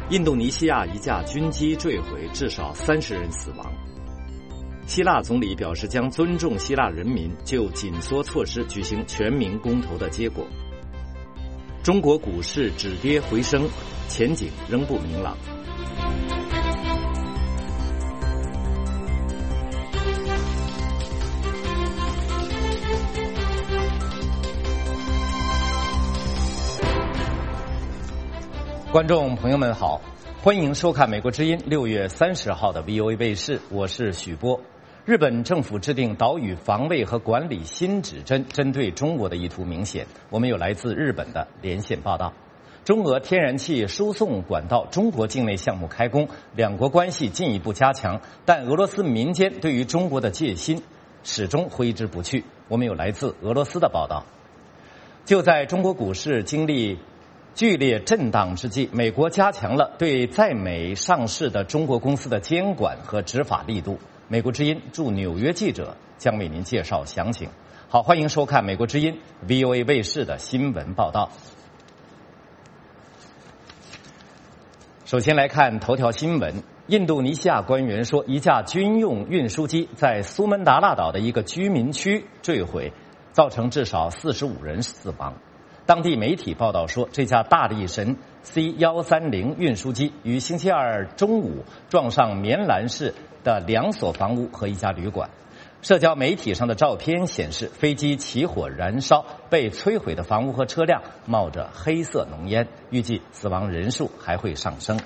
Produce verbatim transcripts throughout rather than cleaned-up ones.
印度尼西亚一架军机坠毁，至少三十人死亡。希腊总理表示将尊重希腊人民就紧缩措施举行全民公投的结果。中国股市止跌回升，前景仍不明朗。观众朋友们好，欢迎收看美国之音六月三十号的 V O A 卫视，我是许波。日本政府制定岛屿防卫和管理新指针，针对中国的意图明显。我们有来自日本的连线报道。中俄天然气输送管道中国境内项目开工，两国关系进一步加强，但俄罗斯民间对于中国的戒心始终挥之不去。我们有来自俄罗斯的报道。就在中国股市经历剧烈震荡之际，美国加强了对在美上市的中国公司的监管和执法力度。美国之音驻纽约记者将为您介绍详情。好，欢迎收看美国之音 V O A 卫视的新闻报道。首先来看头条新闻。印度尼西亚官员说，一架军用运输机在苏门答腊岛的一个居民区坠毁，造成至少四十五人死亡。当地媒体报道说，这架大力神 C 一三零 运输机于星期二中午撞上棉兰市的两所房屋和一家旅馆。社交媒体上的照片显示，飞机起火燃烧，被摧毁的房屋和车辆冒着黑色浓烟，预计死亡人数还会上升。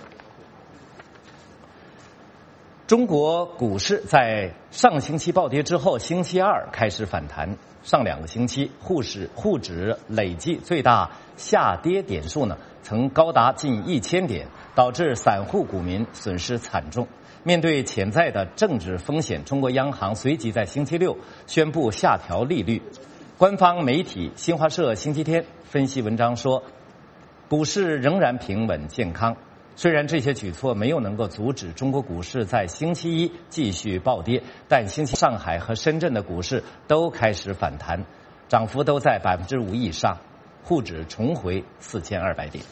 中国股市在上星期暴跌之后，星期二开始反弹。上两个星期，沪市沪指累计最大下跌点数呢，曾高达近一千点，导致散户股民损失惨重。面对潜在的政治风险，中国央行随即在星期六宣布下调利率。官方媒体新华社星期天分析文章说，股市仍然平稳健康。虽然这些举措没有能够阻止中国股市在星期一继续暴跌，但星期上海和深圳的股市都开始反弹，涨幅都在百分之五以上，沪指重回四千二百点。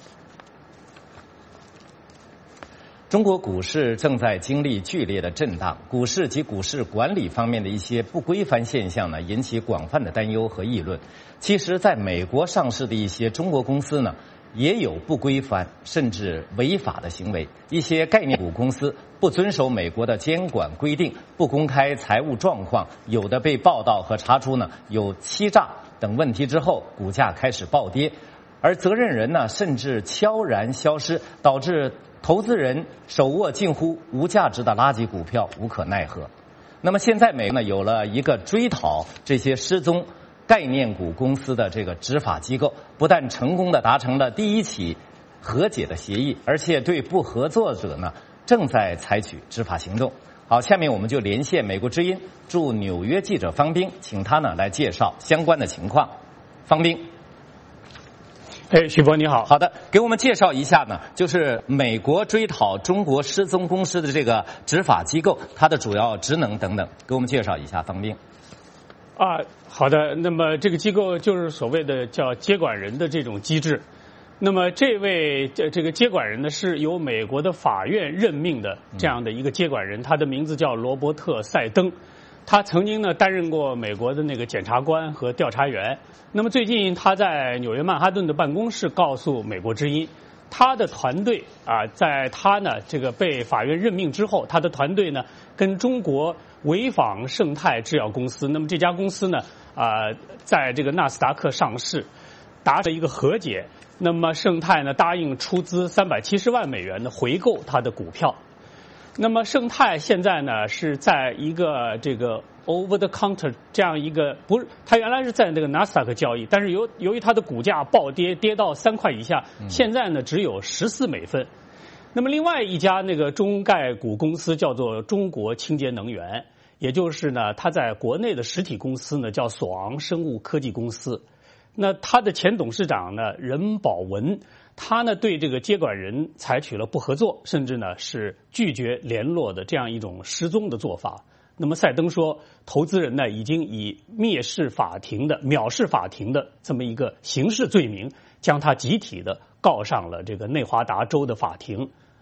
中国股市正在经历剧烈的震荡，股市及股市管理方面的一些不规范现象呢，引起广泛的担忧和议论。其实，在美国上市的一些中国公司呢，也有不规范甚至违法的行为。一些概念股公司不遵守美国的监管规定，不公开财务状况，有的被报道和查出呢有欺诈等问题之后，股价开始暴跌，而责任人呢甚至悄然消失，导致投资人手握近乎无价值的垃圾股票，无可奈何。那么现在美国呢有了一个追讨这些失踪概念股公司的这个执法机构，不但成功的达成了第一起和解的协议，而且对不合作者呢正在采取执法行动。好，下面我们就连线美国之音驻纽约记者方斌，请他呢来介绍相关的情况。方斌。 哎，许博你好。 好的，给我们介绍一下呢，就是美国追讨中国失踪公司的这个执法机构，它的主要职能等等，给我们介绍一下，方斌。 啊，好的。那么这个机构就是所谓的叫接管人的这种机制。那么这位这这个接管人呢，是由美国的法院任命的这样的一个接管人，他的名字叫罗伯特·赛登。他曾经呢担任过美国的那个检察官和调查员。那么最近他在纽约曼哈顿的办公室告诉美国之音，他的团队啊，在他呢这个被法院任命之后，他的团队呢跟中国潍坊盛泰制药公司，那么这家公司呢啊在这个纳斯达克上市，达成一个和解。那么盛泰呢答应出资三百七十万美元的回购他的股票。那么盛泰现在呢是在一个这个 over the counter 这样一个，不是，它原来是在那个纳斯达克交易，但是由由于它的股价暴跌，跌到三块以下，现在呢只有十四美分。那么另外一家那个中概股公司叫做中国清洁能源，也就是呢它在国内的实体公司呢叫索昂生物科技公司。那他的前董事长呢任宝文，他呢对这个接管人采取了不合作，甚至呢是拒绝联络的这样一种失踪的做法。那么赛登说，投资人呢已经以蔑视法庭的藐视法庭的这么一个刑事罪名，将他集体的告上了这个内华达州的法庭。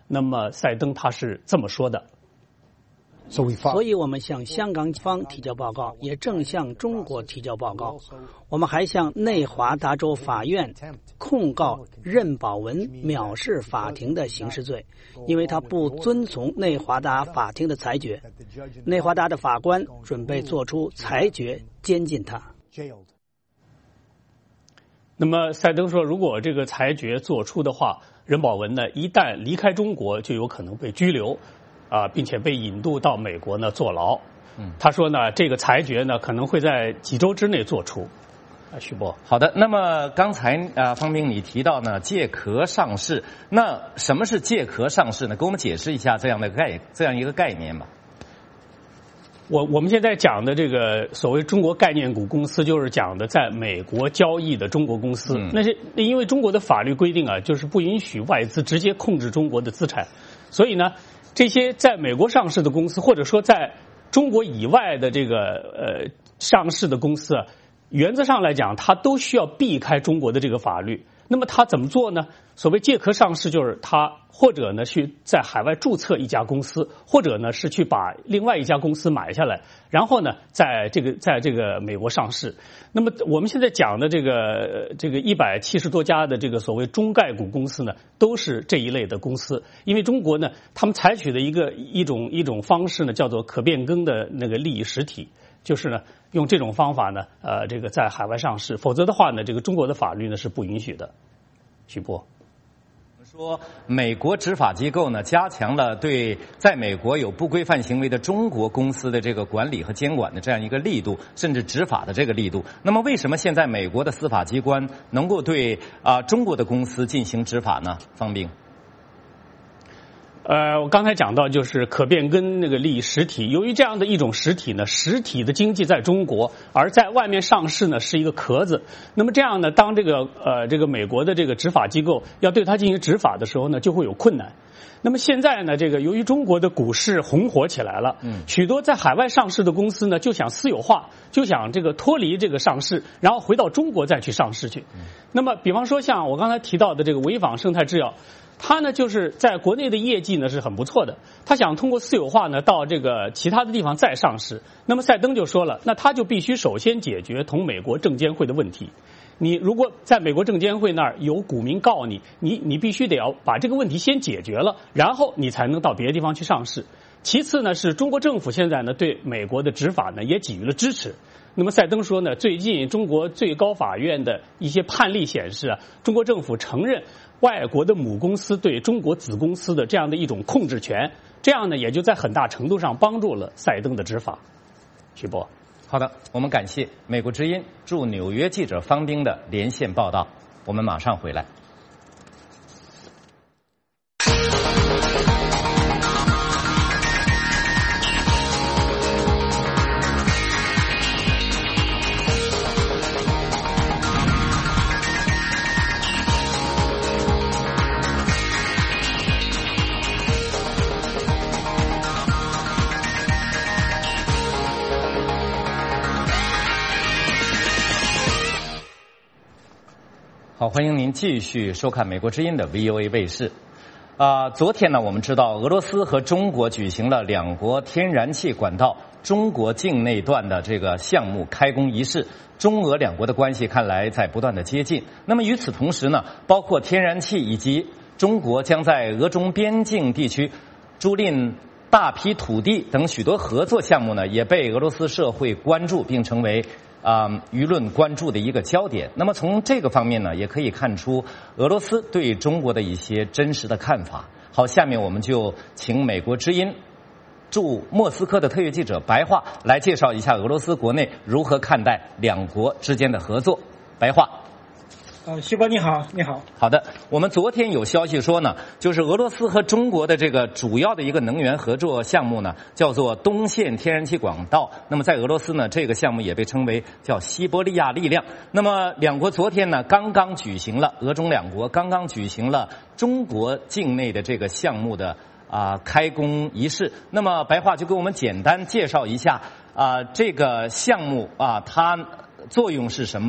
那么赛登他是这么说的。 所以我们向香港方提交报告，也正向中国提交报告。我们还向内华达州法院控告任宝文藐视法庭的刑事罪，因为他不遵从内华达法庭的裁决。内华达的法官准备做出裁决，监禁他。 那么赛登说，如果这个裁决做出的话，任宝文呢一旦离开中国，就有可能被拘留。啊，并且被引渡到美国呢坐牢。嗯，他说呢，这个裁决呢可能会在几周之内做出。啊，徐波， 好的。那么刚才啊，方斌你提到呢借壳上市，那什么是借壳上市呢？给我们解释一下这样的概这样一个概念吧。 我我们现在讲的这个所谓中国概念股公司，就是讲的在美国交易的中国公司。嗯、那是因为中国的法律规定啊，就是不允许外资直接控制中国的资产，所以呢。这些在美国上市的公司，或者说在中国以外的这个呃上市的公司啊，原则上来讲，它都需要避开中国的这个法律。那么它怎么做呢？所谓借壳上市，就是它或者呢去在海外注册一家公司，或者呢是去把另外一家公司买下来，然后呢在这个在这个美国上市。那么我们现在讲的这个这个一百七十多家的这个所谓中概股公司呢，都是这一类的公司。因为中国呢，他们采取的一个一种一种方式呢，叫做可变更的那个利益实体。就是呢，用这种方法呢，呃，这个在海外上市，否则的话呢，这个中国的法律呢是不允许的。徐波， 说美国执法机构呢加强了对在美国有不规范行为的中国公司的这个管理和监管的这样一个力度，甚至执法的这个力度。那么，为什么现在美国的司法机关能够对啊、呃、中国的公司进行执法呢？方斌。 呃，我刚才讲到就是可变更那个利益实体，由于这样的一种实体呢，实体的经济在中国，而在外面上市呢是一个壳子。那么这样呢，当这个呃这个美国的这个执法机构要对它进行执法的时候呢，就会有困难。那么现在呢，这个由于中国的股市红火起来了，嗯，许多在海外上市的公司呢就想私有化，就想这个脱离这个上市，然后回到中国再去上市去。嗯、那么，比方说像我刚才提到的这个潍坊生态制药。他呢，就是在国内的业绩呢是很不错的，他想通过私有化呢到这个其他的地方再上市。那么赛登就说了，那他就必须首先解决同美国证监会的问题。你如果在美国证监会那儿有股民告你，你你必须得要把这个问题先解决了，然后你才能到别的地方去上市。其次呢，是中国政府现在呢对美国的执法呢也给予了支持。那么赛登说呢，最近中国最高法院的一些判例显示啊，中国政府承认外国的母公司对中国子公司的这样的一种控制权，这样呢也就在很大程度上帮助了赛登的执法。徐波， 好的，我们感谢美国之音驻纽约记者方斌的连线报道，我们马上回来。好，欢迎您继续收看美国之音的 V O A 卫视。啊、呃，昨天呢，我们知道俄罗斯和中国举行了两国天然气管道中国境内段的这个项目开工仪式，中俄两国的关系看来在不断的接近。那么与此同时呢，包括天然气以及中国将在俄中边境地区租赁大批土地等许多合作项目呢，也被俄罗斯社会关注，并成为啊、呃，舆论关注的一个焦点。那么从这个方面呢，也可以看出俄罗斯对中国的一些真实的看法。好，下面我们就请美国之音驻莫斯科的特约记者白桦来介绍一下俄罗斯国内如何看待两国之间的合作。白桦。 呃，徐波你好，你好。 好的，我们昨天有消息说呢，就是俄罗斯和中国的这个主要的一个能源合作项目呢，叫做东线天然气管道。那么在俄罗斯呢，这个项目也被称为叫西伯利亚力量。那么两国昨天呢，刚刚举行了俄中两国刚刚举行了中国境内的这个项目的啊、呃、开工仪式。那么白桦就给我们简单介绍一下啊、呃、这个项目啊、呃、它作用是什么？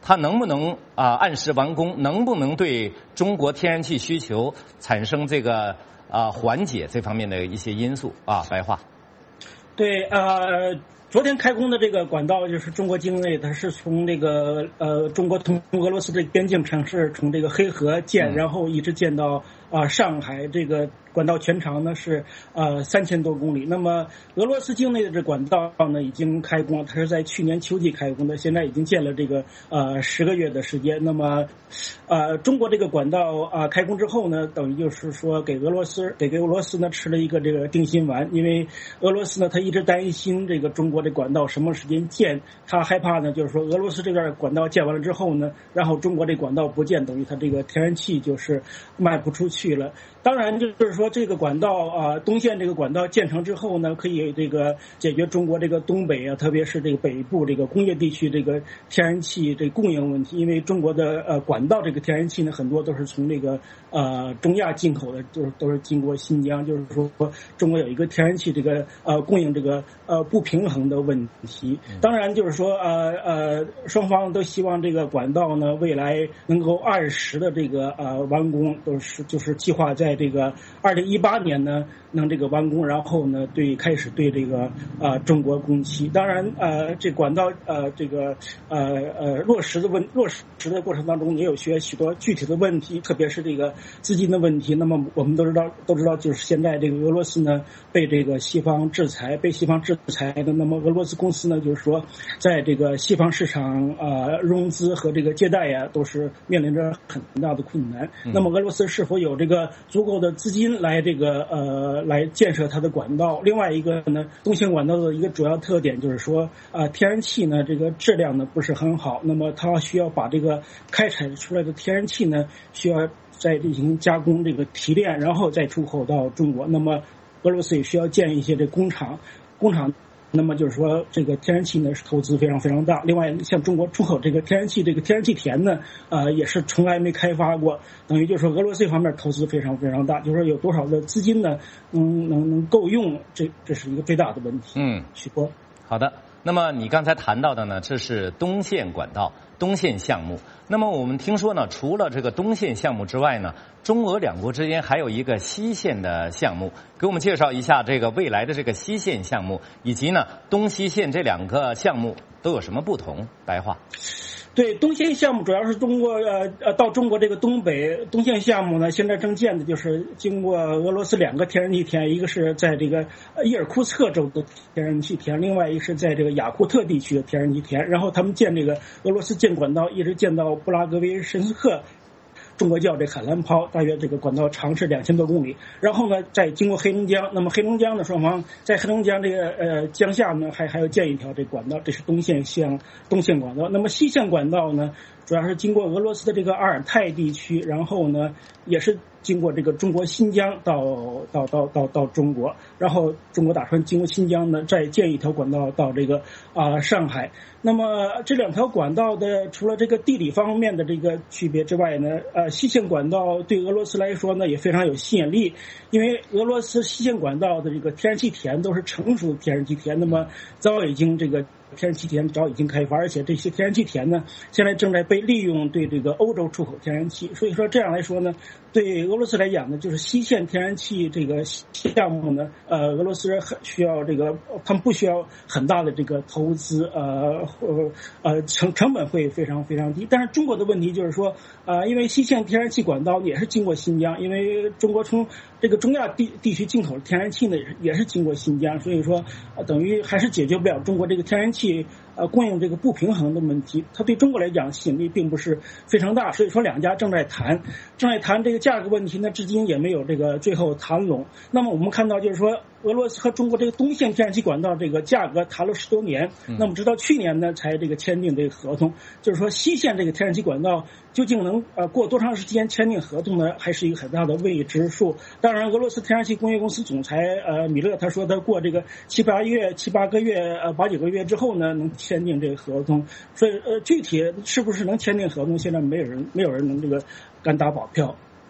它能不能啊、呃、按时完工，能不能对中国天然气需求产生这个啊、呃、缓解这方面的一些因素啊？白话。 对，呃。昨天开工的这个管道就是中国境内，它是从这个呃中国同俄罗斯的边境城市，从这个黑河建，然后一直建到啊、呃、上海。这个管道全长呢是呃三千多公里。那么俄罗斯境内的这管道呢已经开工，它是在去年秋季开工的，现在已经建了这个呃十个月的时间。那么呃中国这个管道啊、呃、开工之后呢，等于就是说给俄罗斯给给俄罗斯呢吃了一个这个定心丸，因为俄罗斯呢他一直担心这个中国这管道什么时间建，他害怕呢就是说俄罗斯这段管道建完了之后呢，然后中国这管道不建，等于他这个天然气就是卖不出去了。当然就是说这个管道啊、呃、东线这个管道建成之后呢，可以这个解决中国这个东北啊，特别是这个北部这个工业地区这个天然气这供应问题。因为中国的呃管道这个天然气呢很多都是从这个呃中亚进口的，就是都是经过新疆，就是说中国有一个天然气这个呃供应这个呃不平衡的问题。当然就是说呃呃双方都希望这个管道呢未来能够按时的这个呃完工，都是就是计划在这个二零一八年呢能这个完工，然后呢对开始对这个呃中国供气。当然呃这管道呃这个呃呃落实的问落实的过程当中也有些许多具体的问题，特别是这个资金的问题。那么我们都知道都知道就是现在这个俄罗斯呢被这个西方制裁被西方制裁的，那么俄罗斯公司呢就是说在这个西方市场呃融资和这个借贷呀都是面临着很大的困难。嗯、那么俄罗斯是否有这个足够的资金来这个呃来建设它的管道？另外一个呢，东线管道的一个主要特点就是说啊、呃、天然气呢这个质量呢不是很好，那么它需要把这个开采出来的天然气呢需要再进行加工这个提炼，然后再出口到中国。那么俄罗斯也需要建一些这工厂工厂那么就是说这个天然气呢是投资非常非常大。另外像中国出口这个天然气这个天然气田呢呃也是从来没开发过，等于就是说俄罗斯这方面投资非常非常大，就是说有多少的资金呢嗯能能够用，这这是一个最大的问题。 嗯， 许波。 好的，那么你刚才谈到的呢，这是东线管道东线项目。那么我们听说呢，除了这个东线项目之外呢，中俄两国之间还有一个西线的项目，给我们介绍一下这个未来的这个西线项目，以及呢东西线这两个项目都有什么不同？白话。 对，东线项目主要是中国呃呃到中国这个东北东线项目呢，现在正建的就是经过俄罗斯两个天然气田，一个是在这个伊尔库茨克州的天然气田，另外一个是在这个雅库特地区的天然气田。然后他们建这个俄罗斯建管道，一直建到布拉格维申斯克。中国叫这海兰泡，大约这个管道长是两千多公里，然后呢再经过黑龙江，那么黑龙江的双方在黑龙江这个呃江下呢还还要建一条这管道，这是东线向东线管道。那么西线管道呢主要是经过俄罗斯的这个阿尔泰地区，然后呢也是经过这个中国新疆到到到到到中国，然后中国打算经过新疆呢再建一条管道到这个啊、呃、上海。那么这两条管道的除了这个地理方面的这个区别之外呢，呃西线管道对俄罗斯来说呢也非常有吸引力，因为俄罗斯西线管道的这个天然气田都是成熟的天然气田，那么早已经这个天然气田早已经开发，而且这些天然气田呢现在正在被利用对这个欧洲出口天然气，所以说这样来说呢，对俄罗斯来讲呢，就是西线天然气这个项目呢，呃，俄罗斯需要这个，他们不需要很大的这个投资，呃，呃，呃，成成本会非常非常低。但是中国的问题就是说，呃，因为西线天然气管道也是经过新疆，因为中国从这个中亚地地区进口的天然气呢，也是经过新疆，所以说，呃，等于还是解决不了中国这个天然气呃供应这个不平衡的问题。它对中国来讲吸引力并不是非常大，所以说两家正在谈，正在谈这个价格问题呢，至今也没有这个最后谈拢。那么我们看到就是说，俄罗斯和中国这个东线天然气管道这个价格谈了十多年，那么直到去年呢才这个签订这个合同。就是说西线这个天然气管道究竟能呃过多长时间签订合同呢，还是一个很大的未知数。当然，俄罗斯天然气工业公司总裁呃米勒他说，他过这个七八月七八个月呃八九个月之后呢能签订这个合同。所以呃具体是不是能签订合同，现在没有人没有人能这个敢打保票。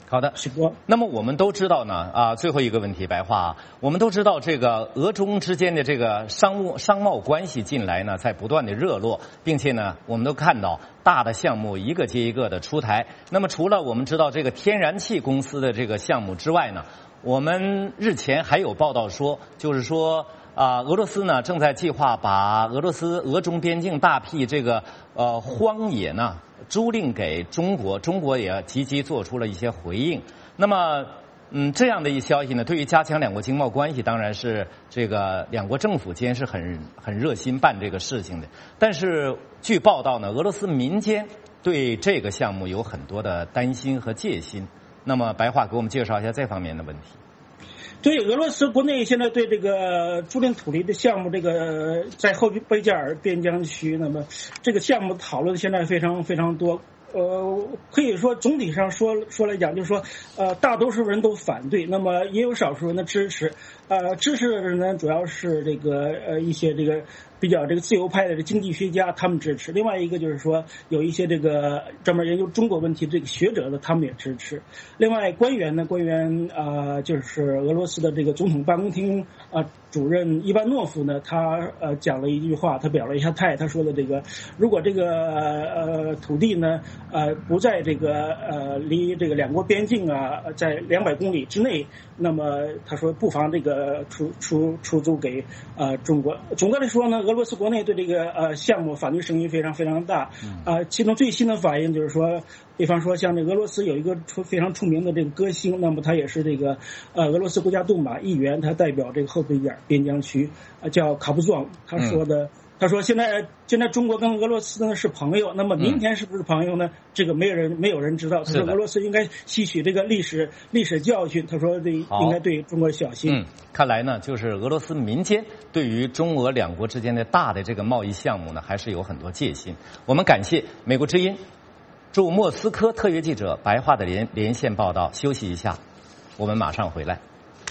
好的， 许多。 那么我们都知道呢，啊，最后一个问题，白话，我们都知道这个俄中之间的这个商务商贸关系近来呢在不断的热络，并且呢，我们都看到大的项目一个接一个的出台。那么除了我们知道这个天然气公司的这个项目之外呢，我们日前还有报道说，就是说啊，俄罗斯呢正在计划把俄罗斯俄中边境大批这个呃荒野呢租赁给中国，中国也积极做出了一些回应。那么，嗯，这样的一消息呢，对于加强两国经贸关系，当然是这个两国政府间是很很热心办这个事情的。但是据报道呢，俄罗斯民间对这个项目有很多的担心和戒心。那么，白话给我们介绍一下这方面的问题。 对俄罗斯国内现在对这个租赁土地的项目，这个在后贝加尔边疆区，那么这个项目讨论现在非常非常多。呃，可以说总体上说说来讲，就是说，呃，大多数人都反对，那么也有少数人的支持。呃，支持的人呢，主要是这个呃一些这个比较这个自由派的这经济学家，他们支持。另外一个就是说，有一些这个专门研究中国问题这个学者呢，他们也支持。另外官员呢，官员啊、呃，就是俄罗斯的这个总统办公厅啊、呃、主任伊万诺夫呢，他呃讲了一句话，他表了一下态，他说的这个，如果这个呃土地呢呃不在这个呃离这个两国边境啊在两百公里之内，那么他说不妨这个出出出租给呃中国。总的来说呢，俄罗斯国内对这个呃项目反对声音非常非常大啊、呃。其中最新的反应就是说，比方说像这俄罗斯有一个出非常出名的这个歌星，那么他也是这个呃俄罗斯国家杜马议员，他代表这个后贝加尔边疆区，呃叫卡布壮，他说的。嗯他说：“现在现在中国跟俄罗斯呢是朋友，那么明天是不是朋友呢？嗯、这个没有人没有人知道。他说俄罗斯应该吸取这个历史历史教训。他说这应该对中国小心。 嗯，看来呢，就是俄罗斯民间对于中俄两国之间的大的这个贸易项目呢，还是有很多戒心。我们感谢美国之音驻莫斯科特约记者白桦的连连线报道。休息一下，我们马上回来。”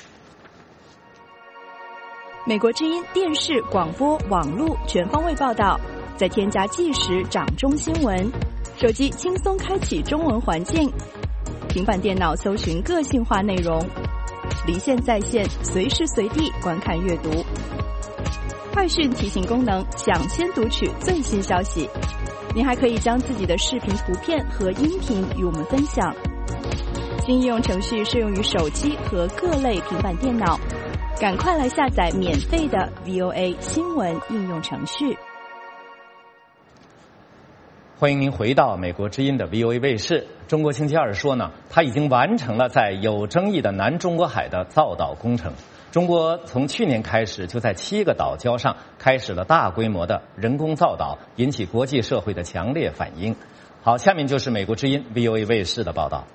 美国之音电视、广播、网络全方位报道，再添加即时掌中新闻，手机轻松开启中文环境，平板电脑搜寻个性化内容，离线在线，随时随地观看阅读。快讯提醒功能，抢先读取最新消息。您还可以将自己的视频、图片和音频与我们分享。新应用程序适用于手机和各类平板电脑。赶快来下载免费的 V O A 新闻应用程序。 欢迎您回到美国之音的 V O A 卫视。中国星期二说呢，它已经完成了在有争议的南中国海的造岛工程。中国从去年开始就在七个岛礁上开始了大规模的人工造岛，引起国际社会的强烈反应。好，下面就是美国之音 V O A 卫视的报道。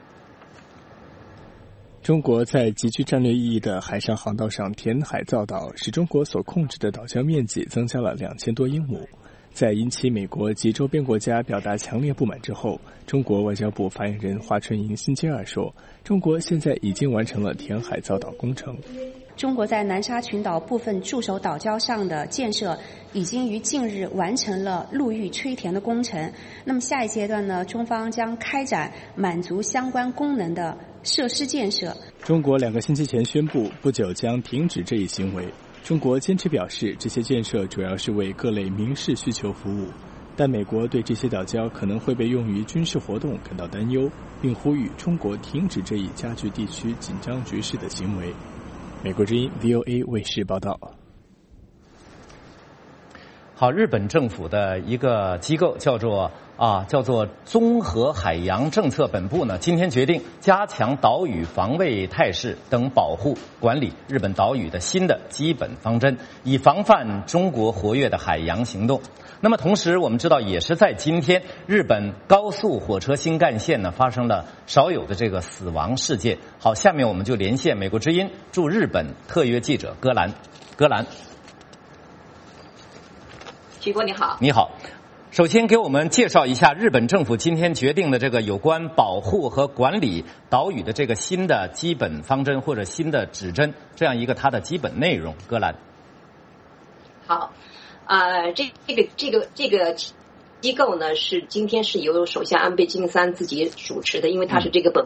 中国在极具战略意义的海上航道上填海造岛，使中国所控制的岛礁面积增加了两千多英亩。在引起美国及周边国家表达强烈不满之后，中国外交部发言人华春莹星期二说，中国现在已经完成了填海造岛工程。 中国在南沙群岛部分驻守岛礁上的建设已经于近日完成了陆域吹填的工程。那么下一阶段呢，中方将开展满足相关功能的设施建设。 中国两个星期前宣布不久将停止这一行为。中国坚持表示，这些建设主要是为各类民事需求服务，但美国对这些岛礁可能会被用于军事活动感到担忧，并呼吁中国停止这一加剧地区紧张局势的行为。美国之音 V O A 卫视报道。 好，日本政府的一个机构叫做啊叫做综合海洋政策本部呢，今天决定加强岛屿防卫态势等保护管理日本岛屿的新的基本方针，以防范中国活跃的海洋行动。那么同时我们知道，也是在今天，日本高速火车新干线呢发生了少有的这个死亡事件。好，下面我们就连线美国之音驻日本特约记者戈兰。戈兰， 徐波你好。 你好。首先给我们介绍一下日本政府今天决定的这个有关保护和管理岛屿的这个新的基本方针或者新的指针，这样一个它的基本内容。戈兰。 好。呃，这这个这个这个机构呢，是今天是由首相安倍晋三自己主持的，因为他是这个本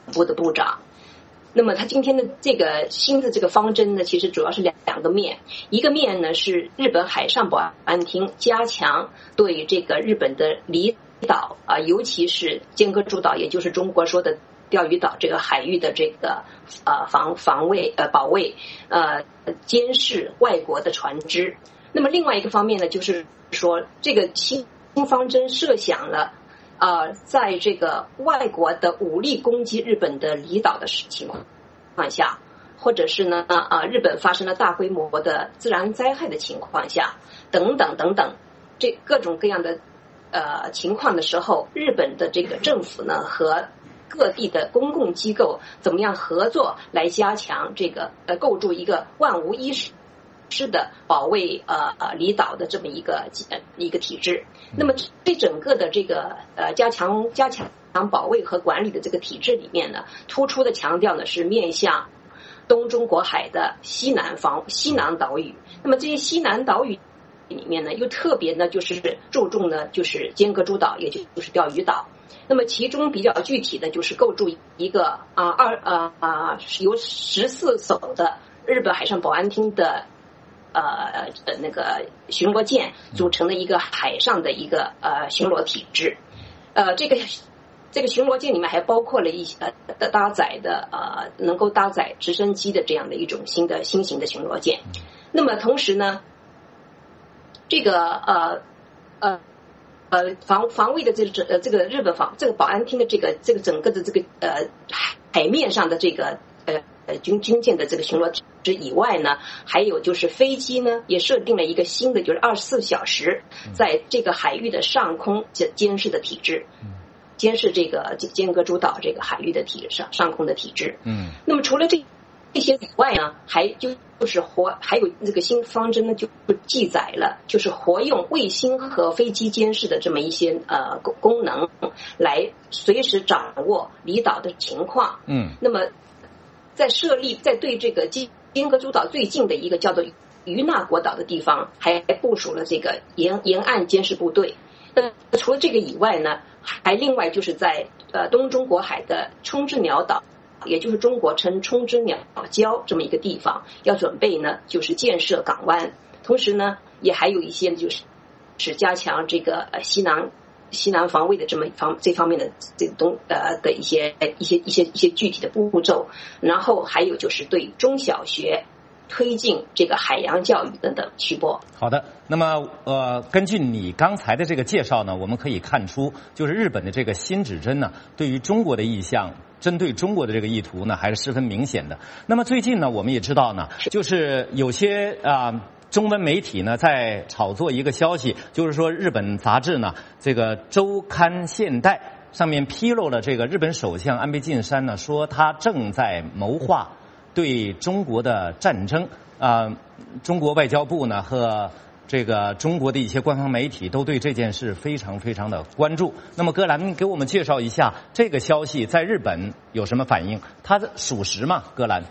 部的部长。那么他今天的这个新的这个方针呢，其实主要是两两个面，一个面呢是日本海上保安厅加强对这个日本的离岛啊，尤其是尖阁诸岛，也就是中国说的钓鱼岛这个海域的这个呃防防卫呃保卫呃监视外国的船只。那么另外一个方面呢，就是说这个新方针设想了呃在这个外国的武力攻击日本的离岛的情况下，或者是呢啊、呃、日本发生了大规模的自然灾害的情况下，等等等等，这各种各样的呃情况的时候，日本的这个政府呢和各地的公共机构怎么样合作来加强这个呃构筑一个万无一失的保卫呃呃离岛的这么一个呃一个体制。那么这整个的这个呃加强加强保卫和管理的这个体制里面呢，突出的强调呢是面向东中国海的西南方西南岛屿。那么这些西南岛屿里面呢，又特别呢就是注重呢就是尖阁诸岛，也就是钓鱼岛。那么其中比较具体的就是构筑一个啊二啊啊由十四艘的日本海上保安厅的呃那个巡逻舰组成的一个海上的一个呃巡逻体制。呃这个这个巡逻舰里面还包括了一些呃搭载的呃能够搭载直升机的这样的一种新的新型的巡逻舰。那么同时呢，这个呃呃呃防防卫的这个呃这个日本防这个保安厅的这个这个整个的这个呃海面上的这个呃呃军军舰的这个巡逻之以外呢，还有就是飞机呢也设定了一个新的就是二十四小时在这个海域的上空监视的体制，监视这个尖阁诸岛这个海域的体上上空的体制。嗯，那么除了这这些以外呢，还就就是活还有这个新方针呢，就记载了就是活用卫星和飞机监视的这么一些呃功能，来随时掌握离岛的情况。嗯，那么在设立在对这个尖阁诸岛最近的一个叫做与那国岛的地方，还部署了这个沿沿岸监视部队。那除了这个以外呢，还另外就是在呃东中国海的冲之鸟岛，也就是中国称冲之鸟礁这么一个地方，要准备呢就是建设港湾，同时呢也还有一些就是是加强这个呃西南西南防卫的这么方这方面的这东呃的一些一些一些一些具体的步骤，然后还有就是对中小学推进这个海洋教育等等去播。 好的，那么呃，根据你刚才的这个介绍呢，我们可以看出，就是日本的这个新指针呢，对于中国的意向，针对中国的这个意图呢，还是十分明显的。那么最近呢，我们也知道呢，就是有些啊、呃、中文媒体呢在炒作一个消息，就是说日本杂志呢这个周刊现代上面披露了这个日本首相安倍晋三呢说他正在谋划对中国的战争啊、呃，中国外交部呢和这个中国的一些官方媒体都对这件事非常非常的关注。那么葛兰给我们介绍一下这个消息在日本有什么反应？它属实吗？葛兰？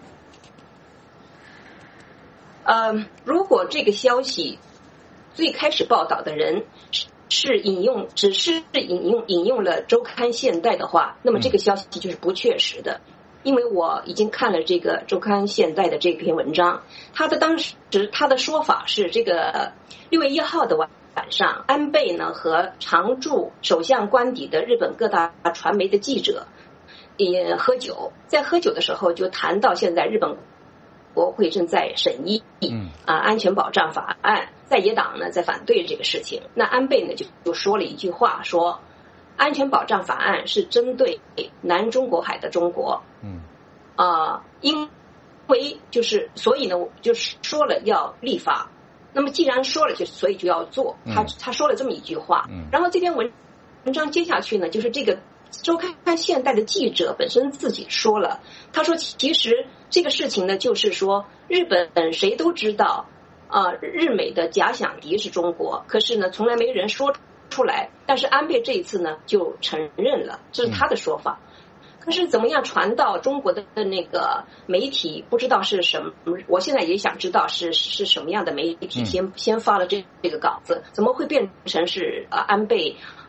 呃，如果这个消息最开始报道的人是引用只是引用引用了周刊现代的话，那么这个消息就是不确实的。因为我已经看了这个周刊现代的这篇文章，他的当时他的说法是这个六月一号的晚上，安倍呢和常驻首相官邸的日本各大传媒的记者也喝酒，在喝酒的时候就谈到现在日本国会正在审议啊安全保障法案，在野党呢在反对这个事情。那安倍呢就就说了一句话，说安全保障法案是针对南中国海的中国，嗯，啊、呃，因为就是所以呢，就是说了要立法。那么既然说了，就所以就要做。他他说了这么一句话，嗯，然后这篇文文章接下去呢，就是这个周刊现代的记者本身自己说了，他说其实这个事情呢，就是说日本谁都知道，啊、呃，日美的假想敌是中国，可是呢，从来没人说出来，但是安倍这一次呢就承认了，这是他的说法。可是怎么样传到中国的那个媒体，不知道是什么，我现在也想知道是是什么样的媒体先先发了这这个稿子，怎么会变成是呃安倍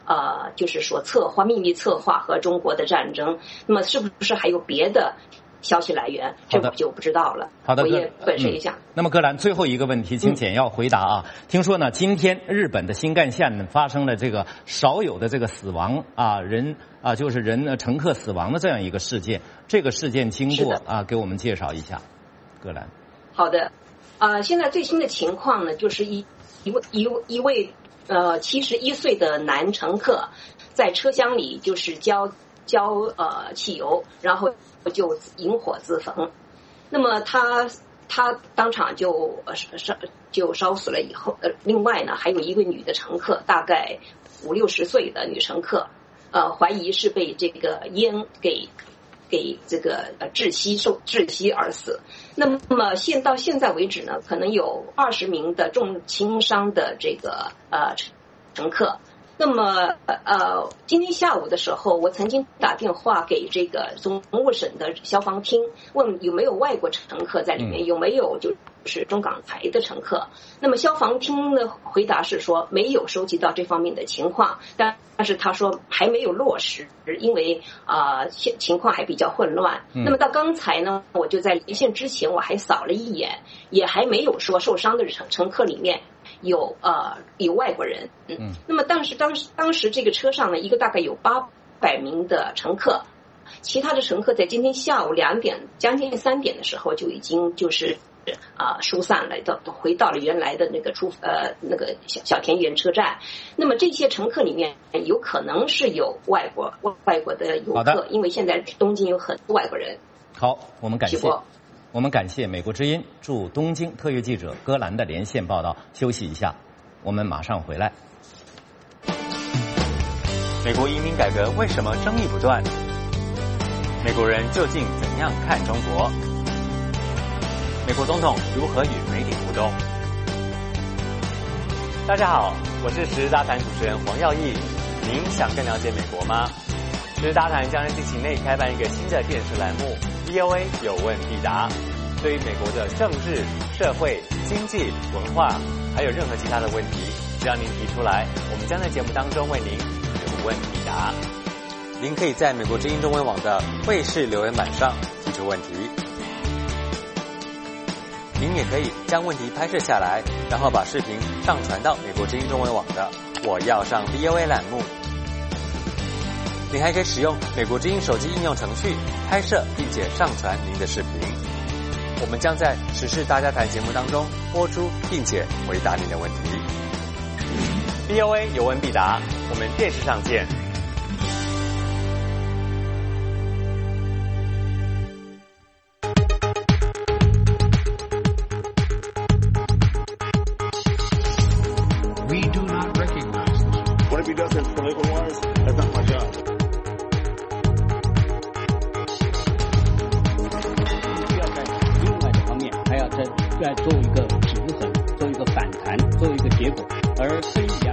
呃，就是说策划秘密策划和中国的战争。那么是不是还有别的消息来源？这我就不知道了。 好的， 我也本身也想、嗯。 那么，葛兰最后一个问题，请简要回答啊。嗯、听说呢，今天日本的新干线发生了这个少有的这个死亡啊，人啊，就是人乘客死亡的这样一个事件。这个事件经过啊，给我们介绍一下，葛兰。 好的，啊、呃，现在最新的情况呢，就是一一位一一位呃七十一岁的男乘客在车厢里就是浇浇呃汽油，然后就引火自焚。那么他他当场就烧就烧死了以后，呃，另外呢还有一位女的乘客，大概五六十岁的女乘客，呃，怀疑是被这个烟给。给这个呃窒息受窒息而死。那么现到现在为止呢，可能有二十名的重轻伤的这个呃乘客。那么呃，今天下午的时候，我曾经打电话给这个总务省的消防厅，问有没有外国乘客在里面，有没有就是中港台的乘客。那么消防厅的回答是说没有收集到这方面的情况，但但是他说还没有落实，因为啊、呃、情况还比较混乱。嗯、那么到刚才呢，我就在连线之前我还扫了一眼，也还没有说受伤的乘乘客里面有呃有外国人。嗯，那么当时当时当时这个车上呢，一个大概有八百名的乘客，其他的乘客在今天下午两点将近三点的时候就已经就是啊、呃、疏散了，到回到了原来的那个出呃那个小小田园车站。那么这些乘客里面有可能是有外国外国的游客，因为现在东京有很多外国人。 好，我们感谢。我们感谢美国之音驻东京特约记者戈兰的连线报道。休息一下，我们马上回来。 美国移民改革为什么争议不断？美国人究竟怎样看中国？美国总统如何与媒体互动？大家好，我是时事大谈主持人黄耀义。您想更了解美国吗？时事大谈将在近期内开办一个新的电视栏目 V O A 有问必答。对于美国的政治、社会、经济、文化，还有任何其他的问题，只要您提出来，我们将在节目当中为您有问必答。您可以在美国之音中文网的卫视留言板上提出问题。您也可以将问题拍摄下来，然后把视频上传到美国之音中文网的我要上 V O A 栏目。您还可以使用美国之音手机应用程序拍摄并且上传您的视频。我们将在时事大家谈节目当中播出并且回答您的问题。V O A 有问必答，我们电视上见。 We do not recognize this. What if he does it for legal wise? That's not my job. 需要在另外的方面还要再再做一个平衡，做一个反弹，做一个结果。而非遗啊，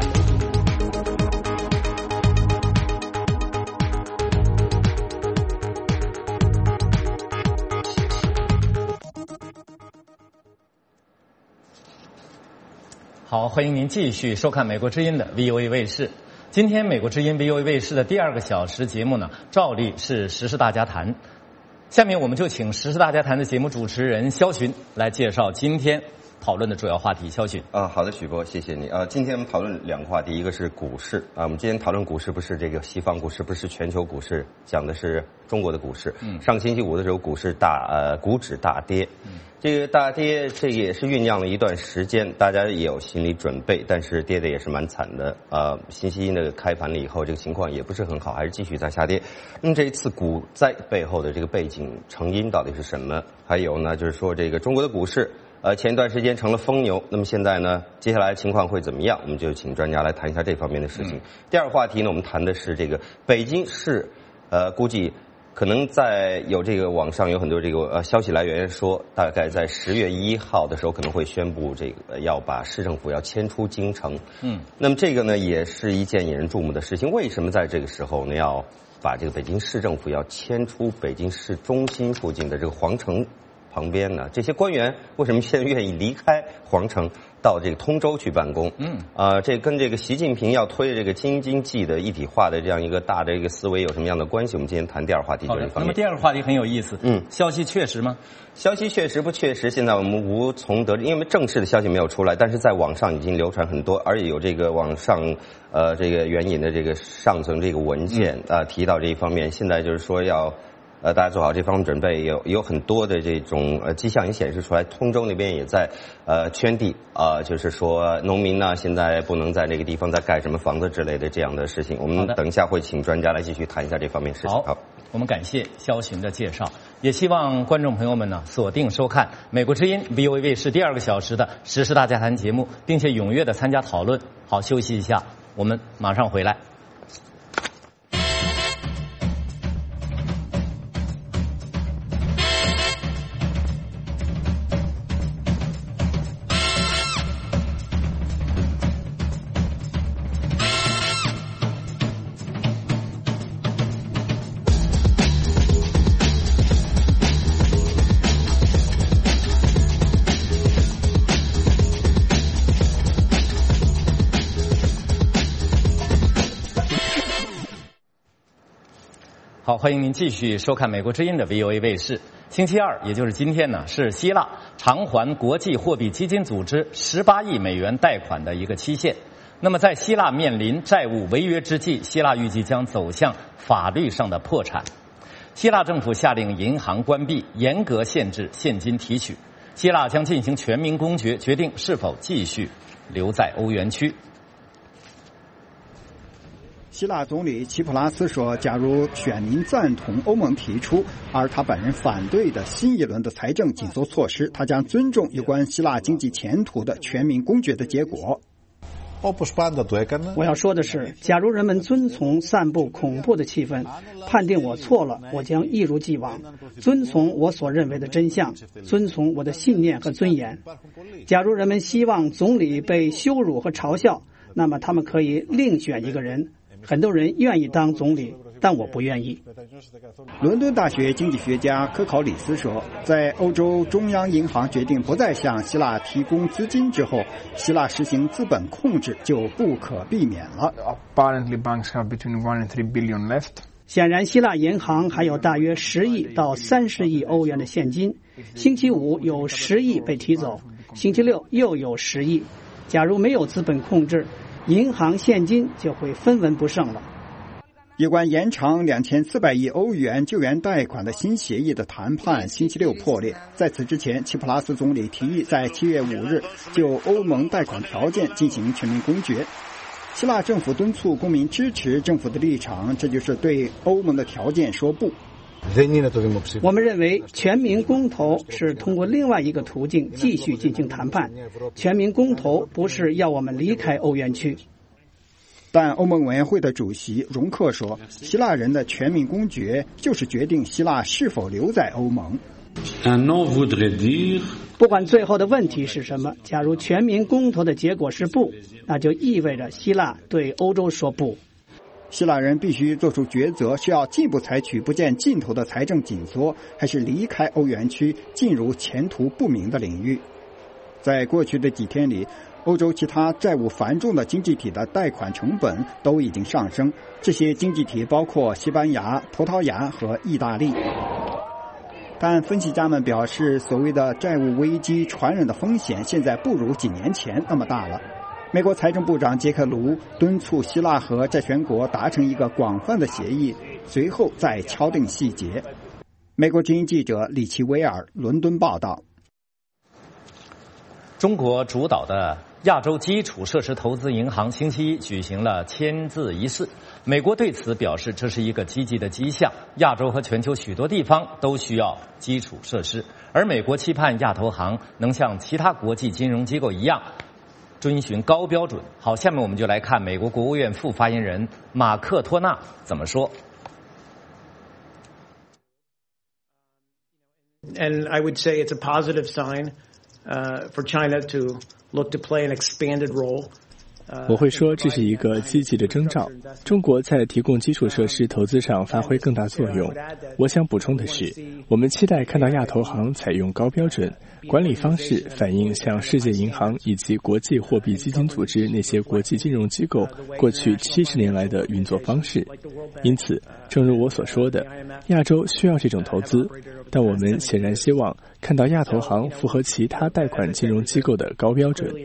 好，欢迎您继续收看美国之音的 V O A 卫视。今天美国之音 V O A 卫视的第二个小时节目呢，照例是时事大家谈。下面我们就请时事大家谈的节目主持人肖群来介绍今天讨论的主要话题。肖群啊，好的，许波，谢谢你啊。今天我们讨论两个话题，一个是股市啊，我们今天讨论股市不是这个西方股市，不是全球股市，讲的是中国的股市。嗯，上星期五的时候，股市大呃股指大跌，嗯，这个大跌，这个也是酝酿了一段时间，大家也有心理准备，但是跌的也是蛮惨的。呃，星期一那个开盘了以后，这个情况也不是很好，还是继续在下跌。那么这一次股灾背后的这个背景成因到底是什么？还有呢，就是说这个中国的股市。呃，前一段时间成了疯牛，那么现在呢，接下来情况会怎么样？我们就请专家来谈一下这方面的事情。嗯、第二个话题呢，我们谈的是这个北京市，呃，估计可能在有这个网上有很多这个呃消息来源说，大概在十月一号的时候可能会宣布这个要把市政府要迁出京城。嗯，那么这个呢也是一件引人注目的事情。为什么在这个时候呢要把这个北京市政府要迁出北京市中心附近的这个皇城旁边呢？这些官员为什么现在愿意离开皇城， 到这个通州去办公。嗯，啊、呃，这跟这个习近平要推这个京津冀的一体化的这样一个大的一个思维有什么样的关系？我们今天谈第二话题这一方面。 那么第二个话题很有意思。嗯，消息确实吗？ 消息确实不确实，现在我们无从得知，因为正式的消息没有出来，但是在网上已经流传很多，而且有这个网上呃这个援引的这个上层这个文件啊、呃、提到这一方面，现在就是说要。呃，大家做好这方面准备，有有很多的这种呃迹象也显示出来，通州那边也在呃圈地啊、呃，就是说农民呢现在不能在这个地方再盖什么房子之类的这样的事情。我们等一下会请专家来继续谈一下这方面事情。 好，好我们感谢肖群的介绍，也希望观众朋友们呢锁定收看美国之音 V O A 卫视第二个小时的时事大家谈节目，并且踊跃的参加讨论。好，休息一下，我们马上回来。好，欢迎您继续收看美国之音的 V O A 卫视。星期二，也就是今天呢，是希腊偿还国际货币基金组织十八亿美元贷款的一个期限。那么，在希腊面临债务违约之际，希腊预计将走向法律上的破产。希腊政府下令银行关闭，严格限制现金提取。希腊将进行全民公决，决定是否继续留在欧元区。 希腊总理齐普拉斯说，假如选民赞同欧盟提出，而他本人反对的新一轮的财政紧缩措施，他将尊重有关希腊经济前途的全民公决的结果。 我要说的是，假如人们遵从散布恐怖的气氛，判定我错了，我将一如既往遵从我所认为的真相，遵从我的信念和尊严。假如人们希望总理被羞辱和嘲笑，那么他们可以另选一个人。很多人愿意当总理，但我不愿意。 伦敦大学经济学家科考里斯说，在欧洲中央银行决定不再向希腊提供资金之后，希腊实行资本控制就不可避免了。 显然，希腊银行还有大约十亿到三十亿欧元的现金。星期五有十亿被提走，星期六又有十亿。假如没有资本控制，银行现金就会分文不剩了。 有关延长两千四百亿欧元救援贷款的新协议的谈判星期六破裂。在此之前，齐普拉斯总理提议在七月五日就欧盟贷款条件进行全民公决。希腊政府敦促公民支持政府的立场，这就是对欧盟的条件说不。 我们认为全民公投是通过另外一个途径继续进行谈判。全民公投不是要我们离开欧元区。 但欧盟委员会的主席容克说，希腊人的全民公决就是决定希腊是否留在欧盟。 不管最后的问题是什么，假如全民公投的结果是不，那就意味着希腊对欧洲说不。 希腊人必须做出抉择，是要进一步采取不见尽头的财政紧缩，还是离开欧元区，进入前途不明的领域。在过去的几天里，欧洲其他债务繁重的经济体的贷款成本都已经上升，这些经济体包括西班牙、葡萄牙和意大利。但分析家们表示，所谓的债务危机传染的风险现在不如几年前那么大了。美国财政部长杰克卢敦促希腊和债权国达成一个广泛的协议，随后再敲定细节。美国之音记者李奇威尔伦敦报道。 中国主导的亚洲基础设施投资银行星期一举行了签字仪式，美国对此表示这是一个积极的迹象。亚洲和全球许多地方都需要基础设施，而美国期盼亚投行能像其他国际金融机构一样遵循高标准。好，下面我们就来看美国国务院副发言人马克托纳怎么说。 And I would say it's a positive sign uh, for China to look to play an expanded role. 我会说这是一个积极的征兆，中国在提供基础设施投资上发挥更大作用。我想补充的是，我们期待看到亚投行采用高标准管理方式，反映像世界银行以及国际货币基金组织那些国际金融机构过去七十年来的运作方式。因此，正如我所说的，亚洲需要这种投资，但我们显然希望看到亚投行符合其他贷款金融机构的高标准。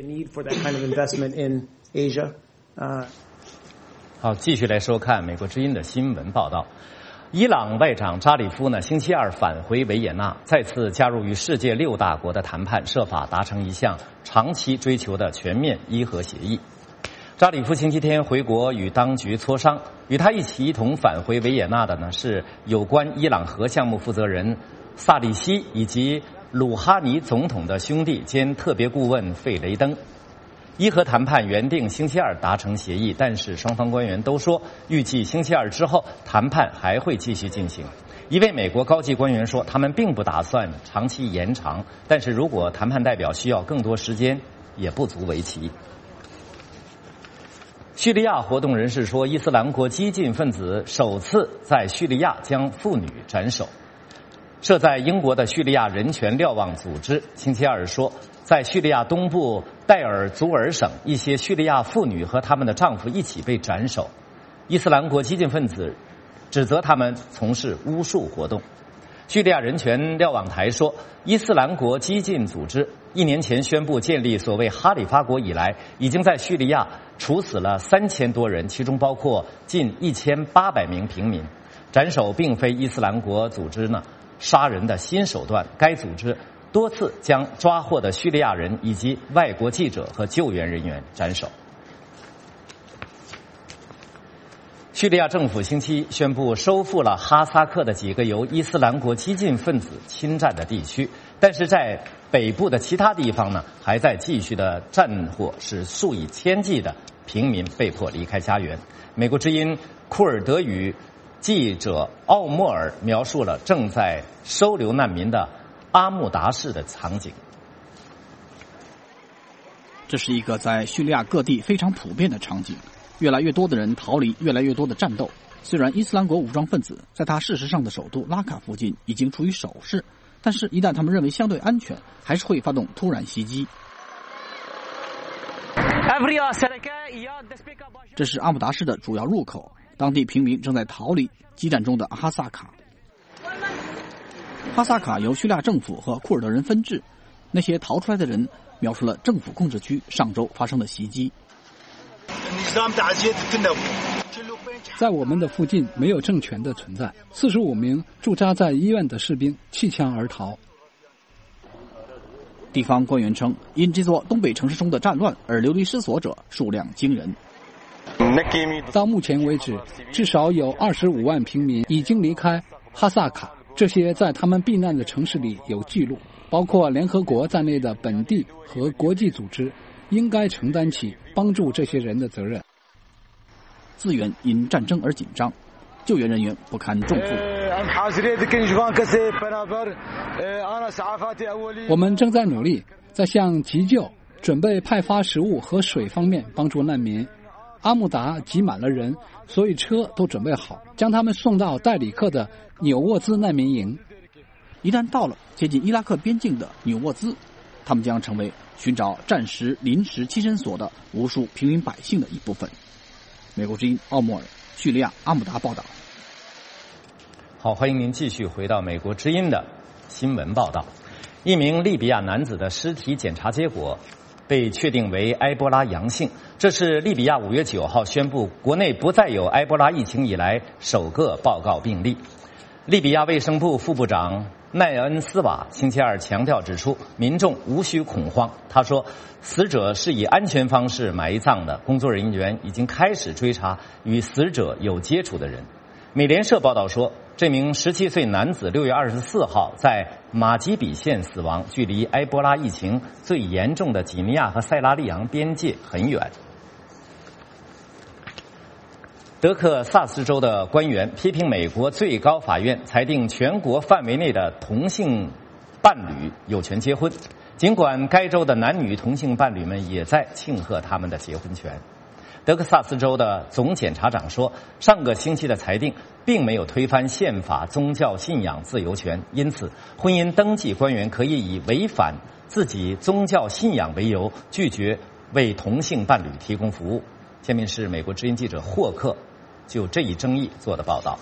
好，继续来收看美国之音的新闻报道。伊朗外长扎里夫呢，星期二返回维也纳，再次加入与世界六大国的谈判，设法达成一项长期追求的全面伊核协议。扎里夫星期天回国与当局磋商，与他一起一同返回维也纳的呢是有关伊朗核项目负责人萨利希以及鲁哈尼总统的兄弟兼特别顾问费雷登。伊核谈判原定星期二达成协议，但是双方官员都说，预计星期二之后谈判还会继续进行。一位美国高级官员说，他们并不打算长期延长，但是如果谈判代表需要更多时间，也不足为奇。叙利亚活动人士说，伊斯兰国激进分子首次在叙利亚将妇女斩首。设在英国的叙利亚人权瞭望组织星期二说，在叙利亚东部戴尔祖尔省，一些叙利亚妇女和他们的丈夫一起被斩首。伊斯兰国激进分子指责他们从事巫术活动。叙利亚人权瞭望台说，伊斯兰国激进组织一年前宣布建立所谓哈里发国以来，已经在叙利亚处死了三千多人，其中包括近一千八百名平民。斩首并非伊斯兰国组织呢杀人的新手段，该组织多次将抓获的叙利亚人以及外国记者和救援人员斩首。叙利亚政府星期一宣布收复了哈萨克的几个由伊斯兰国激进分子侵占的地区，但是在北部的其他地方呢，还在继续的战火，使数以千计的平民被迫离开家园。美国之音库尔德语记者奥莫尔描述了正在收留难民的阿穆达市的场景。 这是一个在叙利亚各地非常普遍的场景，越来越多的人逃离越来越多的战斗。虽然伊斯兰国武装分子在他事实上的首都拉卡附近已经处于守势，但是一旦他们认为相对安全，还是会发动突然袭击。这是阿穆达市的主要入口，当地平民正在逃离激战中的哈萨卡。哈萨卡由叙利亚政府和库尔德人分治，那些逃出来的人描述了政府控制区上周发生的袭击。 在我们的附近没有政权的存在，四十五名驻扎在医院的士兵弃枪而逃。 地方官员称，因这座东北城市中的战乱而流离失所者数量惊人。 到目前为止，至少有二十五万平民已经离开哈萨卡，这些在他们避难的城市里有记录，包括联合国在内的本地和国际组织应该承担起帮助这些人的责任。 资源因战争而紧张，救援人员不堪重负。 我们正在努力，在向急救、准备派发食物和水方面帮助难民。阿穆达挤满了人，所以车都准备好，将他们送到代里克的纽沃兹难民营。 一旦到了接近伊拉克边境的纽沃兹，他们将成为寻找暂时临时栖身所的无数平民百姓的一部分。美国之音奥莫尔，叙利亚阿姆达报道。 好，欢迎您继续回到美国之音的新闻报道。一名利比亚男子的尸体检查结果被确定为埃博拉阳性，这是利比亚五月九号宣布国内不再有埃博拉疫情以来首个报告病例。利比亚卫生部副部长奈恩斯瓦星期二强调指出，民众无需恐慌。他说，死者是以安全方式埋葬的，工作人员已经开始追查与死者有接触的人。美联社报道说，这名十七岁男子六月二十四号在马基比县死亡，距离埃博拉疫情最严重的几内亚和塞拉利昂边界很远。德克萨斯州的官员批评美国最高法院裁定全国范围内的同性伴侣有权结婚，尽管该州的男女同性伴侣们也在庆贺他们的结婚权。德克萨斯州的总检察长说，上个星期的裁定并没有推翻宪法宗教信仰自由权，因此婚姻登记官员可以以违反自己宗教信仰为由，拒绝为同性伴侣提供服务。下面是美国之音记者霍克就这一争议做的报道。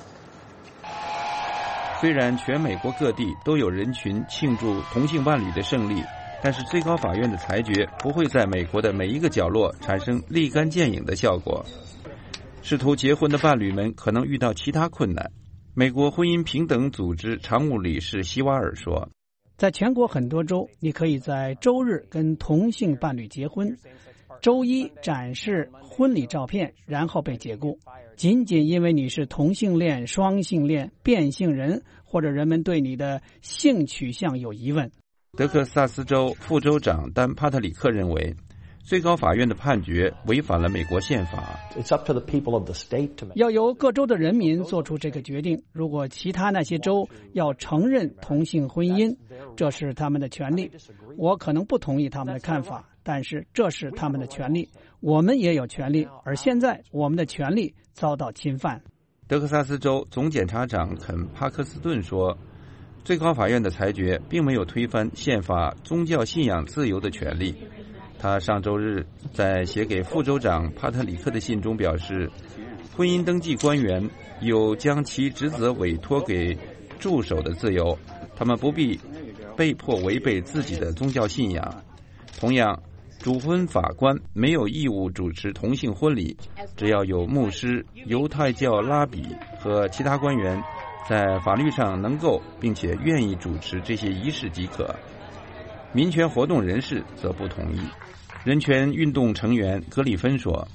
虽然全美国各地都有人群庆祝同性伴侣的胜利，但是最高法院的裁决不会在美国的每一个角落产生立竿见影的效果。试图结婚的伴侣们可能遇到其他困难。美国婚姻平等组织常务理事希瓦尔说， 在全国很多州，你可以在周日跟同性伴侣结婚，周一展示婚礼照片，然后被解雇，仅仅因为你是同性恋、双性恋、变性人，或者人们对你的性取向有疑问。 德克萨斯州副州长丹·帕特里克认为，最高法院的判决违反了美国宪法。 要由各州的人民做出这个决定。如果其他那些州要承认同性婚姻，这是他们的权利。我可能不同意他们的看法，但是这是他们的权利。我们也有权利，而现在我们的权利遭到侵犯。 德克萨斯州总检察长肯·帕克斯顿说，最高法院的裁决并没有推翻宪法宗教信仰自由的权利。他上周日在写给副州长帕特里克的信中表示，婚姻登记官员有将其职责委托给助手的自由，他们不必被迫违背自己的宗教信仰。同样，主婚法官没有义务主持同性婚礼，只要有牧师、犹太教拉比和其他官员在法律上能够并且愿意主持这些仪式即可。民权活动人士则不同意。人权运动成员格里芬说，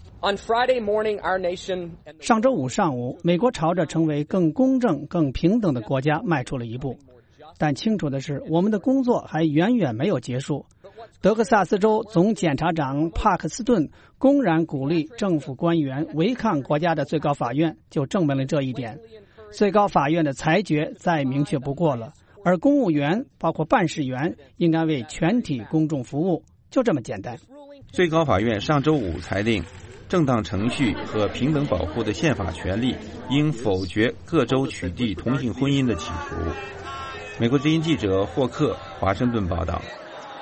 上周五上午，美国朝着成为更公正、更平等的国家迈出了一步。但清楚的是，我们的工作还远远没有结束。德克萨斯州总检察长帕克斯顿公然鼓励政府官员违抗国家的最高法院，就证明了这一点。最高法院的裁决再明确不过了，而公务员，包括办事员，应该为全体公众服务，就这么简单。 最高法院上周五裁定，正当程序和平等保护的宪法权利应否决各州取缔同性婚姻的企图。美国之音记者霍克华盛顿报道。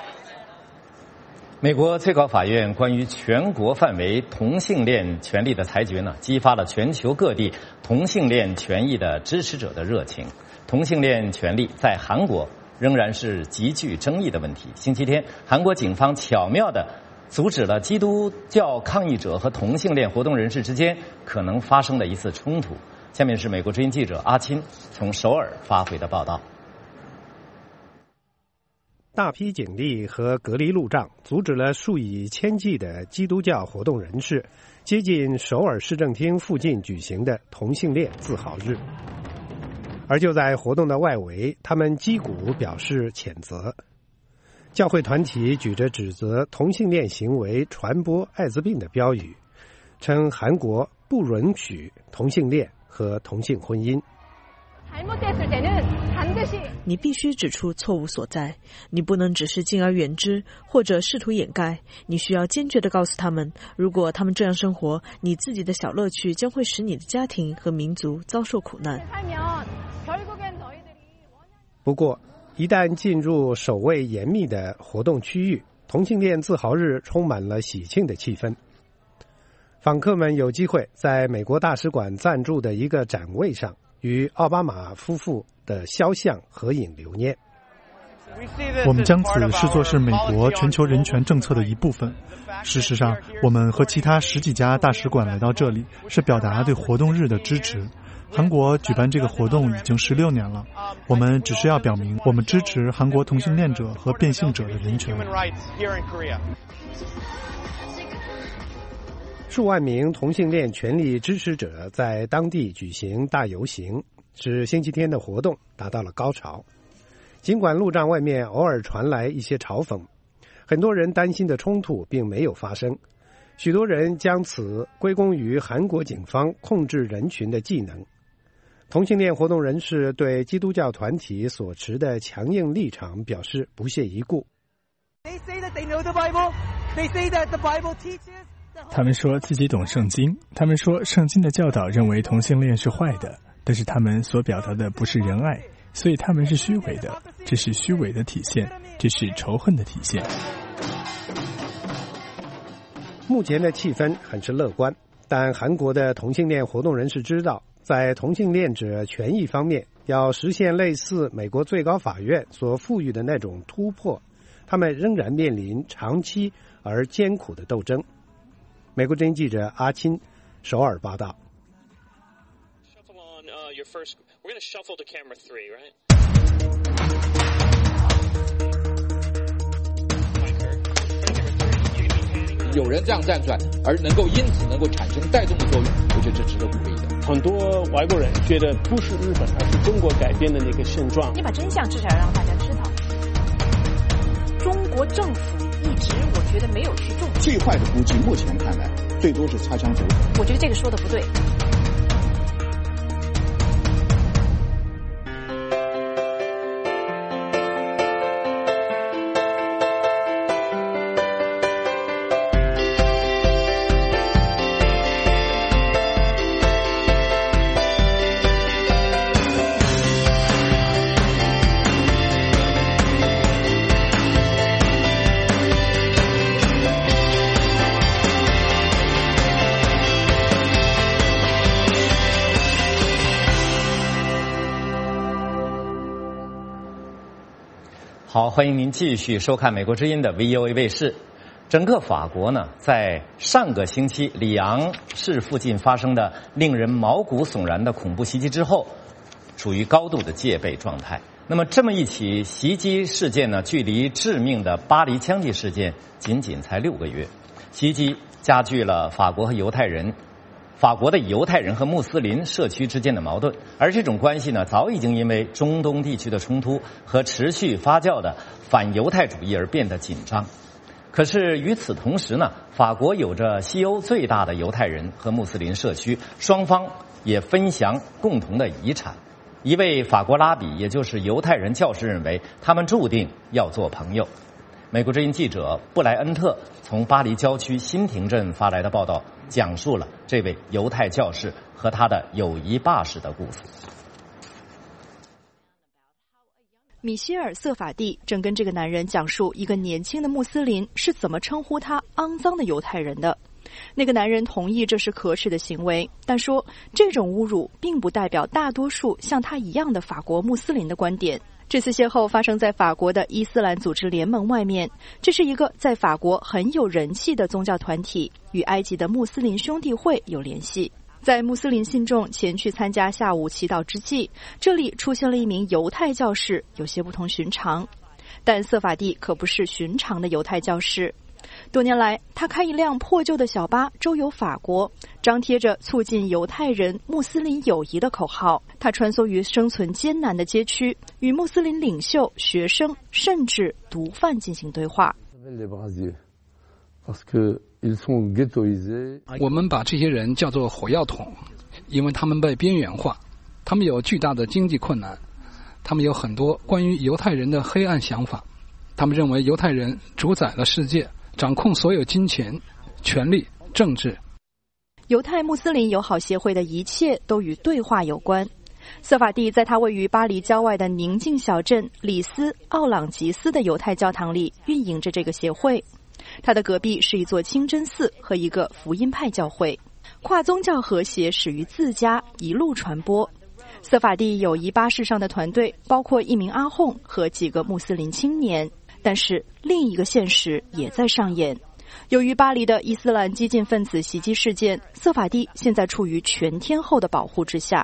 美国最高法院关于全国范围同性恋权利的裁决呢，激发了全球各地同性恋权益的支持者的热情。同性恋权利在韩国仍然是极具争议的问题。星期天，韩国警方巧妙地阻止了基督教抗议者和同性恋活动人士之间可能发生的一次冲突。下面是美国之音记者阿钦从首尔发回的报道。 大批警力和隔离路障阻止了数以千计的基督教活动人士接近首尔市政厅附近举行的同性恋自豪日。而就在活动的外围，他们击鼓表示谴责。教会团体举着指责同性恋行为传播艾滋病的标语，称韩国不允许同性恋和同性婚姻。 你必须指出错误所在，你不能只是敬而远之或者试图掩盖，你需要坚决地告诉他们，如果他们这样生活，你自己的小乐趣将会使你的家庭和民族遭受苦难。 不过一旦进入守卫严密的活动区域，同性恋自豪日充满了喜庆的气氛。访客们有机会在美国大使馆赞助的一个展位上与奥巴马夫妇的肖像合影留念。 我们将此视作是美国全球人权政策的一部分。事实上，我们和其他十几家大使馆来到这里，是表达对活动日的支持。韩国举办这个活动已经十六年了，我们只是要表明我们支持韩国同性恋者和变性者的人权。 数万名同性恋权利支持者在当地举行大游行，使星期天的活动达到了高潮。尽管路障外面偶尔传来一些嘲讽，很多人担心的冲突并没有发生。许多人将此归功于韩国警方控制人群的技能。 同性恋活动人士对基督教团体所持的强硬立场表示不屑一顾。 他们说自己懂圣经，他们说圣经的教导认为同性恋是坏的，但是他们所表达的不是仁爱，所以他们是虚伪的，这是虚伪的体现，这是仇恨的体现。 目前的气氛很是乐观，但韩国的同性恋活动人士知道，在同性恋者权益方面，要实现类似美国最高法院所赋予的那种突破，他们仍然面临长期而艰苦的斗争。美国之音记者阿钦首尔报道。 有人这样站出来，而能够因此能够产生带动的作用，我觉得这值得鼓励的。 很多外国人觉得不是日本，而是中国改变的那个现状。 你把真相至少要让大家知道。中国政府一直我觉得没有去重视。 最坏的估计，目前看来最多是擦枪走火。 我觉得这个说的不对。 好，欢迎您继续收看美国之音的 V O A 卫视。整个法国呢，在上个星期里昂市附近发生的令人毛骨悚然的恐怖袭击之后，处于高度的戒备状态。那么，这么一起袭击事件呢，距离致命的巴黎枪击事件仅仅才六个月。袭击加剧了法国和犹太人。法国的犹太人和穆斯林社区之间的矛盾，而这种关系呢，早已经因为中东地区的冲突和持续发酵的反犹太主义而变得紧张。可是与此同时呢，法国有着西欧最大的犹太人和穆斯林社区，双方也分享共同的遗产。一位法国拉比，也就是犹太人教师认为，他们注定要做朋友。美国之音记者布莱恩特从巴黎郊区新廷镇发来的报道，讲述了这位犹太教士和他的友谊巴士的故事。 米歇尔·瑟法蒂正跟这个男人讲述一个年轻的穆斯林是怎么称呼他肮脏的犹太人的。那个男人同意这是可耻的行为，但说这种侮辱并不代表大多数像他一样的法国穆斯林的观点。这次邂逅发生在法国的伊斯兰组织联盟外面，这是一个在法国很有人气的宗教团体，与埃及的穆斯林兄弟会有联系。在穆斯林信众前去参加下午祈祷之际，这里出现了一名犹太教士，有些不同寻常。但瑟法蒂可不是寻常的犹太教士。多年来，他开一辆破旧的小巴周游法国，张贴着促进犹太人穆斯林友谊的口号。他穿梭于生存艰难的街区，与穆斯林领袖、学生甚至毒贩进行对话。 我们把这些人叫做火药桶，因为他们被边缘化，他们有巨大的经济困难，他们有很多关于犹太人的黑暗想法。他们认为犹太人主宰了世界，掌控所有金钱、权力、政治。 犹太穆斯林友好协会的一切都与对话有关。瑟法蒂在他位于巴黎郊外的宁静小镇里斯奥朗吉斯的犹太教堂里运营着这个协会。他的隔壁是一座清真寺和一个福音派教会。跨宗教和谐始于自家，一路传播。瑟法蒂友谊巴士上的团队包括一名阿訇和几个穆斯林青年。但是另一个现实也在上演。由于巴黎的伊斯兰激进分子袭击事件，瑟法蒂现在处于全天候的保护之下。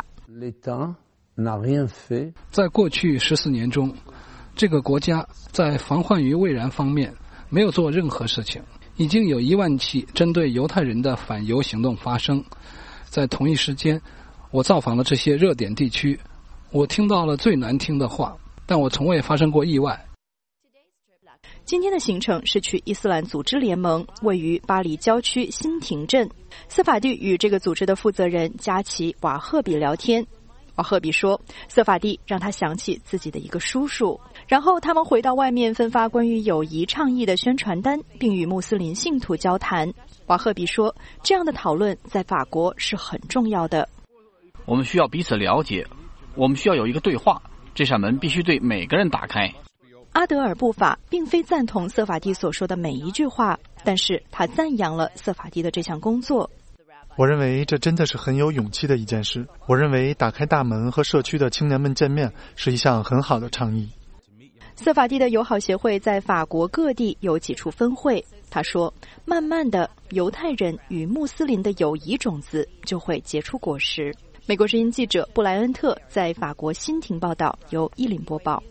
在过去十四年中，这个国家在防患于未然方面没有做任何事情。已经有一万起针对犹太人的反犹行动发生。在同一时间，我造访了这些热点地区，我听到了最难听的话，但我从未发生过意外。 今天的行程是去伊斯兰组织联盟位于巴黎郊区新廷镇。瑟法蒂与这个组织的负责人加奇瓦赫比聊天。 瓦赫比说，瑟法蒂让他想起自己的一个叔叔。然后他们回到外面分发关于友谊倡议的宣传单，并与穆斯林信徒交谈。瓦赫比说，这样的讨论在法国是很重要的。 我们需要彼此了解，我们需要有一个对话，这扇门必须对每个人打开。 阿德尔布法并非赞同瑟法蒂所说的每一句话，但是他赞扬了瑟法蒂的这项工作。 我认为这真的是很有勇气的一件事。我认为打开大门和社区的青年们见面是一项很好的倡议。 瑟法蒂的友好协会在法国各地有几处分会。他说，慢慢的，犹太人与穆斯林的友谊种子就会结出果实。美国之音记者布莱恩特在法国新亭报道，由伊林播报。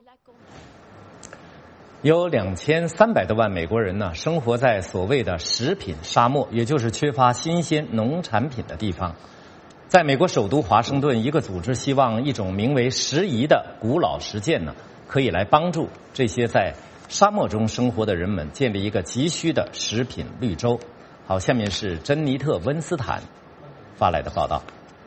有两千三百多万美国人呢，生活在所谓的食品沙漠，也就是缺乏新鲜农产品的地方。在美国首都华盛顿，一个组织希望一种名为食宜的古老实践呢，可以来帮助这些在沙漠中生活的人们建立一个急需的食品绿洲。好，下面是珍妮特·温斯坦发来的报道。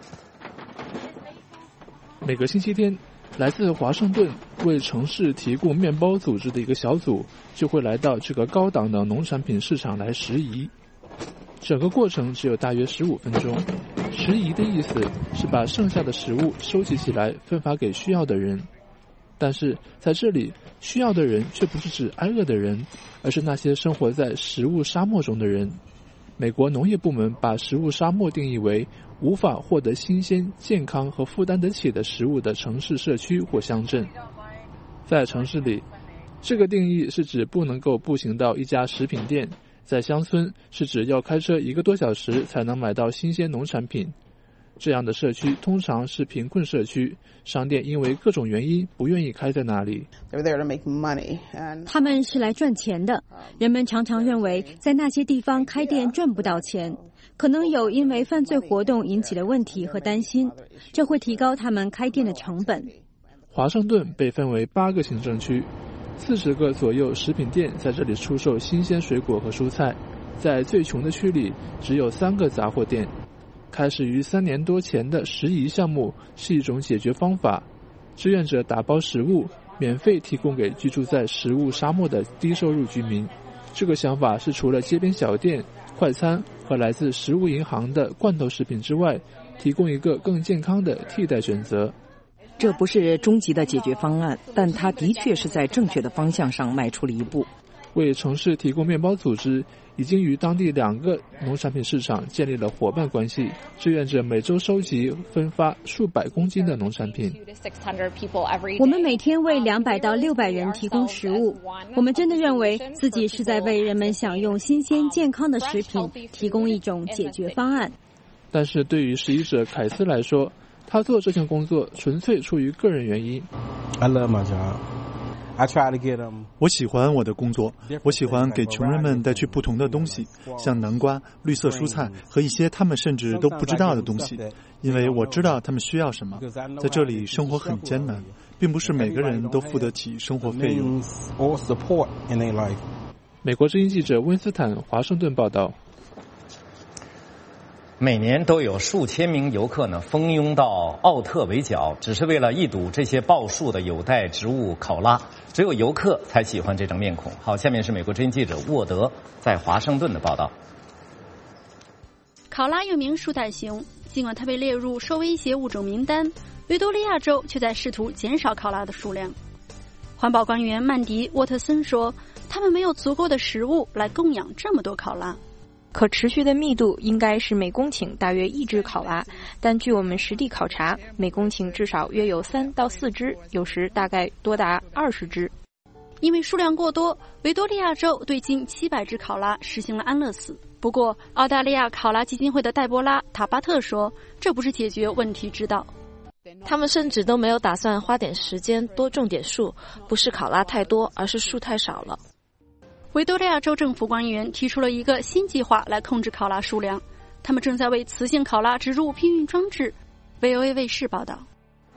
每个星期天，来自华盛顿为城市提供面包组织的一个小组就会来到这个高档的农产品市场来食宜。整个过程只有大约十五分钟。食宜的意思是把剩下的食物收集起来分发给需要的人。但是在这里，需要的人却不是指挨饿的人，而是那些生活在食物沙漠中的人。美国农业部门把食物沙漠定义为无法获得新鲜、健康和负担得起的食物的城市社区或乡镇。在城市里，这个定义是指不能够步行到一家食品店；在乡村，是指要开车一个多小时才能买到新鲜农产品。这样的社区通常是贫困社区，商店因为各种原因不愿意开在那里。 他们是来赚钱的，人们常常认为在那些地方开店赚不到钱，可能有因为犯罪活动引起的问题和担心，这会提高他们开店的成本。 华盛顿被分为八个行政区，四十个左右食品店在这里出售新鲜水果和蔬菜。在最穷的区里，只有三个杂货店。开始于三年多前的食宜项目是一种解决方法，志愿者打包食物，免费提供给居住在食物沙漠的低收入居民。这个想法是除了街边小店、快餐和来自食物银行的罐头食品之外，提供一个更健康的替代选择。 这不是终极的解决方案，但它的确是在正确的方向上迈出了一步。 为城市提供面包组织已经与当地两个农产品市场建立了伙伴关系，志愿者每周收集分发数百公斤的农产品。 我们每天为两百到六百人提供食物，我们真的认为自己是在为人们享用新鲜健康的食品提供一种解决方案。 但是对于食宜者凯斯来说，他做这项工作纯粹出于个人原因。 I love my job. I try to get them. 我喜欢我的工作，我喜欢给穷人们带去不同的东西，像南瓜、绿色蔬菜和一些他们甚至都不知道的东西，因为我知道他们需要什么。在这里生活很艰难，并不是每个人都付得起生活费用。 美国之音记者温斯坦华盛顿报道。 每年都有数千名游客呢蜂拥到奥特维角，只是为了一睹这些抱树的有袋植物考拉。只有游客才喜欢这张面孔。好，下面是美国之音记者沃德在华盛顿的报道。 考拉又名树袋熊，尽管它被列入受威胁物种名单，维多利亚州却在试图减少考拉的数量。环保官员曼迪·沃特森说，他们没有足够的食物来供养这么多考拉。 可持续的密度应该是每公顷大约一只考拉，但据我们实地考察，每公顷至少约有三到四只，有时大概多达二十只。 因为数量过多，维多利亚州对近七百只考拉实行了安乐死。不过，澳大利亚考拉基金会的黛波拉·塔巴特说，这不是解决问题之道。 他们甚至都没有打算花点时间多种点树，不是考拉太多，而是树太少了。 维多利亚州政府官员提出了一个新计划来控制考拉数量，他们正在为雌性考拉植入避孕装置。V O A 卫视报道。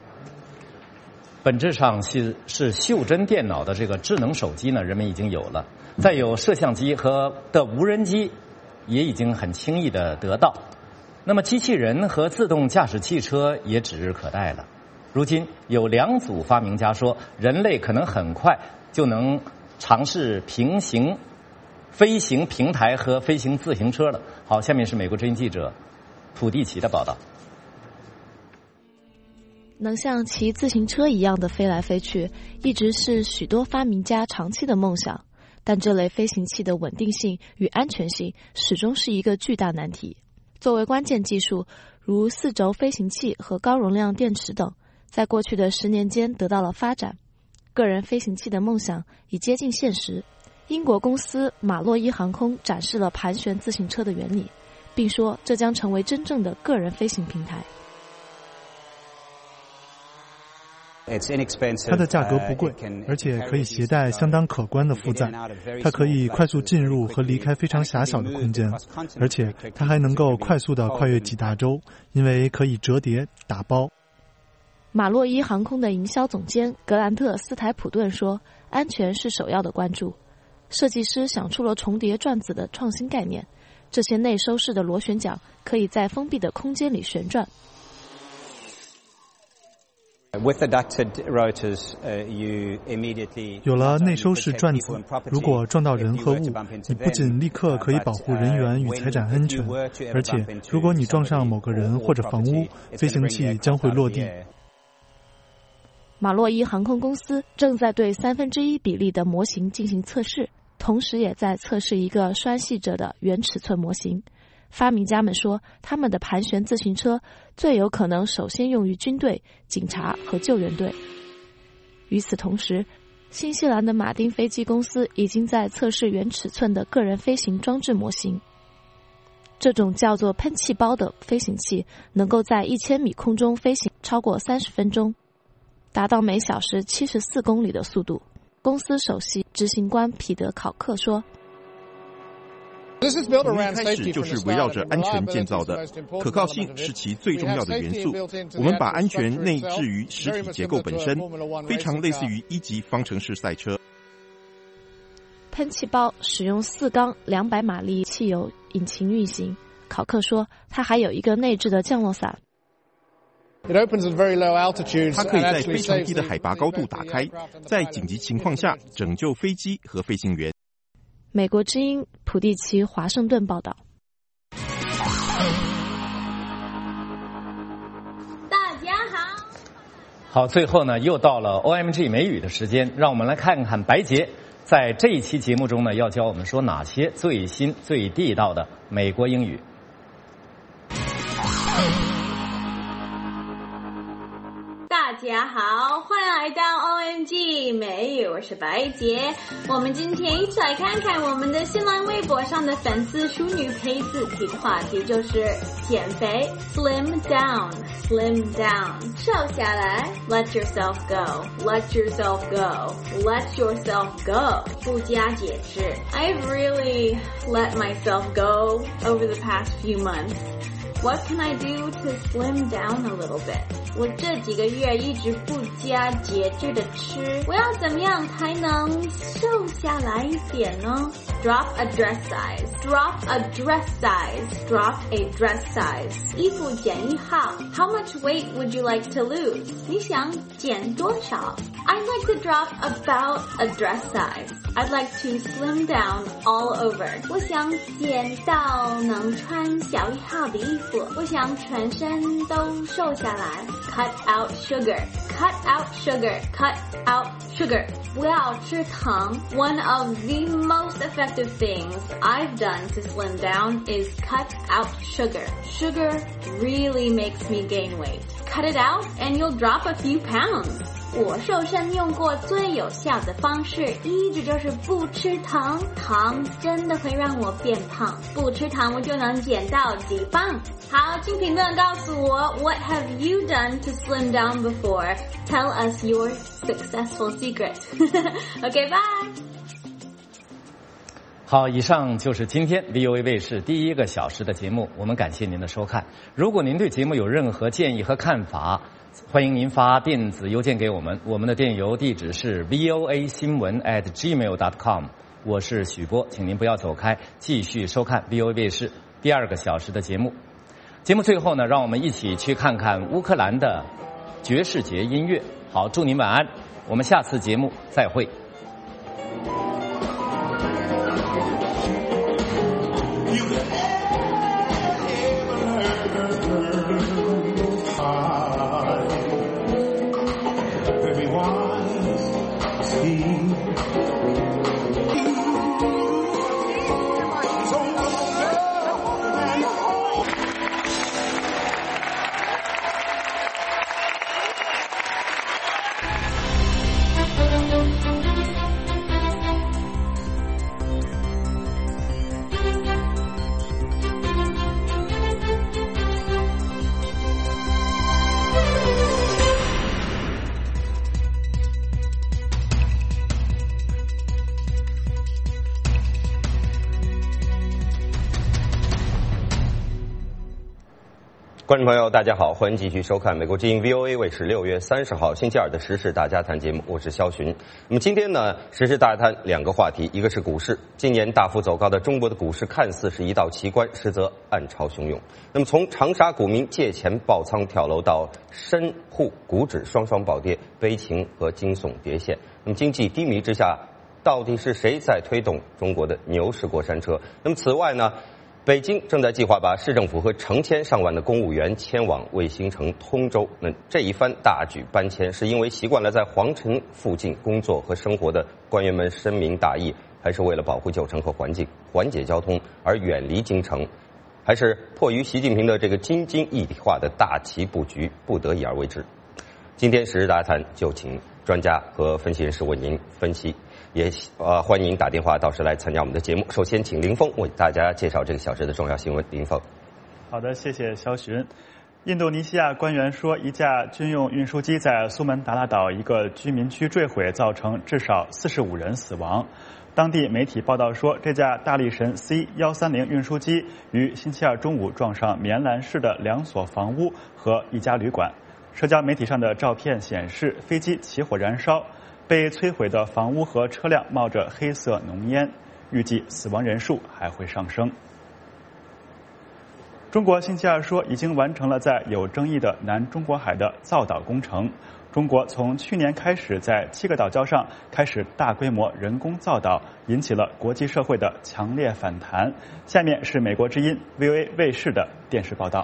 本质上是是袖珍电脑的这个智能手机呢，人们已经有了，再有摄像机和的无人机，也已经很轻易的得到。 那么机器人和自动驾驶汽车也指日可待了。如今有两组发明家说，人类可能很快就能尝试平行飞行平台和飞行自行车了。好，下面是美国之音记者普蒂奇的报道。 能像骑自行车一样的飞来飞去，一直是许多发明家长期的梦想。但这类飞行器的稳定性与安全性始终是一个巨大难题。作为关键技术，如四轴飞行器和高容量电池等，在过去的十年间得到了发展。个人飞行器的梦想已接近现实。英国公司马洛伊航空展示了盘旋自行车的原理，并说这将成为真正的个人飞行平台。 它的价格不贵，而且可以携带相当可观的负载。它可以快速进入和离开非常狭小的空间，而且它还能够快速地跨越几大洲，因为可以折叠打包。 马洛伊航空的营销总监格兰特·斯台普顿说，安全是首要的关注。设计师想出了重叠转子的创新概念，这些内收式的螺旋桨可以在封闭的空间里旋转。 有了内收式转子，如果撞到人和物，你不仅立刻可以保护人员与财产安全，而且如果你撞上某个人或者房屋，飞行器将会落地。 马洛伊航空公司正在对三分之一比例的模型进行测试，同时也在测试一个栓系着的原尺寸模型。发明家们说，他们的盘旋自行车最有可能首先用于军队、警察和救援队。与此同时，新西兰的马丁飞机公司已经在测试原尺寸的个人飞行装置模型。这种叫做喷气包的飞行器能够在一千米空中飞行超过三十分钟，达到每小时七十四公里的速度。公司首席执行官彼得·考克说， 从一开始就是围绕着安全建造的，可靠性是其最重要的元素。我们把安全内置于实体结构本身，非常类似于一级方程式赛车。 喷气包使用四缸两百马力汽油引擎运行。考克说，它还有一个内置的降落伞。 它可以在非常低的海拔高度打开，在紧急情况下拯救飞机和飞行员。 美国之音普蒂奇华盛顿报道。 大家好。 好，最后呢，又到了 O M G 美语的时间，让我们来看看白洁在这一期节目中呢，要教我们说哪些最新最地道的美国英语。 大家好，欢迎来到 O M G 美语，我是白洁。我们今天一起来看看我们的新浪微博上的粉丝淑女陪字题的话题，就是减肥 slim down slim down 瘦下来 let yourself go let yourself go let yourself go 不加节制。 I've really let myself go over the past few months.What can I do to slim down a little bit? 我这几个月一直不加节制的吃，我要怎么样才能瘦下来一点呢？ Drop a dress size. Drop a dress size. Drop a dress size. 衣服减一号。How much weight would you like to lose? 你想减多少？ I'd like to drop about a dress size.I'd like to slim down all over. 我想减到能穿小一号的衣服，我想全身都瘦下来。Cut out sugar. Cut out sugar. Cut out sugar. 不要吃糖。One of the most effective things I've done to slim down is cut out sugar. Sugar really makes me gain weight. Cut it out and you'll drop a few pounds.我瘦身用过最有效的方式一直就是不吃糖，糖真的会让我变胖，不吃糖我就能减到几磅。好，请评论告诉我 What have you done to slim down before? Tell us your successful secret. Okay, bye. 好，以上就是今天 V O A 卫视第一个小时的节目，我们感谢您的收看。如果您对节目有任何建议和看法，欢迎您发电子邮件给我们，我们的电邮地址是 v o a 新闻 at gmail dot com。我是许波，请您不要走开，继续收看 V O A 卫视第二个小时的节目。 节目最后呢，让我们一起去看看乌克兰的爵士节音乐。好，祝您晚安，我们下次节目再会。 观众朋友，大家好，欢迎继续收看美国之音 V O A 卫视六月三十号星期二的时事大家谈节目，我是肖寻。那么今天呢，时事大家谈两个话题，一个是股市。今年大幅走高的中国的股市看似是一道奇观，实则暗潮汹涌。那么从长沙股民借钱爆仓跳楼到深沪股指双双暴跌，悲情和惊悚叠现。那么经济低迷之下，到底是谁在推动中国的牛市过山车？那么此外呢，北京正在计划把市政府和成千上万的公务员迁往卫星城通州。那这一番大举搬迁，是因为习惯了在皇城附近工作和生活的官员们深明大义，还是为了保护旧城和环境、缓解交通而远离京城，还是迫于习近平的这个京津一体化的大棋布局，不得已而为之？今天时事大家谈就请专家和分析人士为您分析。也呃欢迎打电话到时来参加我们的节目。首先，请林峰为大家介绍这个小时的重要新闻。林峰， 好的，谢谢肖寻。印度尼西亚官员说，一架军用运输机在苏门答腊岛一个居民区坠毁，造成至少四十五人死亡。当地媒体报道说，这架大力神 C 一三零运输机于星期二中午撞上棉兰市的两所房屋和一家旅馆。社交媒体上的照片显示，飞机起火燃烧。被摧毁的房屋和车辆冒着黑色浓烟，预计死亡人数还会上升。中国星期二说，已经完成了在有争议的南中国海的造岛工程。中国从去年开始在七个岛礁上开始大规模人工造岛，引起了国际社会的强烈反弹。下面是美国之音 V O A 卫视的电视报道。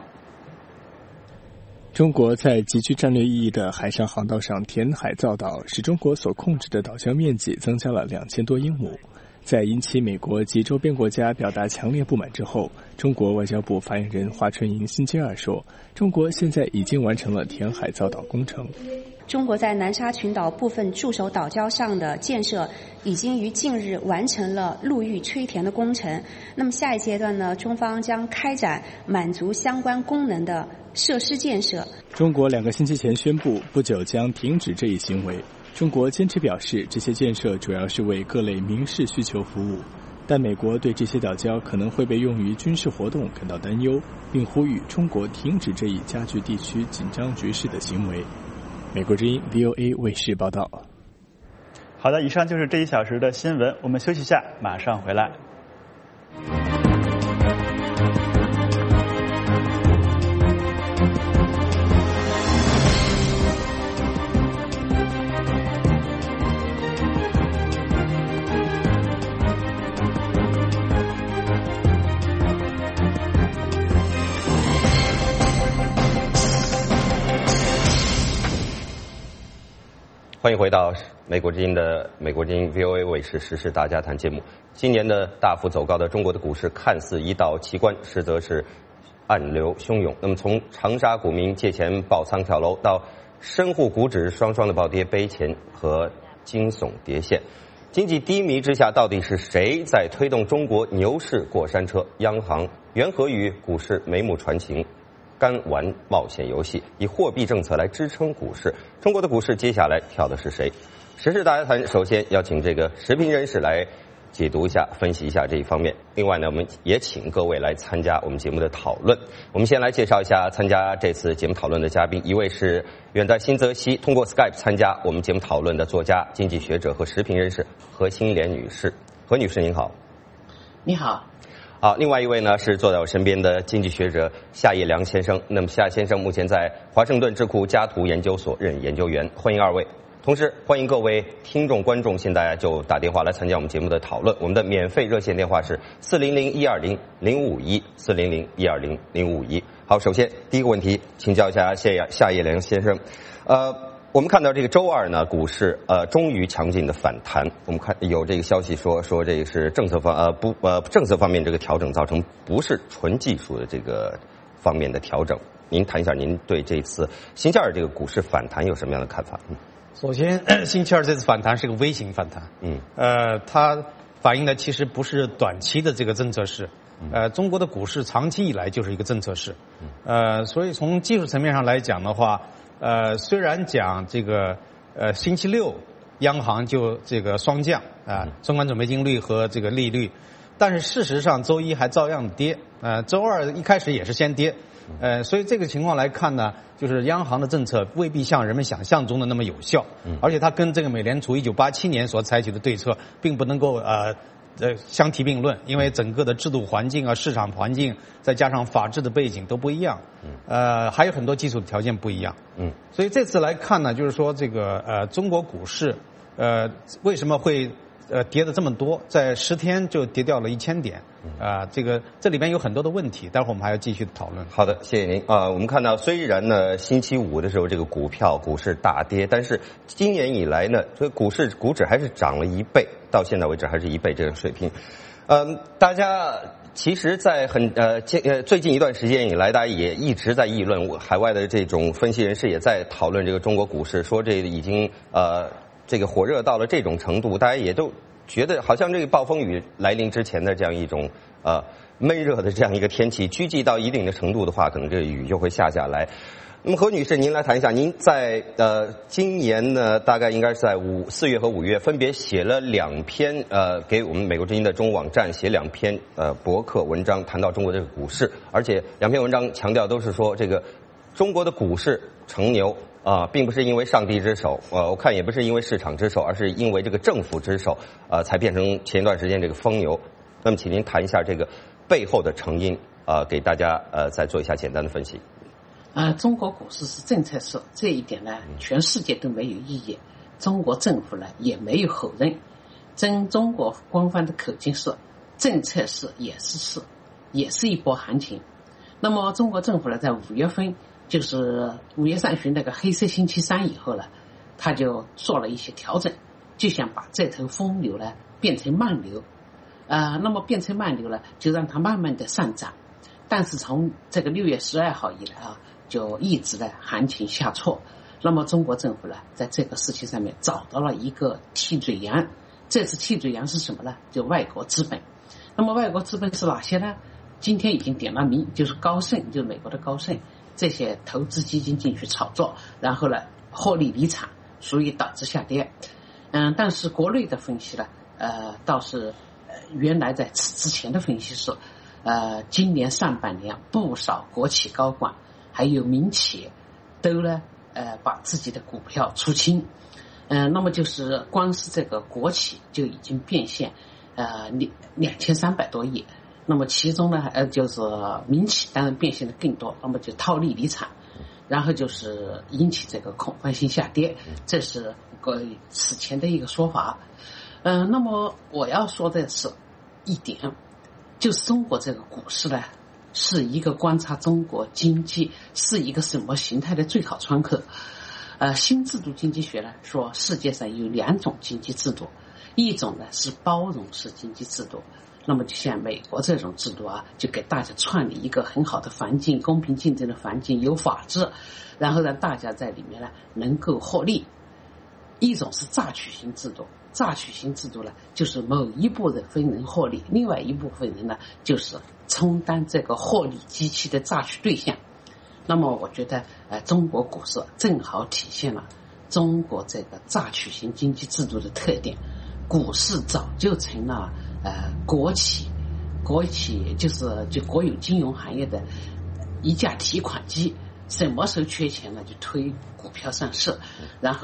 中国在极具战略意义的海上航道上填海造岛，使中国所控制的岛礁面积增加了两千多英亩。在引起美国及周边国家表达强烈不满之后，中国外交部发言人华春莹星期二说，中国现在已经完成了填海造岛工程。 中国在南沙群岛部分驻守岛礁上的建设已经于近日完成了陆域吹填的工程。那么下一阶段呢，中方将开展满足相关功能的设施建设。 中国两个星期前宣布，不久将停止这一行为。中国坚持表示，这些建设主要是为各类民事需求服务，但美国对这些岛礁可能会被用于军事活动感到担忧，并呼吁中国停止这一加剧地区紧张局势的行为。美国之音 V O A 卫视报道。 好的，以上就是这一小时的新闻，我们休息一下，马上回来。 欢迎回到美国之音的美国之音 V O A 卫视时事大家谈节目。今年的大幅走高的中国的股市看似一道奇观，实则是暗流汹涌。那么从长沙股民借钱爆仓跳楼到深沪股指双双的暴跌，悲情和惊悚叠现。经济低迷之下，到底是谁在推动中国牛市过山车？央行缘何与股市眉目传情，干玩冒险游戏，以货币政策来支撑股市？中国的股市接下来跳的是谁？时事大家谈，首先要请这个时评人士来解读一下、分析一下这一方面。另外呢，我们也请各位来参加我们节目的讨论。我们先来介绍一下参加这次节目讨论的嘉宾，一位是远在新泽西通过 Skype 参加我们节目讨论的作家、经济学者和时评人士何新莲女士。何女士您好。 你好。 好，另外一位呢是坐在我身边的经济学者夏业良先生。那么夏先生目前在华盛顿智库加图研究所任研究员。欢迎二位。同时欢迎各位听众观众，现在就打电话来参加我们节目的讨论。我们的免费热线电话是四零零一二零零五一四零零一二零零五一。好，首先第一个问题，请教一下夏业夏业良先生。呃，我们看到这个周二呢，股市呃终于强劲的反弹。我们看有这个消息说说这个是政策方呃不呃政策方面这个调整造成，不是纯技术的这个方面的调整。您谈一下您对这次星期二这个股市反弹有什么样的看法？嗯。 首先，星期二这次反弹是个微型反弹，嗯，呃，它反映的其实不是短期的这个政策市，呃，中国的股市长期以来就是一个政策市，呃，所以从技术层面上来讲的话，呃，虽然讲这个呃星期六央行就这个双降啊，中管准备金率和这个利率，但是事实上周一还照样跌，呃，周二一开始也是先跌。呃，所以这个情况来看呢，就是央行的政策未必像人们想象中的那么有效，嗯，而且它跟这个美联储一九八七年所采取的对策并不能够呃呃相提并论，因为整个的制度环境啊、市场环境，再加上法治的背景都不一样，嗯，呃，还有很多基础的条件不一样，嗯，所以这次来看呢，就是说这个呃中国股市呃为什么会呃跌的这么多，在十天就跌掉了一千点，啊、呃，这个这里边有很多的问题，待会儿我们还要继续讨论。 好的，谢谢您啊、呃。我们看到虽然呢星期五的时候这个股票股市大跌，但是今年以来呢，这个股市股指还是涨了一倍，到现在为止还是一倍这个水平。嗯、呃，大家其实，在很呃近呃最近一段时间以来，大家也一直在议论，海外的这种分析人士也在讨论这个中国股市，说这已经呃。这个火热到了这种程度，大家也都觉得好像这个暴风雨来临之前的这样一种呃闷热的这样一个天气，聚集到一定的程度的话，可能这个雨就会下下来。那么何女士，您来谈一下，您在呃今年呢，大概应该是在五四月和五月分别写了两篇呃给我们美国之音的中网站写两篇呃博客文章，谈到中国这个股市，而且两篇文章强调都是说这个中国的股市成牛。啊，并不是因为上帝之手，呃，我看也不是因为市场之手，而是因为这个政府之手，呃，才变成前一段时间这个疯牛。那么，请您谈一下这个背后的成因，呃，给大家呃再做一下简单的分析。 啊、呃，中国股市是政策市，这一点呢，全世界都没有异议，中国政府呢也没有否认。真中国官方的口径是，政策市也是市，也是一波行情。那么，中国政府呢，在五月份。就是五月上旬那个黑色星期三以后呢，他就做了一些调整，就想把这头疯牛呢变成慢牛，呃，那么变成慢牛呢，就让它慢慢的上涨。但是从这个六月十二号以来啊，就一直的行情下挫。那么中国政府呢，在这个事情上面找到了一个替罪羊。这次替罪羊是什么呢？就外国资本。那么外国资本是哪些呢？今天已经点了名，就是高盛，就是美国的高盛。这些投资基金进去炒作，然后呢获利离场，所以导致下跌。嗯，但是国内的分析呢，呃，倒是呃原来在此之前的分析是，呃，今年上半年不少国企高管还有民企都呢，呃，把自己的股票出清。嗯、呃，那么就是光是这个国企就已经变现，呃，两两千三百多亿。那么其中呢，呃，就是民企当然变现的更多，那么就套利离场，然后就是引起这个恐慌性下跌，这是个此前的一个说法。嗯、呃，那么我要说的是一点，就是中国这个股市呢，是一个观察中国经济是一个什么形态的最好窗口。呃，新制度经济学呢说，世界上有两种经济制度，一种呢是包容式经济制度。那么就像美国这种制度啊，就给大家创立一个很好的环境，公平竞争的环境，有法治，然后让大家在里面呢能够获利。一种是榨取型制度，榨取型制度呢，就是某一部分人获利，另外一部分人呢就是充当这个获利机器的榨取对象。那么我觉得，呃，中国股市正好体现了中国这个榨取型经济制度的特点。股市早就成了呃国企，国企就是就国有金融行业的一架提款机，什么时候缺钱了就推股票上市，然后呢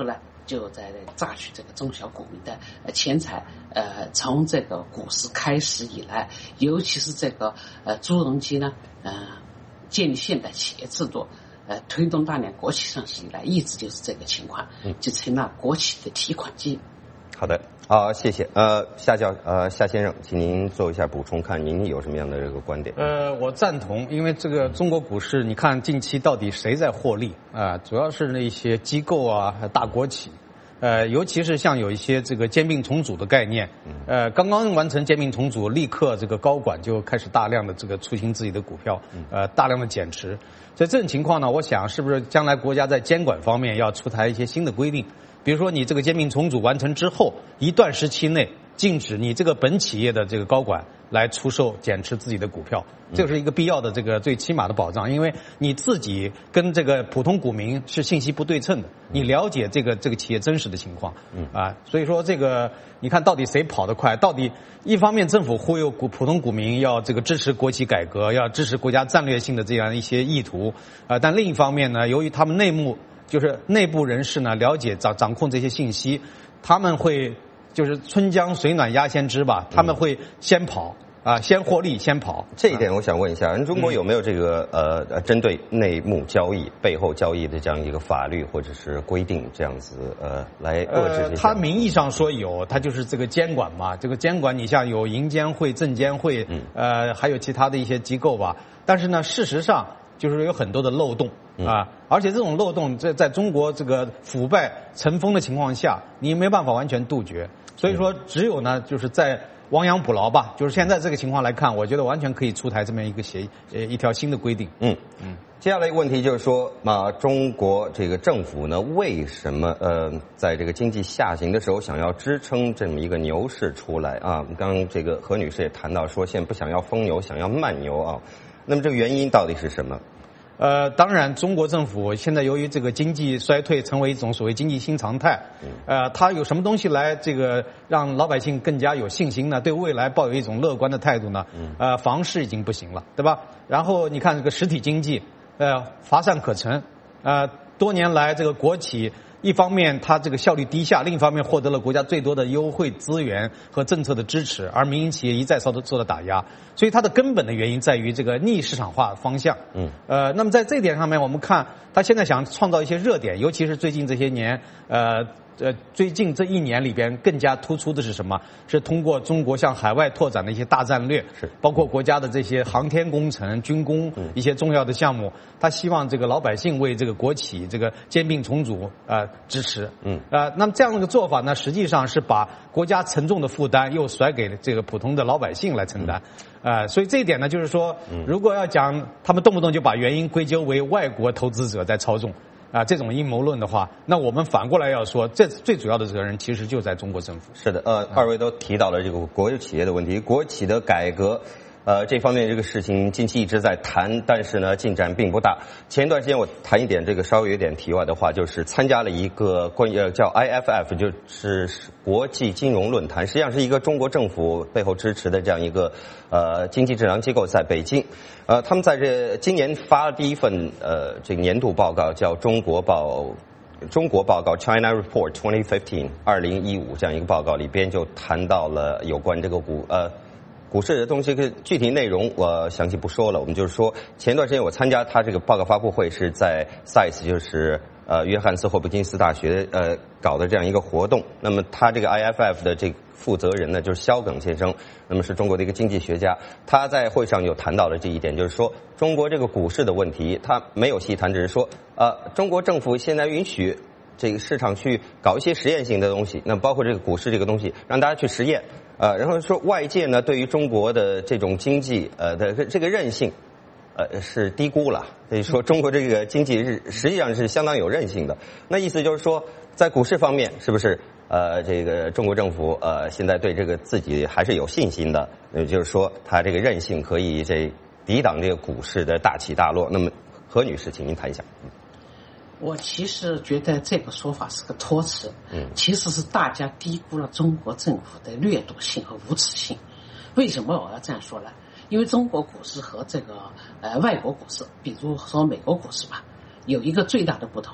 就在榨取这个中小股民的呃钱财。呃，从这个股市开始以来，尤其是这个呃朱镕基呢，呃，建立现代企业制度，呃，推动大量国企上市以来，一直就是这个情况，就成了国企的提款机。 好的，好，谢谢。呃，夏教呃夏先生，请您做一下补充，看您有什么样的这个观点？ 呃，我赞同，因为这个中国股市，你看近期到底谁在获利啊、呃？主要是那些机构啊、大国企。呃，尤其是像有一些这个兼并重组的概念，呃，刚刚完成兼并重组，立刻这个高管就开始大量的这个出清自己的股票，呃，大量的减持。在这种情况呢，我想是不是将来国家在监管方面要出台一些新的规定？比如说你这个兼并重组完成之后，一段时期内禁止你这个本企业的这个高管来出售减持自己的股票，这是一个必要的这个最起码的保障，因为你自己跟这个普通股民是信息不对称的，你了解这个这个企业真实的情况，啊，所以说这个你看到底谁跑得快？到底一方面政府忽悠股普通股民要这个支持国企改革，要支持国家战略性的这样一些意图，啊，但另一方面呢，由于他们内幕就是内部人士呢了解掌掌控这些信息，他们会就是春江水暖鸭先知吧，他们会先跑。啊，先获利，先跑。 这一点我想问一下，中国有没有这个呃，针对内幕交易、背后交易的这样一个法律或者是规定，这样子呃来遏制这些？ 呃，它名义上说有，它就是这个监管嘛。这个监管，你像有银监会、证监会，嗯，呃，还有其他的一些机构吧。但是呢，事实上就是有很多的漏洞啊，而且这种漏洞在在中国这个腐败尘封的情况下，你没办法完全杜绝。所以说，只有呢，就是在亡羊补牢吧，就是现在这个情况来看，我觉得完全可以出台这么一个协呃一条新的规定。 嗯嗯。接下来一个问题就是说，啊，中国这个政府呢，为什么呃在这个经济下行的时候想要支撑这么一个牛市出来啊？刚刚这个何女士也谈到说，现在不想要疯牛，想要慢牛啊。那么这个原因到底是什么？ 呃，当然，中国政府现在由于这个经济衰退成为一种所谓经济新常态，呃，它有什么东西来这个让老百姓更加有信心呢？对未来抱有一种乐观的态度呢？呃，房市已经不行了，对吧？然后你看这个实体经济，呃，乏善可陈，呃，多年来这个国企。一方面它这个效率低下，另一方面获得了国家最多的优惠资源和政策的支持，而民营企业一再受到受到打压，所以它的根本的原因在于这个逆市场化方向。嗯，呃，那么在这一点上面，我们看它现在想创造一些热点，尤其是最近这些年，呃。呃，最近这一年里边更加突出的是什么？是通过中国向海外拓展的一些大战略，是包括国家的这些航天工程、军工一些重要的项目，他希望这个老百姓为这个国企这个兼并重组呃支持。嗯，呃，那么这样的一个做法呢，实际上是把国家沉重的负担又甩给这个普通的老百姓来承担。呃，所以这一点呢，就是说，如果要讲他们动不动就把原因归咎为外国投资者在操纵。啊，这种阴谋论的话，那我们反过来要说，这最主要的责任其实就在中国政府。 是的，呃，二位都提到了这个国有企业的问题，国企的改革。呃，这方面这个事情近期一直在谈，但是呢，进展并不大。前一段时间我谈一点这个稍微有点题外的话，就是参加了一个关于呃叫 I F F， 就是国际金融论坛，实际上是一个中国政府背后支持的这样一个呃经济质量机构，在北京。呃，他们在这今年发了第一份呃这个年度报告，叫《中国报》。中国报告 China Report twenty fifteen 二零一五这样一个报告里边就谈到了有关这个股呃。股市的东西，具体内容我详细不说了。我们就是说，前段时间我参加他这个报告发布会，是在 S A I S， 就是呃约翰斯霍普金斯大学呃搞的这样一个活动。那么他这个 I F F 的这个负责人呢，就是萧耿先生，那么是中国的一个经济学家。他在会上有谈到了这一点，就是说中国这个股市的问题，他没有细谈，只是说呃中国政府现在允许这个市场去搞一些实验性的东西，那包括这个股市这个东西，让大家去实验。呃，然后说外界呢对于中国的这种经济呃的这个韧性，呃是低估了。所以说中国这个经济是实际上是相当有韧性的。那意思就是说，在股市方面，是不是呃这个中国政府呃现在对这个自己还是有信心的？也就是说，它这个韧性可以这抵挡这个股市的大起大落。那么何女士，请您谈一下。 我其实觉得这个说法是个托词，嗯，其实是大家低估了中国政府的掠夺性和无耻性。为什么我要这样说呢？因为中国股市和这个呃外国股市，比如说美国股市吧，有一个最大的不同，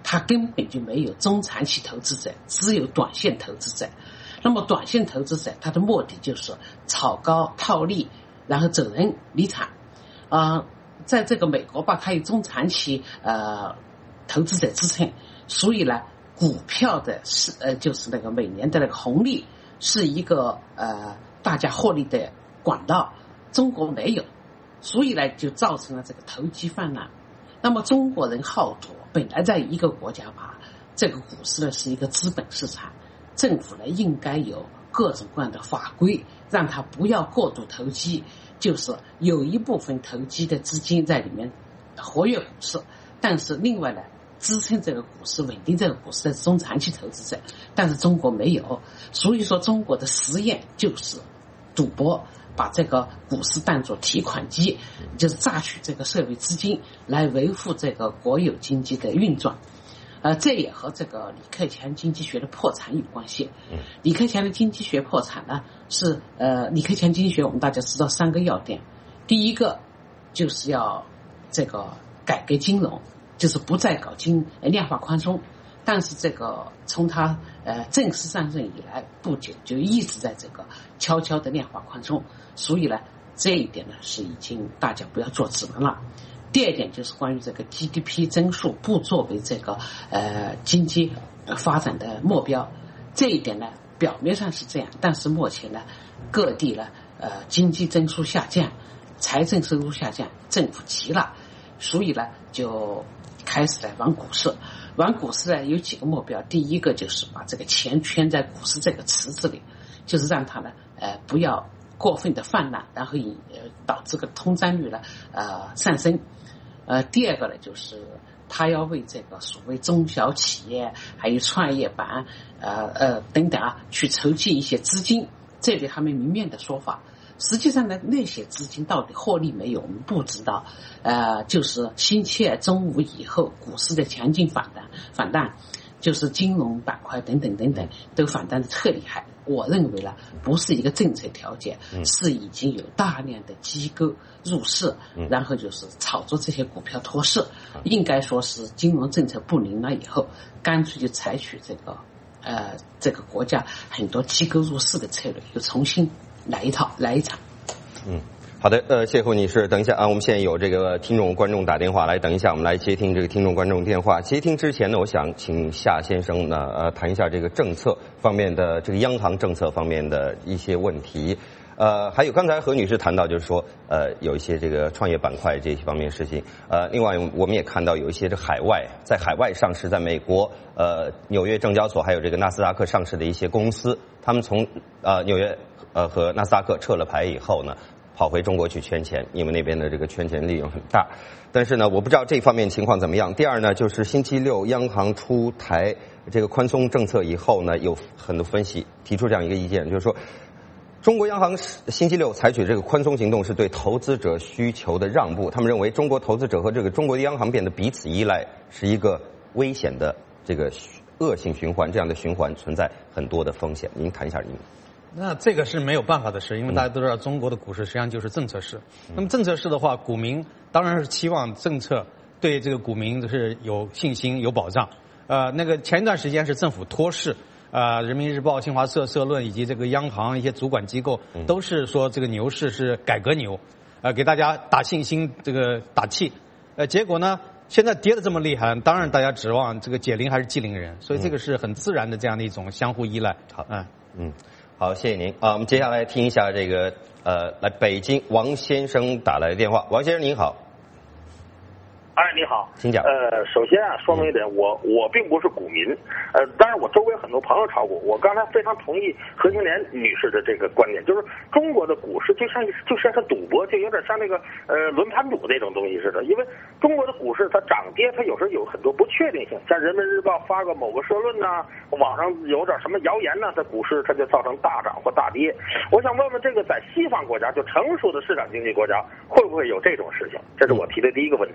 它根本就没有中长期投资者，只有短线投资者。那么短线投资者，他的目的就是炒高套利，然后走人离场。啊、呃，在这个美国吧，它有中长期呃投资者支撑，所以呢，股票的是呃就是那个每年的那个红利是一个呃大家获利的管道，中国没有，所以呢就造成了这个投机泛滥。那么中国人好赌，本来在一个国家吧，这个股市呢是一个资本市场。政府呢应该有各种各样的法规，让它不要过度投机，就是有一部分投机的资金在里面活跃股市，但是另外呢支撑这个股市、稳定这个股市的中长期投资者，但是中国没有，所以说中国的实验就是赌博，把这个股市当作提款机，就是榨取这个社会资金来维护这个国有经济的运转。呃，这也和这个李克强经济学的破产有关系。李克强的经济学破产呢，是呃，李克强经济学我们大家知道三个要点，第一个就是要这个改革金融，就是不再搞金量化宽松。但是这个从他呃正式上任以来不久，就一直在这个悄悄的量化宽松，所以呢，这一点呢是已经大家不要做指纹了。第二点就是关于这个 G D P 增速不作为这个呃经济发展的目标，这一点呢表面上是这样，但是目前呢各地呢呃经济增速下降，财政收入下降，政府急了，所以呢就开始来玩股市。玩股市呢有几个目标，第一个就是把这个钱圈在股市这个池子里，就是让它呢呃不要过分的泛滥，然后以呃导致个通胀率呢呃上升。呃，第二个呢，就是他要为这个所谓中小企业还有创业板呃呃等等啊，去筹集一些资金，这里他们明面的说法。实际上呢，那些资金到底获利没有，我们不知道。呃，就是星期二中午以后，股市的强劲反弹，反弹就是金融板块等等等等都反弹的特厉害。我认为呢，不是一个政策条件，是已经有大量的机构入市，然后就是炒作这些股票脱市。应该说是金融政策不灵了以后，干脆就采取这个呃这个国家很多机构入市的策略，又重新来一套来一场。 嗯。好的，呃，谢胡女士，等一下啊，我们现在有这个听众观众打电话来，等一下我们来接听这个听众观众电话。接听之前呢，我想请夏先生呢，呃，谈一下这个政策方面的这个央行政策方面的一些问题。呃，还有刚才何女士谈到，就是说，呃，有一些这个创业板块这些方面的事情。呃，另外我们也看到有一些这海外在海外上市，在美国呃纽约证交所还有这个纳斯达克上市的一些公司，他们从呃纽约呃和纳斯达克撤了牌以后呢，跑回中国去圈钱，因为那边的这个圈钱利润很大。但是呢，我不知道这方面情况怎么样。第二呢，就是星期六央行出台这个宽松政策以后呢，有很多分析提出这样一个意见，就是说中国央行星期六采取这个宽松行动是对投资者需求的让步。他们认为中国投资者和这个中国的央行变得彼此依赖，是一个危险的这个恶性循环，这样的循环存在很多的风险。您谈一下您。 那这个是没有办法的事，因为大家都知道中国的股市实际上就是政策市。那么政策市的话，股民当然是期望政策对这个股民是有信心、有保障。呃，那个前一段时间是政府托市，呃，人民日报、新华社社论以及这个央行一些主管机构都是说这个牛市是改革牛，呃，给大家打信心、这个打气。呃，结果呢，现在跌得这么厉害，当然大家指望这个解铃还是系铃人，所以这个是很自然的这样的一种相互依赖。好，嗯嗯。好，谢谢您啊！我们接下来听一下这个呃，来北京王先生打来的电话。王先生您好。 哎，你好， 请讲。 呃，首先啊，说明一点，我我并不是股民，呃，当然我周围很多朋友炒股，我刚才非常同意何青莲女士的这个观点，就是中国的股市就像就像是赌博，就有点像那个呃轮盘赌那种东西似的，因为中国的股市它涨跌它有时候有很多不确定性，像人民日报发个某个社论呐、啊，网上有点什么谣言呐、啊，这股市它就造成大涨或大跌。我想问问，这个在西方国家就成熟的市场经济国家会不会有这种事情？这是我提的第一个问题啊。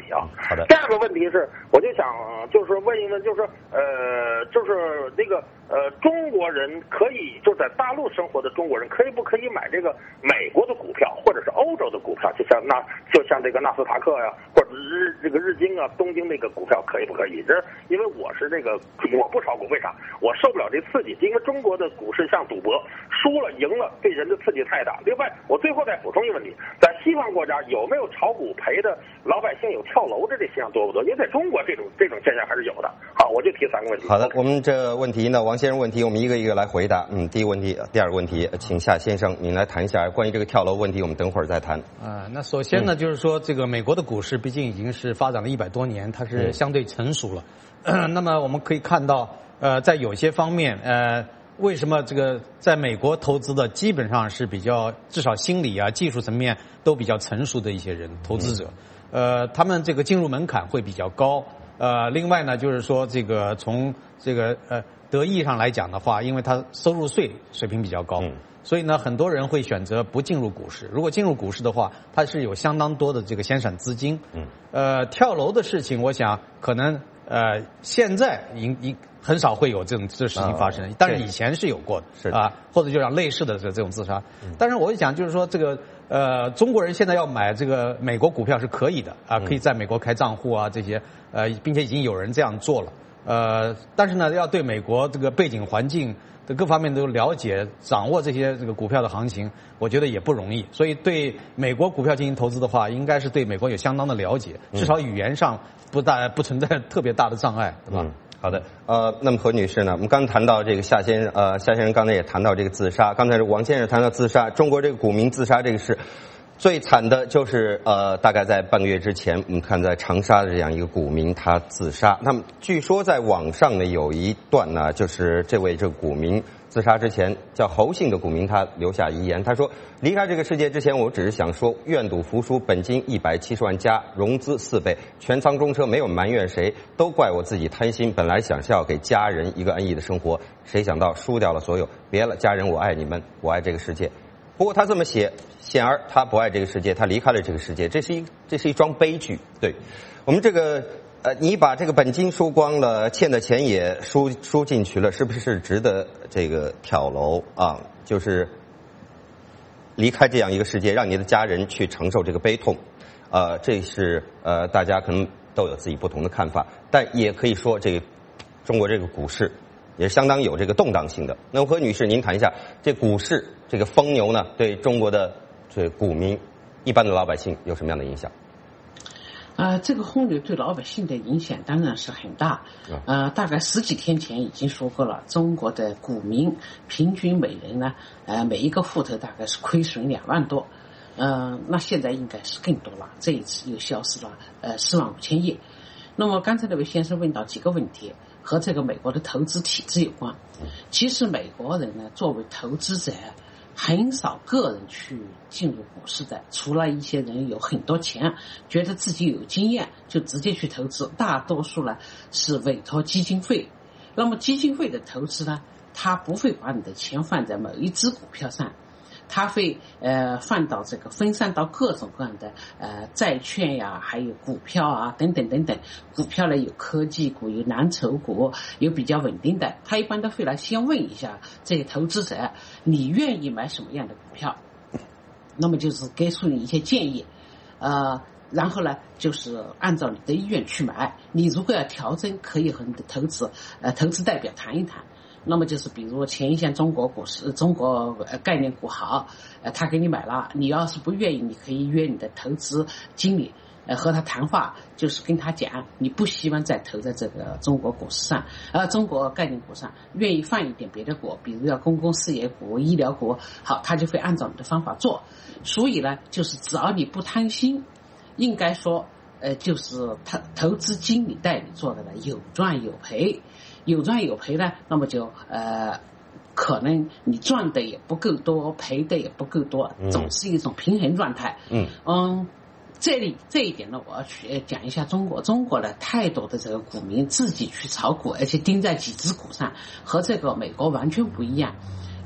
好的。 第二个问题是，我就想就是问一问，就是呃，就是那个呃，中国人可以就在大陆生活的中国人，可以不可以买这个美国的股票，或者是欧洲的股票，就像纳就像这个纳斯达克呀，或者日这个日经啊、东京那个股票，可以不可以？这因为我是这个我不炒股，为啥？我受不了这刺激，因为中国的股市像赌博，输了赢了对人的刺激太大。另外，我最后再补充一个问题，在西方国家有没有炒股赔的老百姓有跳楼的这现象多不多？因为在中国这种这种现象还是有的。好，我就提三个问题。 好的，我们这问题呢，王先生问题我们一个一个来回答。嗯，第一个问题，第二个问题，请夏先生您来谈一下关于这个跳楼问题，我们等会儿再谈。 啊、呃，那首先呢，嗯、就是说这个美国的股市毕竟已经是发展了一百多年，它是相对成熟了。嗯、那么我们可以看到，呃，在有些方面，呃。为什么这个在美国投资的基本上是比较至少心理啊、技术层面都比较成熟的一些人投资者，呃，他们这个进入门槛会比较高。呃，另外呢，就是说这个从这个呃得益上来讲的话，因为他收入税水平比较高，所以呢，很多人会选择不进入股市。如果进入股市的话，它是有相当多的这个闲散资金。呃，跳楼的事情，我想可能呃现在应应。很少会有这种这事情发生，但是以前是有过的， 是啊，或者就像类似的这这种自杀。但是我想就是说，这个呃，中国人现在要买这个美国股票是可以的啊，可以在美国开账户啊这些，呃，并且已经有人这样做了。呃，但是呢，要对美国这个背景环境的各方面都了解、掌握这些这个股票的行情，我觉得也不容易。所以对美国股票进行投资的话，应该是对美国有相当的了解，至少语言上不大不存在特别大的障碍，对吧？ 嗯好的，呃，那么何女士呢？我们刚谈到这个夏先生，呃，夏先生刚才也谈到这个自杀，刚才王先生谈到自杀，中国这个股民自杀这个事，最惨的就是呃，大概在半个月之前，我们看在长沙的这样一个股民他自杀。那么据说在网上呢有一段呢，就是这位这个股民自杀之前，叫侯姓的股民他留下遗言，他说：离开这个世界之前，我只是想说，愿赌服输，本金一百七十万加，融资四倍，全仓中车，没有埋怨谁，都怪我自己贪心。本来想是要给家人一个安逸的生活，谁想到输掉了所有。别了，家人，我爱你们，我爱这个世界。不过他这么写，显而他不爱这个世界，他离开了这个世界，这是一这是一桩悲剧。对我们这个。呃，你把这个本金输光了，欠的钱也输输进去了，是不是值得这个跳楼啊？就是离开这样一个世界，让你的家人去承受这个悲痛，呃，这是呃大家可能都有自己不同的看法，但也可以说，这个中国这个股市也是相当有这个动荡性的。那么何女士，您谈一下这股市这个疯牛呢，对中国的这股民、一般的老百姓有什么样的影响？ 呃，这个洪流对老百姓的影响当然是很大。呃，大概十几天前已经说过了，中国的股民平均每人呢，呃，每一个户头大概是亏损两万多。呃，那现在应该是更多了，这一次又消失了呃四万五千亿。那么刚才那位先生问到几个问题，和这个美国的投资体制有关。其实美国人呢，作为投资者，很少个人去进入股市的，除了一些人有很多钱，觉得自己有经验就直接去投资，大多数呢是委托基金会。那么基金会的投资呢，他不会把你的钱放在某一只股票上，他会呃放到这个分散到各种各样的呃债券呀，还有股票啊等等等等。股票呢有科技股，有蓝筹股，有比较稳定的。他一般都会来先问一下这个投资者，你愿意买什么样的股票？那么就是给出你一些建议，呃，然后呢就是按照你的意愿去买。你如果要调整，可以和你的投资呃投资代表谈一谈。那么就是比如前一线中国股市、中国概念股好，呃，他给你买了，你要是不愿意，你可以约你的投资经理，呃，和他谈话，就是跟他讲，你不希望再投在这个中国股市上，呃，中国概念股上，愿意放一点别的股，比如要公共事业股、医疗股，好，他就会按照你的方法做。所以呢，就是只要你不贪心，应该说，呃，就是投投资经理带你做的呢，有赚有赔。有赚有赔呢，那么就呃，可能你赚的也不够多，赔的也不够多，总是一种平衡状态。嗯嗯，这里这一点呢，我要去讲一下中国。中国的太多的这个股民自己去炒股，而且盯在几只股上，和这个美国完全不一样。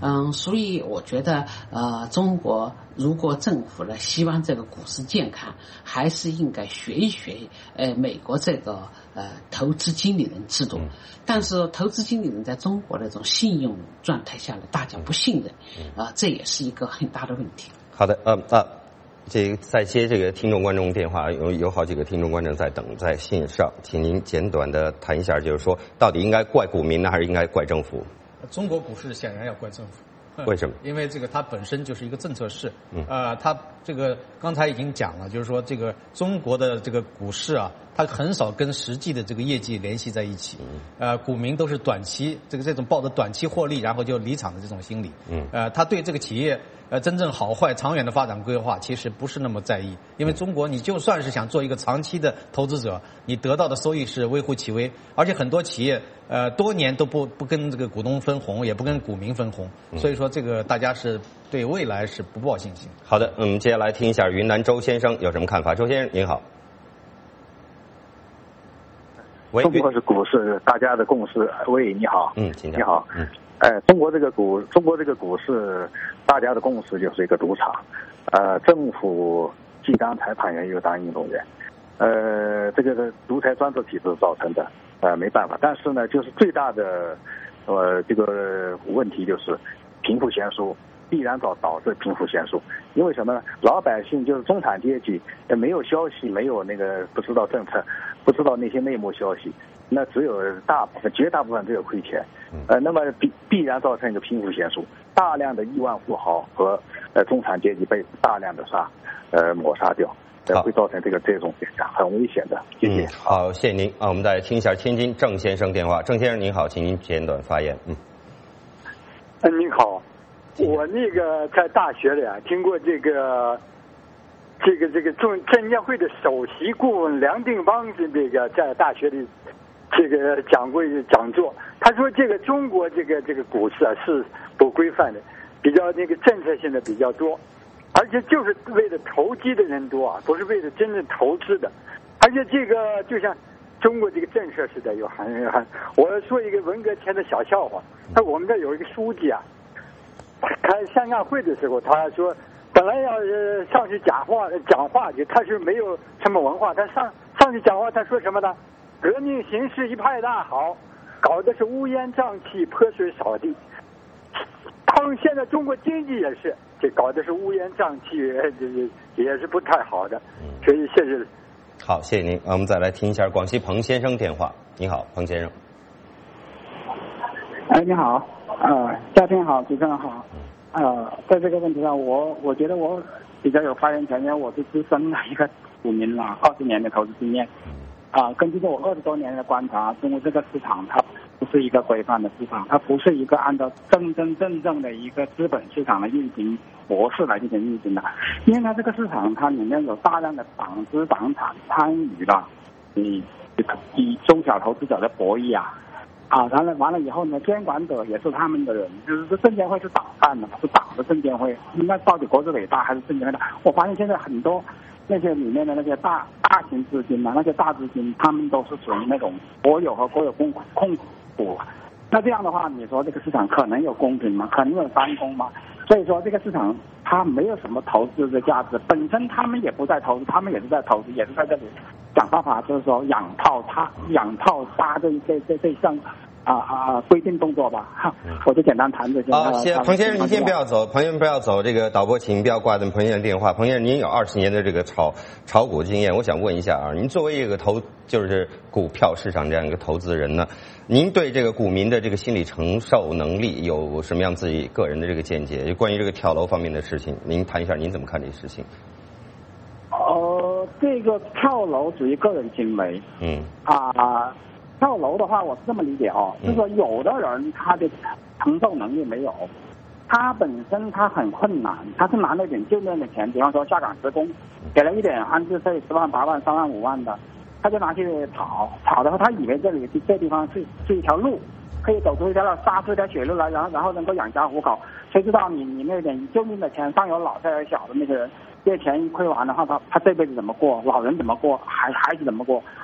嗯，所以我觉得呃，中国如果政府呢希望这个股市健康，还是应该学一学呃美国这个呃投资经理人制度。嗯、但是投资经理人在中国的这种信用状态下呢，大家不信任，啊、呃，这也是一个很大的问题。 好的，呃啊。这个在接这个听众观众电话，有有好几个听众观众在等在线上，请您简短的谈一下，就是说到底应该怪股民呢，还是应该怪政府？ 中国股市显然要怪政府。 为什么？ 因为这个它本身就是一个政策市，嗯，呃，它这个刚才已经讲了，就是说这个中国的这个股市啊，它很少跟实际的这个业绩联系在一起，嗯，呃，股民都是短期这个这种抱着短期获利然后就离场的这种心理，嗯，呃，他对这个企业呃真正好坏长远的发展规划其实不是那么在意，因为中国你就算是想做一个长期的投资者，你得到的收益是微乎其微，而且很多企业呃多年都不不跟这个股东分红，也不跟股民分红，所以说这个大家是对未来是不抱信心。 好的，嗯，接下来听一下云南周先生有什么看法。周先生您好。 喂，中国是股市大家的共识。喂，你好。 嗯，请讲。 你好。 嗯。 哎，中国这个股，中国这个股市大家的共识就是一个赌场，呃，政府既当裁判员又当运动员，呃，这个是独裁专制体制造成的，呃，没办法。但是呢，就是最大的呃这个问题就是贫富悬殊。必然导导致贫富悬殊，因为什么呢？老百姓就是中产阶级，没有消息，没有那个不知道政策，不知道那些内幕消息，那只有大部分绝大部分只有亏钱，呃，那么必必然造成一个贫富悬殊，大量的亿万富豪和呃中产阶级被大量的杀，呃抹杀掉，呃会造成这个这种很危险的。谢谢。 嗯、好，谢谢您啊，我们再听一下天津郑先生电话。郑先生您好，请您简短发言。嗯。 嗯，您好。我那个在大学里啊，听过这个，这个这个中证监会的首席顾问梁定邦是这个在大学里这个讲过一个讲座，他说这个中国这个这个股市啊是不规范的，比较那个政策性的比较多，而且就是为了投机的人多啊，不是为了真正投资的，而且这个就像中国这个震慑式的有很很，我说一个文革前的小笑话，他我们这有一个书记啊。开三大会的时候，他说本来要呃上去讲话讲话去，他是没有什么文化，他上上去讲话，他说什么呢？革命形势一派大好，搞的是乌烟瘴气、泼水扫地。他们现在中国经济也是，这搞的是乌烟瘴气，也也是不太好的。所以谢谢。 好，谢谢您。我们再来听一下广西彭先生电话。你好，彭先生。 哎，你好。呃，嘉宾好，主持人好。呃，在这个问题上，我我觉得我比较有发言权，因为我是资深的一个股民了，二十年的投资经验。啊、呃，根据我二十多年的观察，中国这个市场它不是一个规范的市场，它不是一个按照真真正正的一个资本市场的运行模式来进行运行的，因为它这个市场它里面有大量的党资党产参与了，以以中小投资者的博弈啊。啊，完了完了以后呢，监管者也是他们的人，就是说证监会是党办的，是党的证监会，那到底国资委大还是证监会大？我发现现在很多那些里面的那些大大型资金嘛，那些大资金，他们都是属于那种国有和国有控控股，那这样的话，你说这个市场可能有公平吗？可能有三公吗？所以说这个市场它没有什么投资的价值，本身他们也不在投资，他们也是在投资，也是在这里想办法，就是说养套他养套杀这这这这项啊啊规定动作吧。哈，我就简单谈这些。 好，先彭先生，您先不要走，彭先生不要走，这个导播请不要挂断彭先生电话。彭先生，您有二十年的这个炒炒股经验，我想问一下啊，您作为一个投就是股票市场这样一个投资人呢，您对这个股民的这个心理承受能力有什么样自己个人的这个见解？就关于这个跳楼方面的事情，您谈一下您怎么看这个事情？ 呃，这个跳楼属于个人行为。 嗯。 啊。跳楼的话，我是这么理解哦，就是说有的人他的承受能力没有，他本身他很困难，他是拿了点救命的钱，比方说下岗职工，给了一点安置费，十万、八万、三万、五万的，他就拿去炒，炒的话，他以为这里这地方是是一条路，可以走出一条杀出一条血路来，然后然后能够养家糊口，谁知道你你那点救命的钱，上有老下有小的那个人。这些钱一亏完的话，他他这辈子怎么过？老人怎么过？孩孩子怎么过？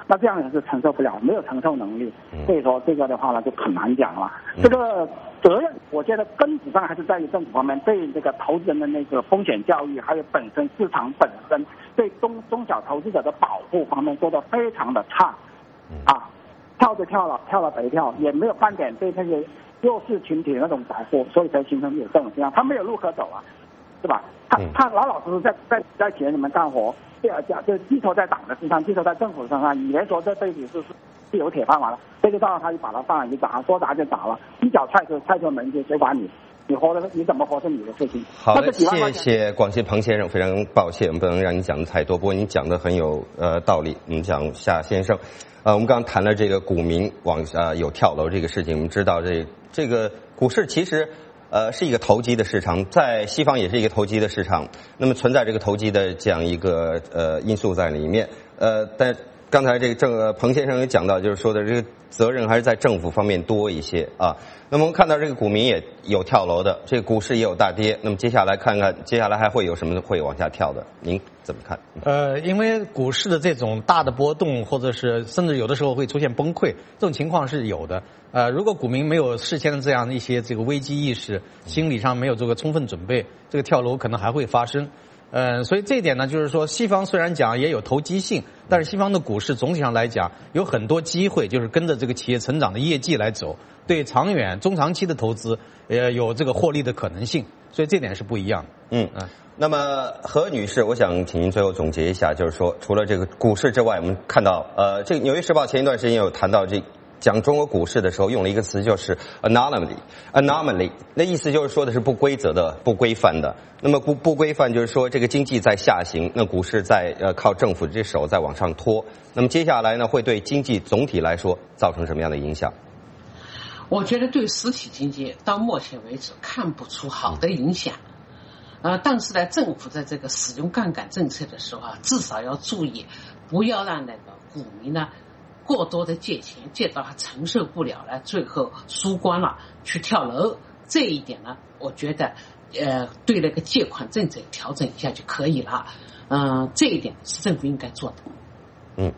那这样人是承受不了，没有承受能力。所以说这个的话呢，就很难讲了。这个责任，我觉得根子上还是在于政府方面对这个投资人的那个风险教育，还有本身市场本身对中中小投资者的保护方面做得非常的差，啊，跳就跳了，跳了白跳，也没有半点对那些弱势群体的那种保护，所以才形成有这种现象。他没有路可走啊，是吧？他他老老实实在在在企业里面干活，对啊，就寄托在党的身上，寄托在政府身上，以为说这辈子是是有铁饭碗了，这就到了他就把他饭碗一砸，说砸就砸了，一脚踹出踹出门去，谁管你？你活的你怎么活是你的事情。 好的，谢谢广西彭先生，非常抱歉，不能让你讲的太多，不过你讲的很有呃道理。我们讲夏先生，呃，我们刚刚谈了这个股民往呃有跳楼这个事情，我们知道这这个股市其实呃是一个投机的市场，在西方也是一个投机的市场，那么存在这个投机的这样一个呃因素在里面，呃，但刚才这个郑彭先生也讲到，就是说的这个责任还是在政府方面多一些啊。那么我们看到这个股民也有跳楼的，这个股市也有大跌。那么接下来看看，接下来还会有什么会往下跳的？您怎么看？ 呃，因为股市的这种大的波动，或者是甚至有的时候会出现崩溃，这种情况是有的。呃，如果股民没有事先的这样一些这个危机意识，心理上没有这个充分准备，这个跳楼可能还会发生。嗯，所以这一点呢，就是说，西方虽然讲也有投机性，但是西方的股市总体上来讲有很多机会，就是跟着这个企业成长的业绩来走，对长远、中长期的投资，呃，有这个获利的可能性，所以这点是不一样的。 嗯嗯。那么何女士，我想请您最后总结一下，就是说，除了这个股市之外，我们看到，呃，这个《纽约时报》前一段时间有谈到这。讲中国股市的时候用了一个词，就是 anomaly anomaly 那意思就是说的是不规则的、不规范的。那么不不规范就是说这个经济在下行，那股市在呃靠政府这手在往上拖。那么接下来呢，会对经济总体来说造成什么样的影响？ 我觉得对实体经济到目前为止看不出好的影响。呃，但是呢，政府在这个使用杠杆政策的时候啊，至少要注意，不要让那个股民呢。过多的借钱，借到他承受不了了，最后输光了去跳楼，这一点呢，我觉得，呃，对那个借款政策调整一下就可以了。嗯、呃，这一点是政府应该做的。 嗯。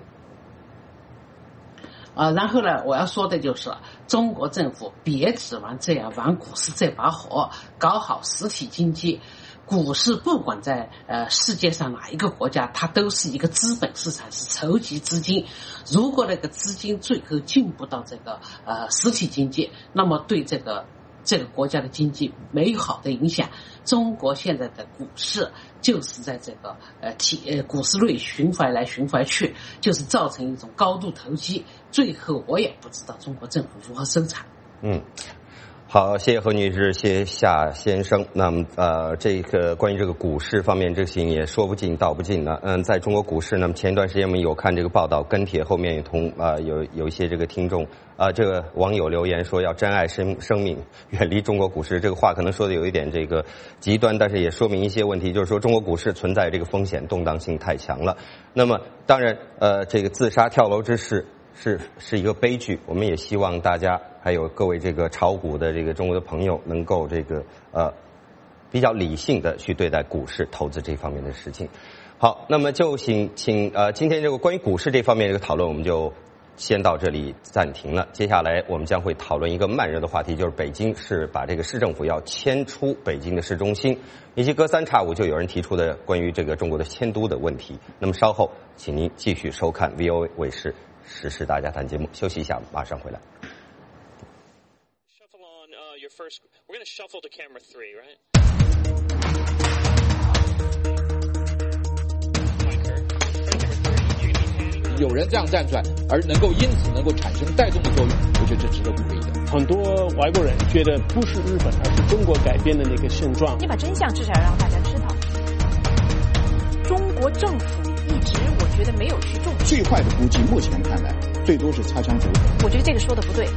啊、呃，然后呢，我要说的就是，中国政府别指望这样玩股市这把火，搞好实体经济。股市不管在呃世界上哪一个国家，它都是一个资本市场，是筹集资金。如果那个资金最后进不到这个呃实体经济，那么对这个这个国家的经济没有好的影响。中国现在的股市就是在这个呃体呃股市内循环来循环去，就是造成一种高度投机。最后我也不知道中国政府如何收场。 嗯。好，谢谢何女士，谢谢夏先生。那么呃，这个关于这个股市方面，这个事情也说不尽道不尽呢。嗯，在中国股市，那么前一段时间我们有看这个报道，跟帖后面也同啊、呃、有有一些这个听众啊、呃、这个网友留言说要珍爱生生命，远离中国股市。这个话可能说的有一点这个极端，但是也说明一些问题，就是说中国股市存在这个风险，动荡性太强了。那么当然呃，这个自杀跳楼之事。是是一个悲剧，我们也希望大家还有各位这个炒股的这个中国的朋友能够这个呃比较理性的去对待股市投资这方面的事情。好，那么就请请呃今天这个关于股市这方面这个讨论我们就先到这里暂停了。接下来我们将会讨论一个慢热的话题，就是北京是把这个市政府要迁出北京的市中心，以及隔三差五就有人提出的关于这个中国的迁都的问题。那么稍后请您继续收看 V O A 卫视时事大家谈节目，休息一下，马上回来。 有人这样站出来，而能够因此能够产生带动的作用，我觉得这值得鼓励的。 很多外国人觉得不是日本，而是中国改变的那个现状。 你把真相至少要让大家知道。中国政府一直我觉得没有去重视。 最坏的估计，目前看来，最多是擦枪走火。 我觉得这个说的不对。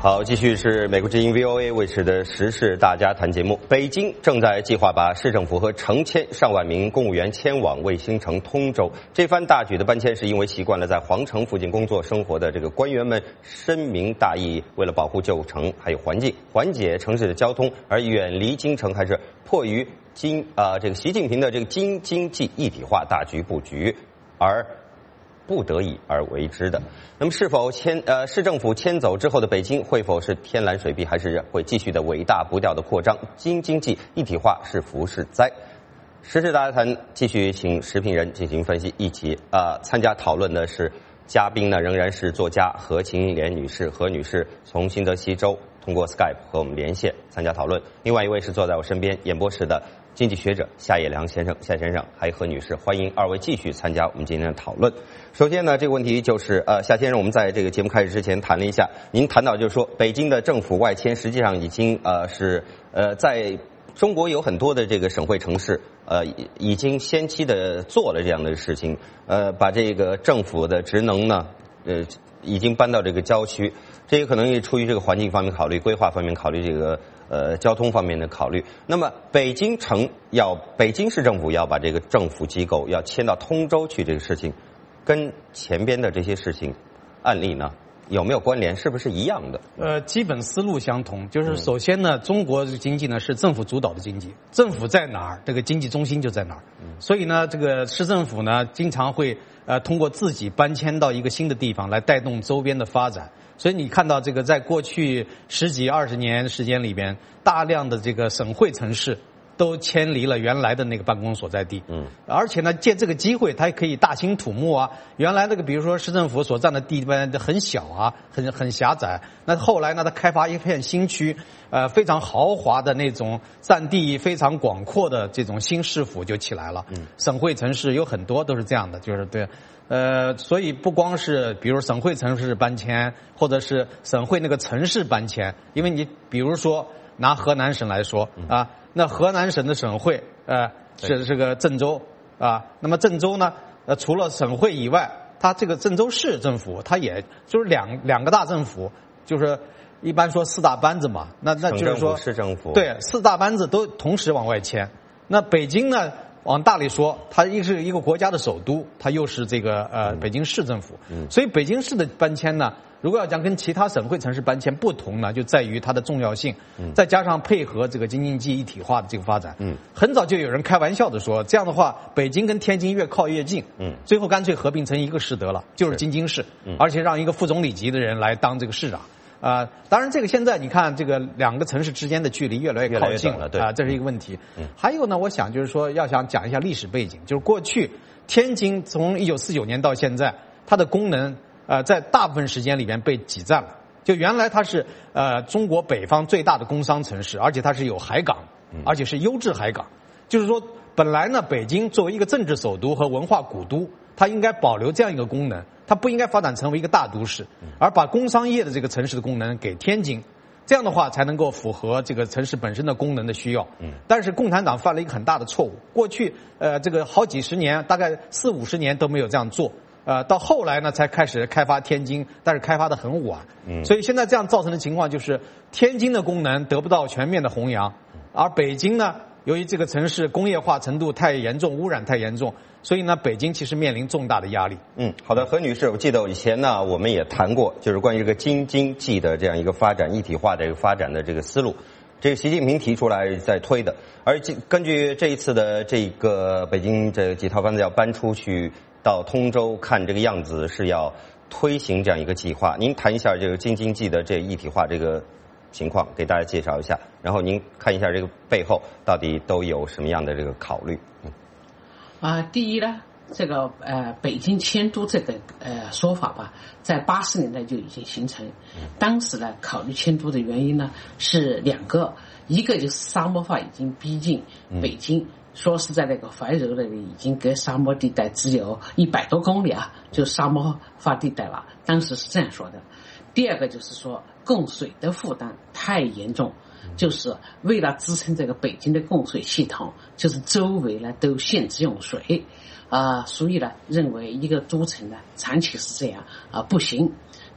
好，继续是美国之音 V O A 卫视的时事大家谈节目。北京正在计划把市政府和成千上万名公务员迁往卫星城通州。这番大举的搬迁是因为习惯了在皇城附近工作生活的这个官员们深明大义，为了保护旧城还有环境，缓解城市的交通，而远离京城，还是迫于京啊、呃、这个习近平的这个京津冀一体化大局布局而不得已而为之的。那么是否迁呃市政府迁走之后的北京会否是天蓝水碧，还是会继续的伟大不掉的扩张？京津冀一体化是福是灾？时事大家谈继续请时评人进行分析，一起呃参加讨论的是嘉宾呢，仍然是作家何晴莲女士。何女士从新泽西州通过 Skype 和我们连线参加讨论。另外一位是坐在我身边演播室的经济学者夏业良先生，夏先生还有何女士，欢迎二位继续参加我们今天的讨论。首先呢，这个问题就是呃，夏先生，我们在这个节目开始之前谈了一下，您谈到就是说，北京的政府外迁实际上已经呃是呃在中国有很多的这个省会城市呃已经先期的做了这样的事情，呃，把这个政府的职能呢呃已经搬到这个郊区，这也可能也出于这个环境方面考虑、规划方面考虑、这个呃交通方面的考虑。那么北京城要北京市政府要把这个政府机构要迁到通州去，这个事情跟前边的这些事情案例呢有没有关联？是不是一样的？ 呃，基本思路相同。就是首先呢，中国的经济呢是政府主导的经济，政府在哪儿，这个经济中心就在哪儿。所以呢，这个市政府呢经常会呃通过自己搬迁到一个新的地方来带动周边的发展。所以你看到这个在过去十几二十年时间里边，大量的这个省会城市都迁离了原来的那个办公所在地，嗯，而且呢，借这个机会，它可以大兴土木啊。原来那个，比如说市政府所占的地方很小啊，很很狭窄。那后来呢，它开发一片新区，呃，非常豪华的那种占地非常广阔的这种新市府就起来了。嗯，省会城市有很多都是这样的，就是对。呃，所以不光是比如省会城市搬迁，或者是省会那个城市搬迁，因为你比如说拿河南省来说啊。那河南省的省会，呃，是这个郑州啊。那么郑州呢，呃，除了省会以外，它这个郑州市政府，它也就是两两个大政府，就是一般说四大班子嘛。那那就是说， 市政府对四大班子都同时往外迁。那北京呢，往大里说，它一是一个国家的首都，它又是这个呃北京市政府。嗯。所以北京市的搬迁呢，如果要讲跟其他省会城市搬迁不同呢，就在于它的重要性，嗯，再加上配合这个京津冀一体化的这个发展，嗯，很早就有人开玩笑的说，这样的话，北京跟天津越靠越近，嗯，最后干脆合并成一个市得了，就是京津市，嗯，而且让一个副总理级的人来当这个市长。啊、呃，当然，这个现在你看，这个两个城市之间的距离越来越靠近了，对啊、呃，这是一个问题。嗯，还有呢，我想就是说，要想讲一下历史背景，就是过去天津从一九四九年到现在，它的功能呃在大部分时间里面被挤占了。就原来它是呃中国北方最大的工商城市，而且它是有海港，而且是优质海港。就是说，本来呢，北京作为一个政治首都和文化古都，它应该保留这样一个功能。它不应该发展成为一个大都市，而把工商业的这个城市的功能给天津，这样的话才能够符合这个城市本身的功能的需要。但是共产党犯了一个很大的错误，过去呃这个好几十年，大概四五十年都没有这样做，呃到后来呢才开始开发天津，但是开发的很晚，所以现在这样造成的情况就是天津的功能得不到全面的弘扬，而北京呢，由于这个城市工业化程度太严重，污染太严重。所以呢，北京其实面临重大的压力。 嗯，好的，何女士，我记得以前呢，我们也谈过，就是关于这个京津冀的这样一个发展一体化的这个发展的这个思路，这个习近平提出来在推的，而根据这一次的这个北京这几套班子要搬出去到通州，看这个样子是要推行这样一个计划。您谈一下这个京津冀的这一体化这个情况，给大家介绍一下，然后您看一下这个背后到底都有什么样的这个考虑。嗯。 啊、呃，第一呢，这个呃北京迁都这个呃说法吧，在八十年代就已经形成。当时呢，考虑迁都的原因呢是两个，一个就是沙漠化已经逼近北京，嗯、说是在那个怀柔那里已经隔沙漠地带只有一百多公里啊，就沙漠化地带了。当时是这样说的。第二个就是说，供水的负担太严重。就是为了支撑这个北京的供水系统，就是周围呢都限制用水，啊、呃，所以呢认为一个都城呢长期是这样啊、呃、不行。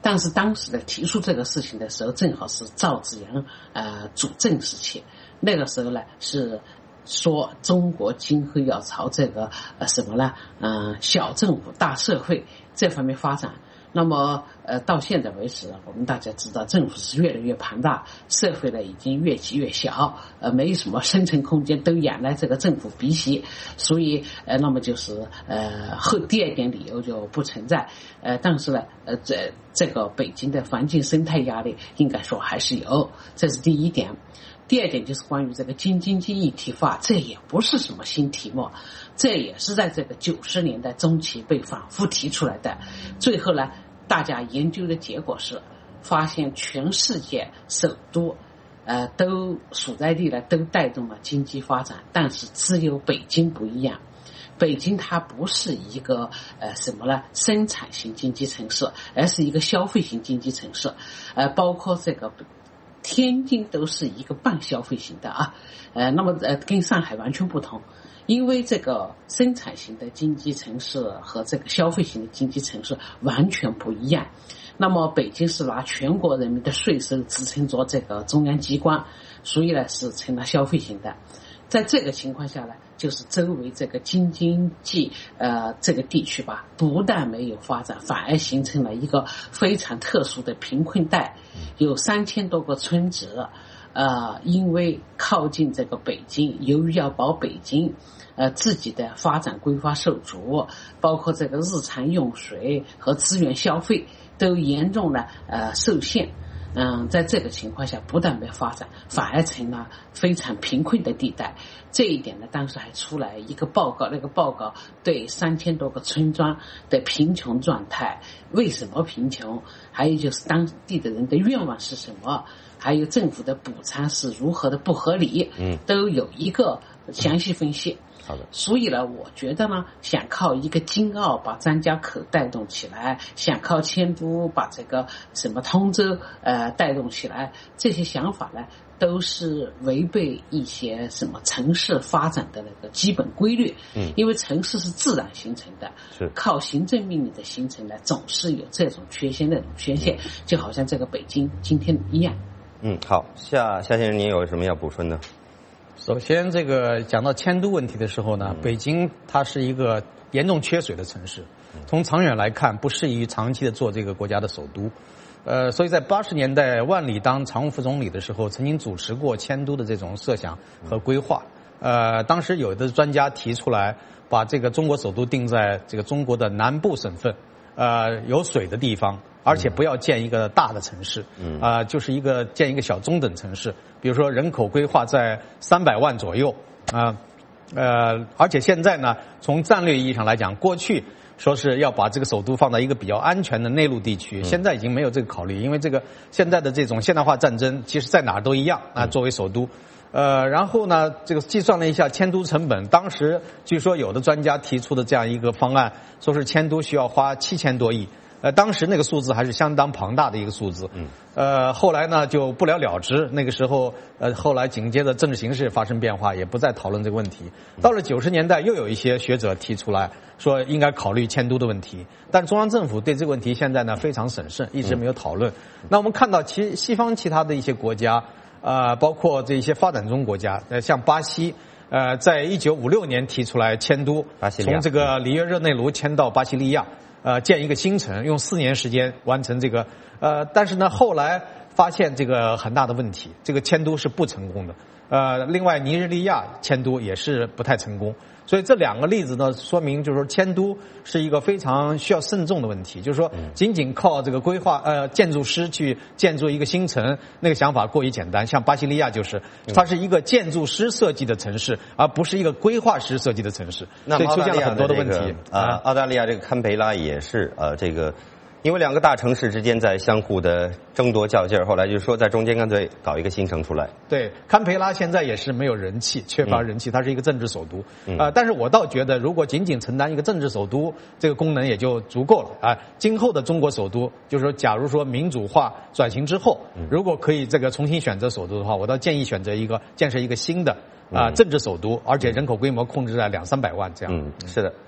但是当时呢提出这个事情的时候，正好是赵紫阳呃主政时期，那个时候呢是说中国今后要朝这个呃什么呢？嗯、呃，小政府大社会这方面发展。那么呃到现在为止，我们大家知道政府是越来越庞大，社会呢已经越积越小，呃没什么生存空间，都仰赖这个政府鼻息，所以呃那么就是呃后第二点理由就不存在。呃但是呢呃这这个北京的环境生态压力应该说还是有，这是第一点。第二点就是关于这个京津冀一体化，这也不是什么新题目，这也是在这个九十年代中期被反复提出来的。最后呢，大家研究的结果是，发现全世界首都，呃，都所在地呢都带动了经济发展，但是只有北京不一样。北京它不是一个呃什么呢生产型经济城市，而是一个消费型经济城市，呃，包括这个。天津都是一个半消费型的啊，呃，那么呃跟上海完全不同，因为这个生产型的经济城市和这个消费型的经济城市完全不一样。那么北京是拿全国人民的税收支撑着这个中央机关，所以呢是成了消费型的。在这个情况下呢，就是周围这个京津冀呃这个地区吧，不但没有发展，反而形成了一个非常特殊的贫困带，有三千多个村子，呃，因为靠近这个北京，由于要保北京，呃，自己的发展规划受阻，包括这个日常用水和资源消费都严重的呃受限。嗯，在这个情况下，不但没发展，反而成了非常贫困的地带。这一点呢，当时还出来一个报告，那个报告对三千多个村庄的贫穷状态，为什么贫穷，还有就是当地的人的愿望是什么，还有政府的补偿是如何的不合理，嗯，都有一个详细分析。好的，所以呢，我觉得呢，想靠一个京奥把张家口带动起来，想靠迁都把这个什么通州呃带动起来，这些想法呢，都是违背一些什么城市发展的那个基本规律。嗯，因为城市是自然形成的，是靠行政命令的形成呢，总是有这种缺陷那种缺陷，就好像这个北京今天一样。 嗯，好，夏夏先生，您有什么要补充的？ 首先，这个讲到迁都问题的时候呢，北京它是一个严重缺水的城市，从长远来看不适宜长期的做这个国家的首都。呃，所以在八十年代，万里当常务副总理的时候，曾经主持过迁都的这种设想和规划。呃，当时有的专家提出来，把这个中国首都定在这个中国的南部省份，呃，有水的地方。而且不要建一个大的城市，嗯啊、呃，就是一个建一个小中等城市，比如说人口规划在三百万左右啊，呃，而且现在呢，从战略意义上来讲，过去说是要把这个首都放在一个比较安全的内陆地区，现在已经没有这个考虑，因为这个现在的这种现代化战争，其实在哪儿都一样啊，作为首都。呃，然后呢，这个计算了一下迁都成本，当时据说有的专家提出的这样一个方案，说是迁都需要花七千多亿。呃，当时那个数字还是相当庞大的一个数字，嗯，呃，后来呢就不了了之。那个时候，呃，后来紧接着政治形势发生变化，也不再讨论这个问题。到了九十年代，又有一些学者提出来说应该考虑迁都的问题，但中央政府对这个问题现在呢非常审慎，一直没有讨论。那我们看到其西方其他的一些国家，呃，包括这些发展中国家，呃，像巴西。呃，在一九五六年提出来迁都，从这个里约热内卢迁到巴西利亚。呃，建一个新城，用四年时间完成这个，呃，但是呢，后来发现这个很大的问题，这个迁都是不成功的。呃，另外尼日利亚迁都也是不太成功，所以这两个例子呢，说明就是说迁都是一个非常需要慎重的问题。就是说，仅仅靠这个规划呃建筑师去建筑一个新城，那个想法过于简单。像巴西利亚就是，它是一个建筑师设计的城市，而不是一个规划师设计的城市，所以出现了很多的问题。 啊，澳大利亚这个堪培拉也是呃这个。因为两个大城市之间在相互的争夺较劲儿，后来就说在中间干脆搞一个新城出来。 对，堪培拉现在也是没有人气，缺乏人气，它是一个政治首都。嗯、呃，但是我倒觉得，如果仅仅承担一个政治首都这个功能也就足够了啊、呃。今后的中国首都，就是说，假如说民主化转型之后，如果可以这个重新选择首都的话，我倒建议选择一个建设一个新的啊、呃、政治首都，而且人口规模控制在两三百万这样。 嗯，是的。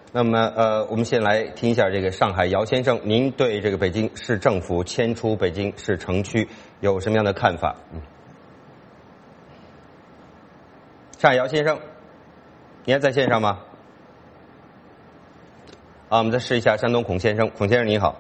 那么呃，我们先来听一下这个上海姚先生，您对这个北京市政府迁出北京市城区有什么样的看法？嗯，上海姚先生，您还在线上吗？啊，我们再试一下山东孔先生，孔先生您好。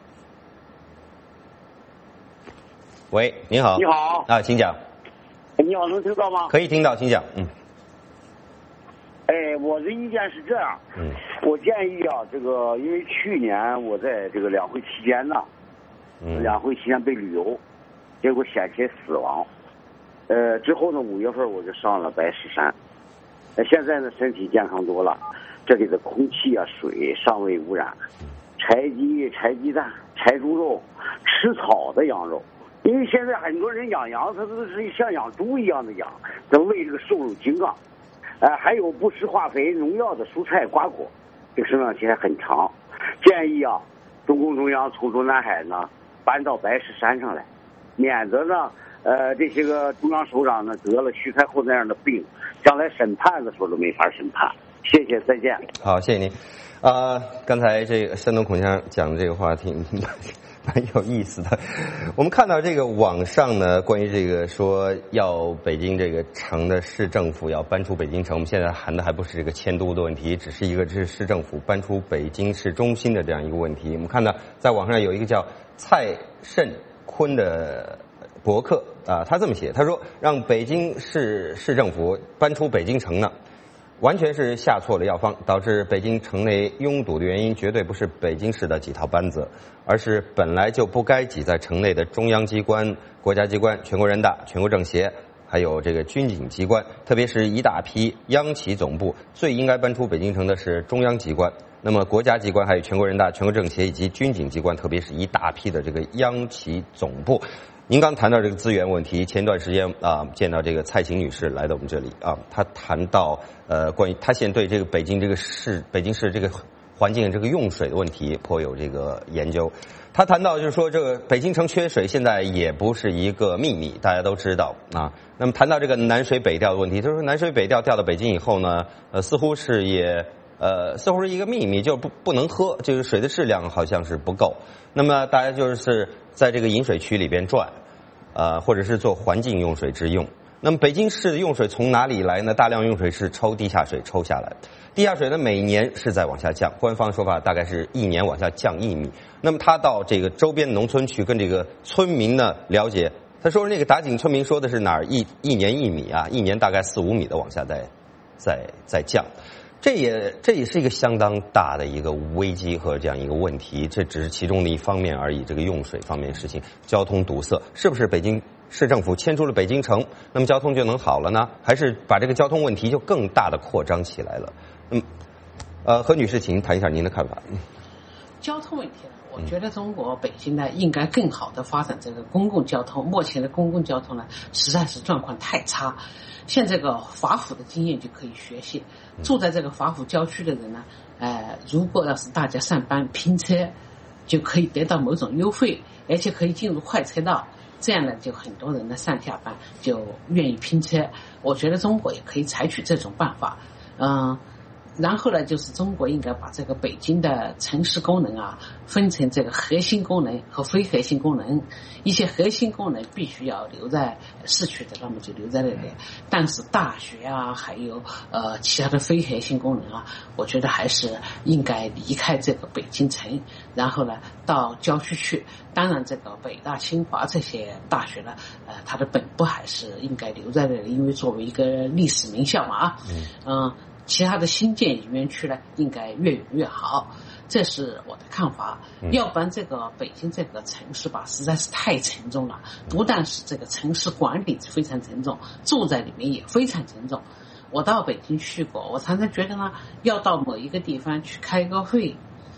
喂，您好。 你好。 啊，请讲。 你好，能听到吗？ 可以听到，请讲。嗯。 哎，我的意见是这样。 嗯。 我建议啊，这个因为去年我在这个两会期间呢，嗯，两会期间被旅游，结果险些死亡。呃，之后呢，五月份我就上了白石山。呃，现在呢，身体健康多了。这里的空气啊、水尚未污染。柴鸡、柴鸡蛋、柴猪肉，吃草的羊肉。因为现在很多人养羊，他都是像养猪一样的养，都为这个瘦肉精啊。呃，还有不施化肥、农药的蔬菜瓜果，这个生长期还很长。建议啊，中共中央从中南海呢搬到白石山上来，免得呢，呃，这些个中央首长呢得了徐开厚那样的病，将来审判的时候都没法审判。谢谢，再见。 好，谢谢您。呃，刚才这个山东孔先生讲的这个话题蛮有意思的。我们看到这个网上呢，关于这个说要北京这个城的市政府要搬出北京城，我们现在谈的还不是这个迁都的问题，只是一个这是市政府搬出北京市中心的这样一个问题。我们看到在网上有一个叫蔡慎坤的博客啊，他这么写，他说让北京市市政府搬出北京城呢，完全是下错了药方，导致北京城内拥堵的原因绝对不是北京市的几套班子，而是本来就不该挤在城内的中央机关、国家机关、全国人大、全国政协，还有这个军警机关，特别是一大批央企总部，最应该搬出北京城的是中央机关。那么国家机关还有全国人大、全国政协以及军警机关，特别是一大批的这个央企总部。您刚谈到这个资源问题，前段时间啊见到这个蔡琴女士来到我们这里啊，她谈到呃关于她现在对这个北京这个市北京市这个环境这个用水的问题颇有这个研究。她谈到就是说这个北京城缺水现在也不是一个秘密，大家都知道啊。那么谈到这个南水北调的问题，就是说南水北调调到北京以后呢，呃似乎是也呃似乎是一个秘密，就不不能喝，这个水的质量好像是不够。那么大家就是在这个引水区里边转，呃，或者是做环境用水之用。那么北京市的用水从哪里来呢？大量用水是抽地下水抽下来的，地下水呢每年是在往下降，官方说法大概是一年往下降一米。那么他到这个周边农村去跟这个村民呢了解，他说那个打井村民说的是哪儿一一年一米啊，一年大概四五米的往下在在在降。这也这也是一个相当大的一个危机和这样一个问题，这只是其中的一方面而已。这个用水方面的事情，交通堵塞，是不是北京市政府迁出了北京城，那么交通就能好了呢？还是把这个交通问题就更大的扩张起来了？嗯，呃，何女士，请谈一下您的看法。 交通问题呢，我觉得中国北京呢应该更好的发展这个公共交通。目前的公共交通呢，实在是状况太差。像这个华府的经验就可以学习。住在这个华府郊区的人呢，呃，如果要是大家上班拼车，就可以得到某种优惠，而且可以进入快车道。这样呢，就很多人呢上下班就愿意拼车。我觉得中国也可以采取这种办法，嗯、呃。然后呢，就是中国应该把这个北京的城市功能啊，分成这个核心功能和非核心功能。一些核心功能必须要留在市区的，那么就留在那里。但是大学啊，还有呃其他的非核心功能啊，我觉得还是应该离开这个北京城，然后呢到郊区去。当然，这个北大、清华这些大学呢，呃，它的本部还是应该留在那里，因为作为一个历史名校嘛啊，嗯。呃其他的新建园区呢，应该越远越好，这是我的看法。嗯、要不然这个北京这个城市吧，实在是太沉重了。不但是这个城市管理非常沉重，住在里面也非常沉重。我到北京去过，我常常觉得呢，要到某一个地方去开个会，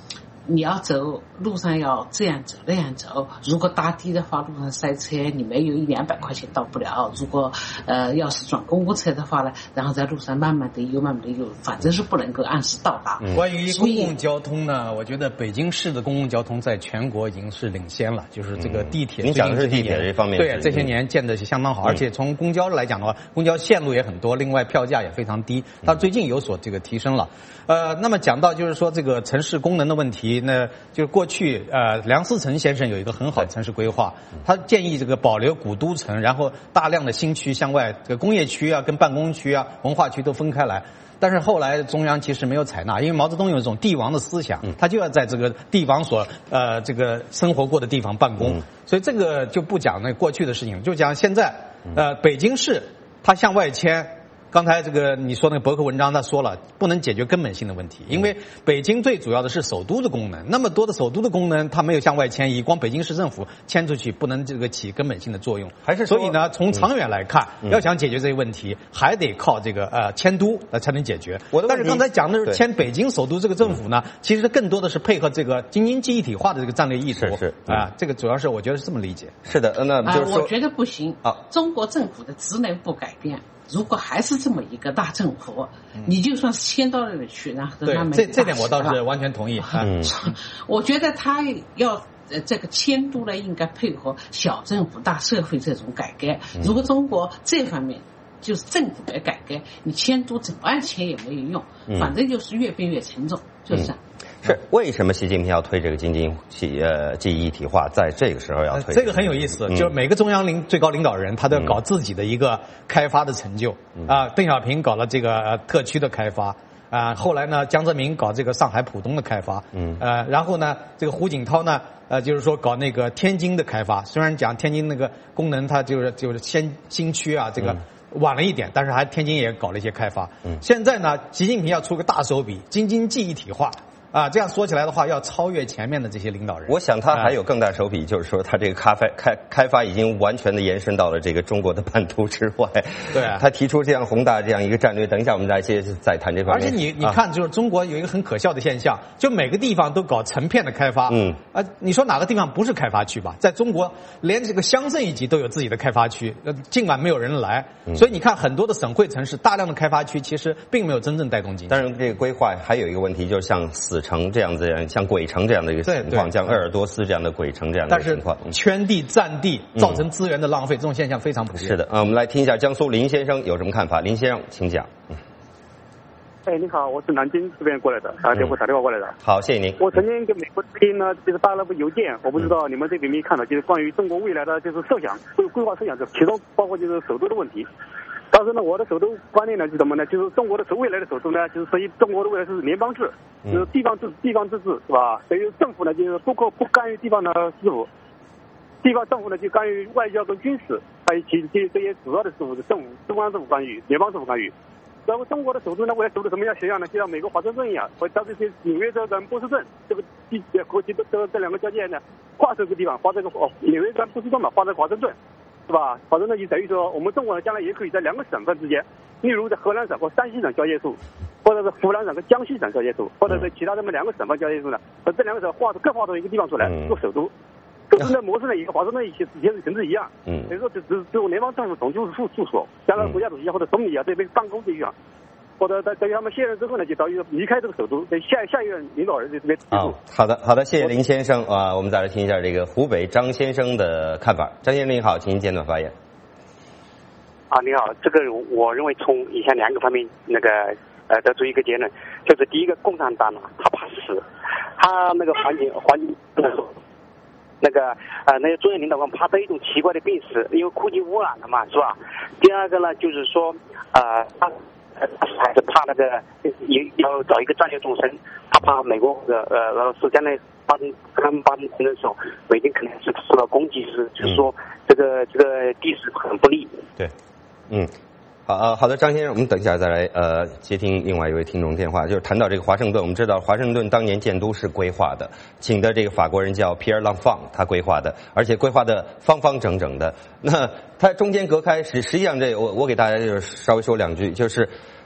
你要走路上要这样走那样走，如果打的的话，路上塞车，你没有一两百块钱到不了。如果呃要是转公共车的话呢，然后在路上慢慢的游，慢慢的游，反正是不能够按时到达。 嗯、关于公共交通呢，我觉得北京市的公共交通在全国已经是领先了，就是这个地铁。 您讲的是地铁这方面， 对这些年建的是相当好，嗯、而且从公交来讲的话，公交线路也很多，另外票价也非常低，它最近有所这个提升了。呃，那么讲到就是说这个城市功能的问题，那就是过去呃梁思成先生有一个很好的城市规划，他建议这个保留古都城，然后大量的新区向外，这个工业区啊、跟办公区啊、文化区都分开来。但是后来中央其实没有采纳，因为毛泽东有一种帝王的思想，他就要在这个帝王所呃这个生活过的地方办公，所以这个就不讲那过去的事情，就讲现在呃北京市它向外迁。刚才这个你说那个博客文章他说了，不能解决根本性的问题，因为北京最主要的是首都的功能，那么多的首都的功能它没有向外迁移，光北京市政府迁出去不能这个起根本性的作用，还是所以呢从长远来看，嗯、要想解决这些问题，还得靠这个呃迁都来才能解决。但是刚才讲的是迁北京首都这个政府呢，其实更多的是配合这个京津冀一体化的这个战略意图， 是是啊、呃，这个主要是我觉得是这么理解。 是的，那就是说、 呃、我觉得不行啊，中国政府的职能不改变。如果还是这么一个大政府，嗯、你就算是迁到那里去，然后和他们对这这点我倒是完全同意。 嗯，我觉得他要呃这个迁都呢，应该配合小政府大社会这种改革。嗯、如果中国这方面就是政府的改革，你迁都怎么样迁也没有用，嗯、反正就是越变越沉重，就是这样。 嗯是为什么习近平要推这个京津冀呃冀一体化，在这个时候要推、 这个？这个很有意思，嗯、就是每个中央领最高领导人，他都要搞自己的一个开发的成就。嗯、啊，邓小平搞了这个、呃、特区的开发，啊，后来呢，江泽民搞这个上海浦东的开发，嗯，呃，然后呢，这个胡锦涛呢，呃，就是说搞那个天津的开发，虽然讲天津那个功能它就是就是先新区啊，这个。嗯晚了一点，但是还天津也搞了一些开发。嗯，现在呢，习近平要出个大手笔，京津冀一体化。啊，这样说起来的话，要超越前面的这些领导人。 我想他还有更大手笔，就是说他这个开发开开发已经完全的延伸到了这个中国的版图之外。 对、啊， 他提出这样宏大这样一个战略。等一下我们再接着再谈这方面。 而且你你看，就是中国有一个很可笑的现象，就每个地方都搞成片的开发。嗯。啊，你说哪个地方不是开发区吧？在中国，连这个乡镇一级都有自己的开发区，呃，尽管没有人来。嗯、所以你看，很多的省会城市大量的开发区，其实并没有真正带动经济。 当然，这个规划还有一个问题，就是像死城这样子。像鬼城这样的一个情况，像鄂尔多斯这样的鬼城这样的情况， 但是圈地占地造成资源的浪费，嗯、这种现象非常普遍。 是的，啊，我们来听一下江苏林先生有什么看法。林先生，请讲。 哎，你好，我是南京这边过来的，打电话打电话过来的。 好，谢谢您。 我曾经给美国这边呢，就是发了部邮件，我不知道你们这边没看到，就是关于中国未来的就是设想、规规划设想，其中包括就是首都的问题。当时呢，我的首都观念呢是什么呢？就是中国的首未来的首都呢，就是所以中国的未来是联邦制，就是地方制地方自治，是吧？等于政府呢就是不不不干预地方的事务，地方政府呢就干预外交跟军事，还有其这这些主要的事务是政府中央政府干预，联邦政府干预。然后中国的首都呢，未来首都什么样形象呢？就像美国华盛顿一样，或者这些纽约州跟波士顿这个地国际的这这两个交界呢，划这个地方，划这个哦纽约跟波士顿嘛，划这个华盛顿。是吧？反正呢，就等于说，我们中国呢，将来也可以在两个省份之间，例如在河南省和山西省交界处，或者是湖南省和江西省交界处，或者是其他这么两个省份交界处呢，和这两个省划出各划出一个地方出来做首都。首都的模式呢，也和华盛顿以前以前形式一样。嗯。所以说，只只只有联邦政府总就是处处所，将来国家主席或者总理啊这边办公这一样。或者在等于他们卸任之后呢，就等于离开这个首都，等下下一任领导人就这边。 啊，好的，好的，谢谢林先生啊，我们再来听一下这个湖北张先生的看法。张先生您好，请您简短发言。 啊，你好，这个我认为从以下两个方面那个呃得出一个结论，就是第一个，共产党呢，他怕死，他那个环境环境那个呃那些中央领导官怕得一种奇怪的病死，因为空气污染了嘛，是吧？第二个呢，就是说呃他。还是怕那个也要找一个战略纵深，他怕美国的呃俄罗斯将来发生他们发生冲突的时候，北京可能是受到攻击，是就是说这个这个地势很不利。 对，嗯。好啊，好的，张先生，我们等一下再来呃接听另外一位听众电话，就是谈到这个华盛顿，我们知道华盛顿当年建都是规划的，请的这个法国人叫皮尔朗放，他规划的，而且规划的方方整整的。那他中间隔开实实际上这我我给大家就是稍微说两句，就是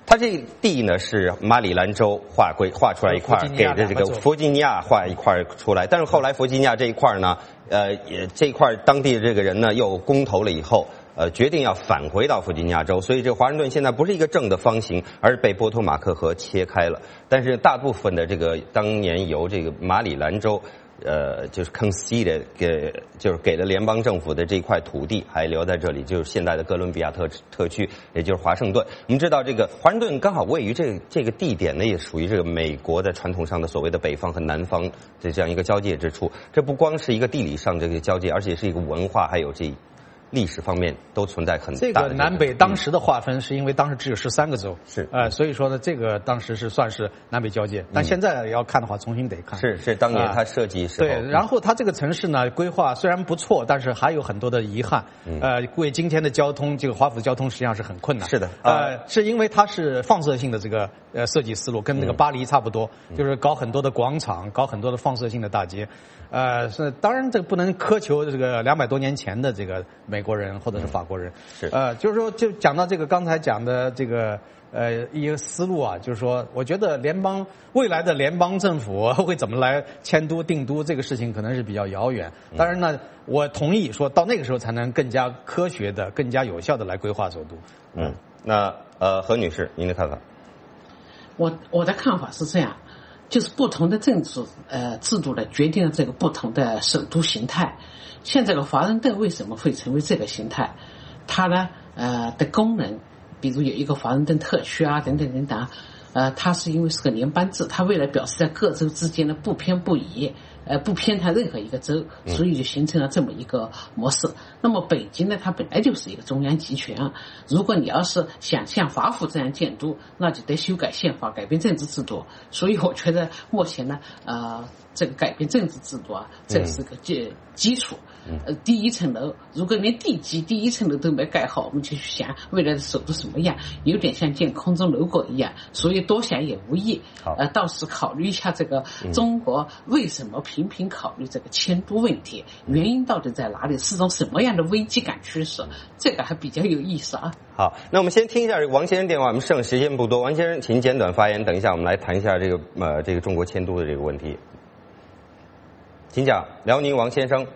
它这地呢是马里兰州划归划出来一块，给的这个弗吉尼亚划一块出来，但是后来弗吉尼亚这一块呢，呃，也这一块当地的这个人呢又公投了以后。呃，决定要返回到弗吉尼亚州，所以这个华盛顿现在不是一个正的方形，而是被波托马克河切开了。但是大部分的这个当年由这个马里兰州，呃，就是 conceded 给就是给了联邦政府的这块土地还留在这里，就是现在的哥伦比亚特特区，也就是华盛顿。我们知道这个华盛顿刚好位于这个这个地点呢，也属于这个美国的传统上的所谓的北方和南方的这样一个交界之处。这不光是一个地理上这个交界，而且是一个文化还有这。历史方面都存在很大的这个南北当时的划分，是因为当时只有十三个州， 是呃，所以说呢，这个当时是算是南北交界，但现在要看的话，重新得看。 是是，当年它设计时候。 对，然后它这个城市呢，规划虽然不错，但是还有很多的遗憾。呃，为今天的交通，这个华府交通实际上是很困难。 是的， 呃，是因为它是放射性的这个呃设计思路，跟那个巴黎差不多，就是搞很多的广场，搞很多的放射性的大街。呃，是当然，这个不能苛求这个两百多年前的这个美国人或者是法国人。 是呃，就是说，就讲到这个刚才讲的这个呃一个思路啊，就是说，我觉得联邦未来的联邦政府会怎么来迁都定都这个事情可能是比较遥远。当然呢，我同意说到那个时候才能更加科学的、更加有效的来规划首都。 嗯，那呃何女士，您的看法？ 我我的看法是这样。就是不同的政治呃制度呢，决定了这个不同的首都形态。像这个华盛顿为什么会成为这个形态？它呢呃的功能，比如有一个华盛顿特区啊，等等等等，呃，它是因为是个联邦制，它为了表示在各州之间的不偏不倚，呃，不偏袒任何一个州，所以就形成了这么一个模式。那么北京呢，它本来就是一个中央集权，如果你要是想像华府这样建都，那就得修改宪法，改变政治制度。所以我觉得目前呢，呃，这个改变政治制度啊，这是个基基础。呃，第一层楼，如果连地基第一层楼都没盖好，我们就去想未来的首都什么样，有点像建空中楼阁一样，所以多想也无益。呃，倒是考虑一下这个中国为什么频频考虑这个迁都问题，原因到底在哪里，是种什么样的危机感趋势，这个还比较有意思啊。 好，那我们先听一下这个王先生电话，我们剩时间不多，王先生请简短发言，等一下我们来谈一下这个呃这个中国迁都的这个问题。请讲，辽宁王先生。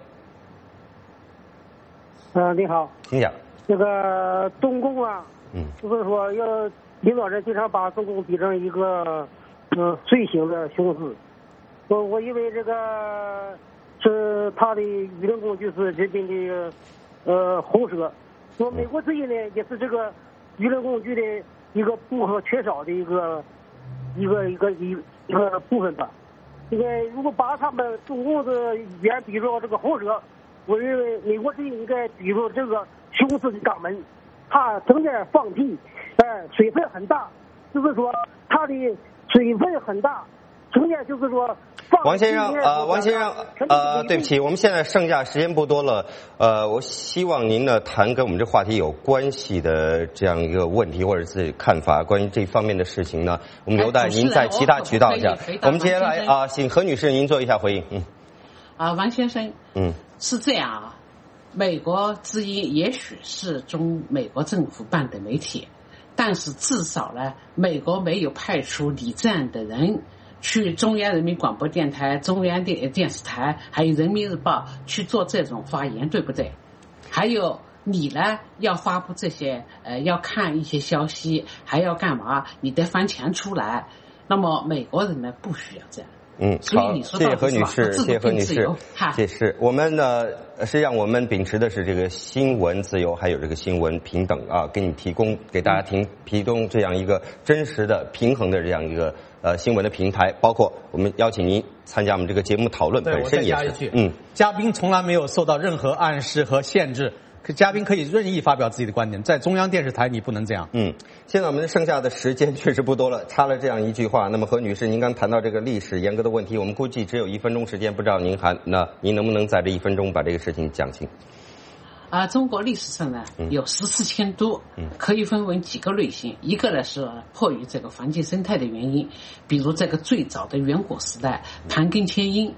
呃，你好， 请讲。 这个中共啊，嗯，就是说要领导人经常把中共比成一个呃罪行的凶事。我我以为这个是他的舆论工具是人民的呃喉舌，说美国之音呢也是这个舆论工具的一个不可缺少的一个一个一个一一个部分吧。这个如果把他们中共的语言比作这个喉舌，我认为美国之音应该比作这个凶事的肛门，他整天放屁，哎、呃，水分很大，就是说他的水分很大，整天就是说。 王先生，呃，王先生，呃，对不起，我们现在剩下时间不多了，呃，我希望您呢谈跟我们这话题有关系的这样一个问题或者是看法，关于这方面的事情呢，我们留待您在其他渠道下。我们接下来啊，请何女士您做一下回应。嗯。 啊，王先生， 嗯， 是这样啊，美国之音也许是中美国政府办的媒体，但是至少呢，美国没有派出你这样的人。去中央人民广播电台、中央电电视台，还有人民日报去做这种发言，对不对？还有你呢，要发布这些，呃，要看一些消息，还要干嘛？你得翻墙出来。那么美国人呢，不需要这样。 嗯，好，谢谢何女士，谢谢何女士，谢谢。我们呢，实际上我们秉持的是这个新闻自由，还有这个新闻平等啊，给你提供给大家提提供这样一个真实的、平衡的这样一个呃新闻的平台，包括我们邀请您参加我们这个节目讨论本身也是。 嗯，嘉宾从来没有受到任何暗示和限制。嘉宾可以任意发表自己的观点，在中央电视台你不能这样。 嗯，现在我们剩下的时间确实不多了，插了这样一句话。那么何女士，您刚谈到这个历史严格的问题，我们估计只有一分钟时间，不知道您还那您能不能在这一分钟把这个事情讲清？ 啊，中国历史上呢有十次迁都，可以分为几个类型。一个呢是迫于这个环境生态的原因，比如这个最早的远古时代盘庚迁殷。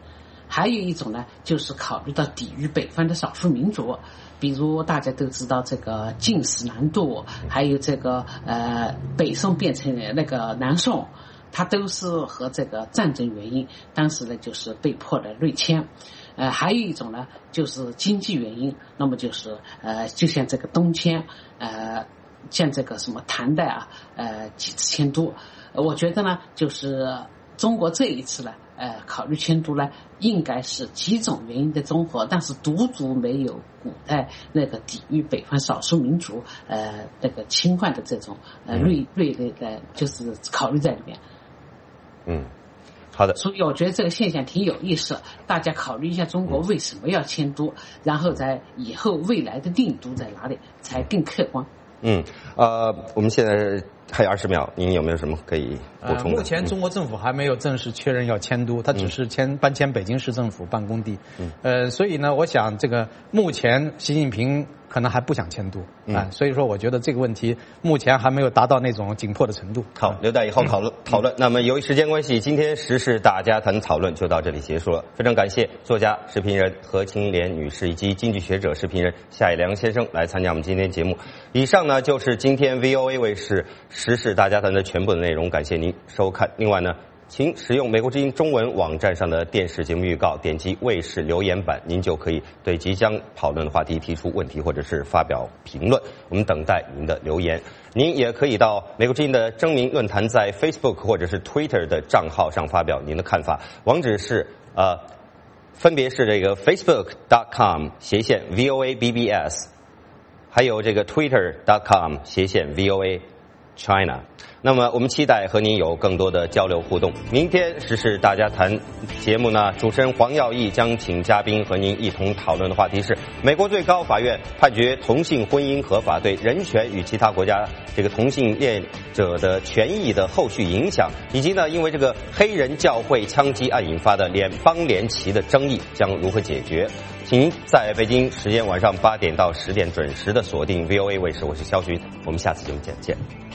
还有一种呢，就是考虑到抵御北方的少数民族，比如大家都知道这个进士南渡，还有这个呃北宋变成那个南宋，它都是和这个战争原因，当时呢就是被迫的内迁。呃，还有一种呢，就是经济原因，那么就是呃，就像这个东迁，呃，像这个什么唐代啊，呃，几次迁都，我觉得呢，就是中国这一次呢，呃，考虑迁都呢，应该是几种原因的综合，但是独独没有古代那个抵御北方少数民族呃那个侵犯的这种呃类类类的，就是考虑在里面。 嗯。好的， 所以我觉得这个现象挺有意思，大家考虑一下中国为什么要迁都，然后在以后未来的定都在哪里才更客观。 嗯，呃，我们现在还有二十秒，您有没有什么可以补充的？ 呃、目前中国政府还没有正式确认要迁都，它只是迁、嗯、搬迁北京市政府办公地。嗯，呃，所以呢，我想这个目前习近平可能还不想迁都啊、嗯呃，所以说我觉得这个问题目前还没有达到那种紧迫的程度。 好，留待以后讨论、嗯、讨论。那么由于时间关系，今天时事大家谈讨论就到这里结束了。非常感谢作家、时评人何青莲女士以及经济学者、时评人夏以良先生来参加我们今天节目。以上呢就是今天 V O A 卫视时事大家谈的全部的内容，感谢您收看。另外呢，请使用美国之音中文网站上的电视节目预告，点击卫视留言板，您就可以对即将讨论的话题提出问题或者是发表评论，我们等待您的留言。您也可以到美国之音的征名论坛在 Facebook 或者是 Twitter 的账号上发表您的看法，网址是呃，分别是这个 facebook dot com 斜线 V O A B B S， 还有这个 twitter dot com 斜线 V O A China。 那么我们期待和您有更多的交流互动。明天时事大家谈节目呢，主持人黄耀义将请嘉宾和您一同讨论的话题是美国最高法院判决同性婚姻合法对人权与其他国家这个同性恋者的权益的后续影响，以及呢因为这个黑人教会枪击案引发的联邦联旗的争议将如何解决。请您在北京时间晚上八点到十点准时的锁定 V O A 卫视，我是肖军，我们下次节目见见。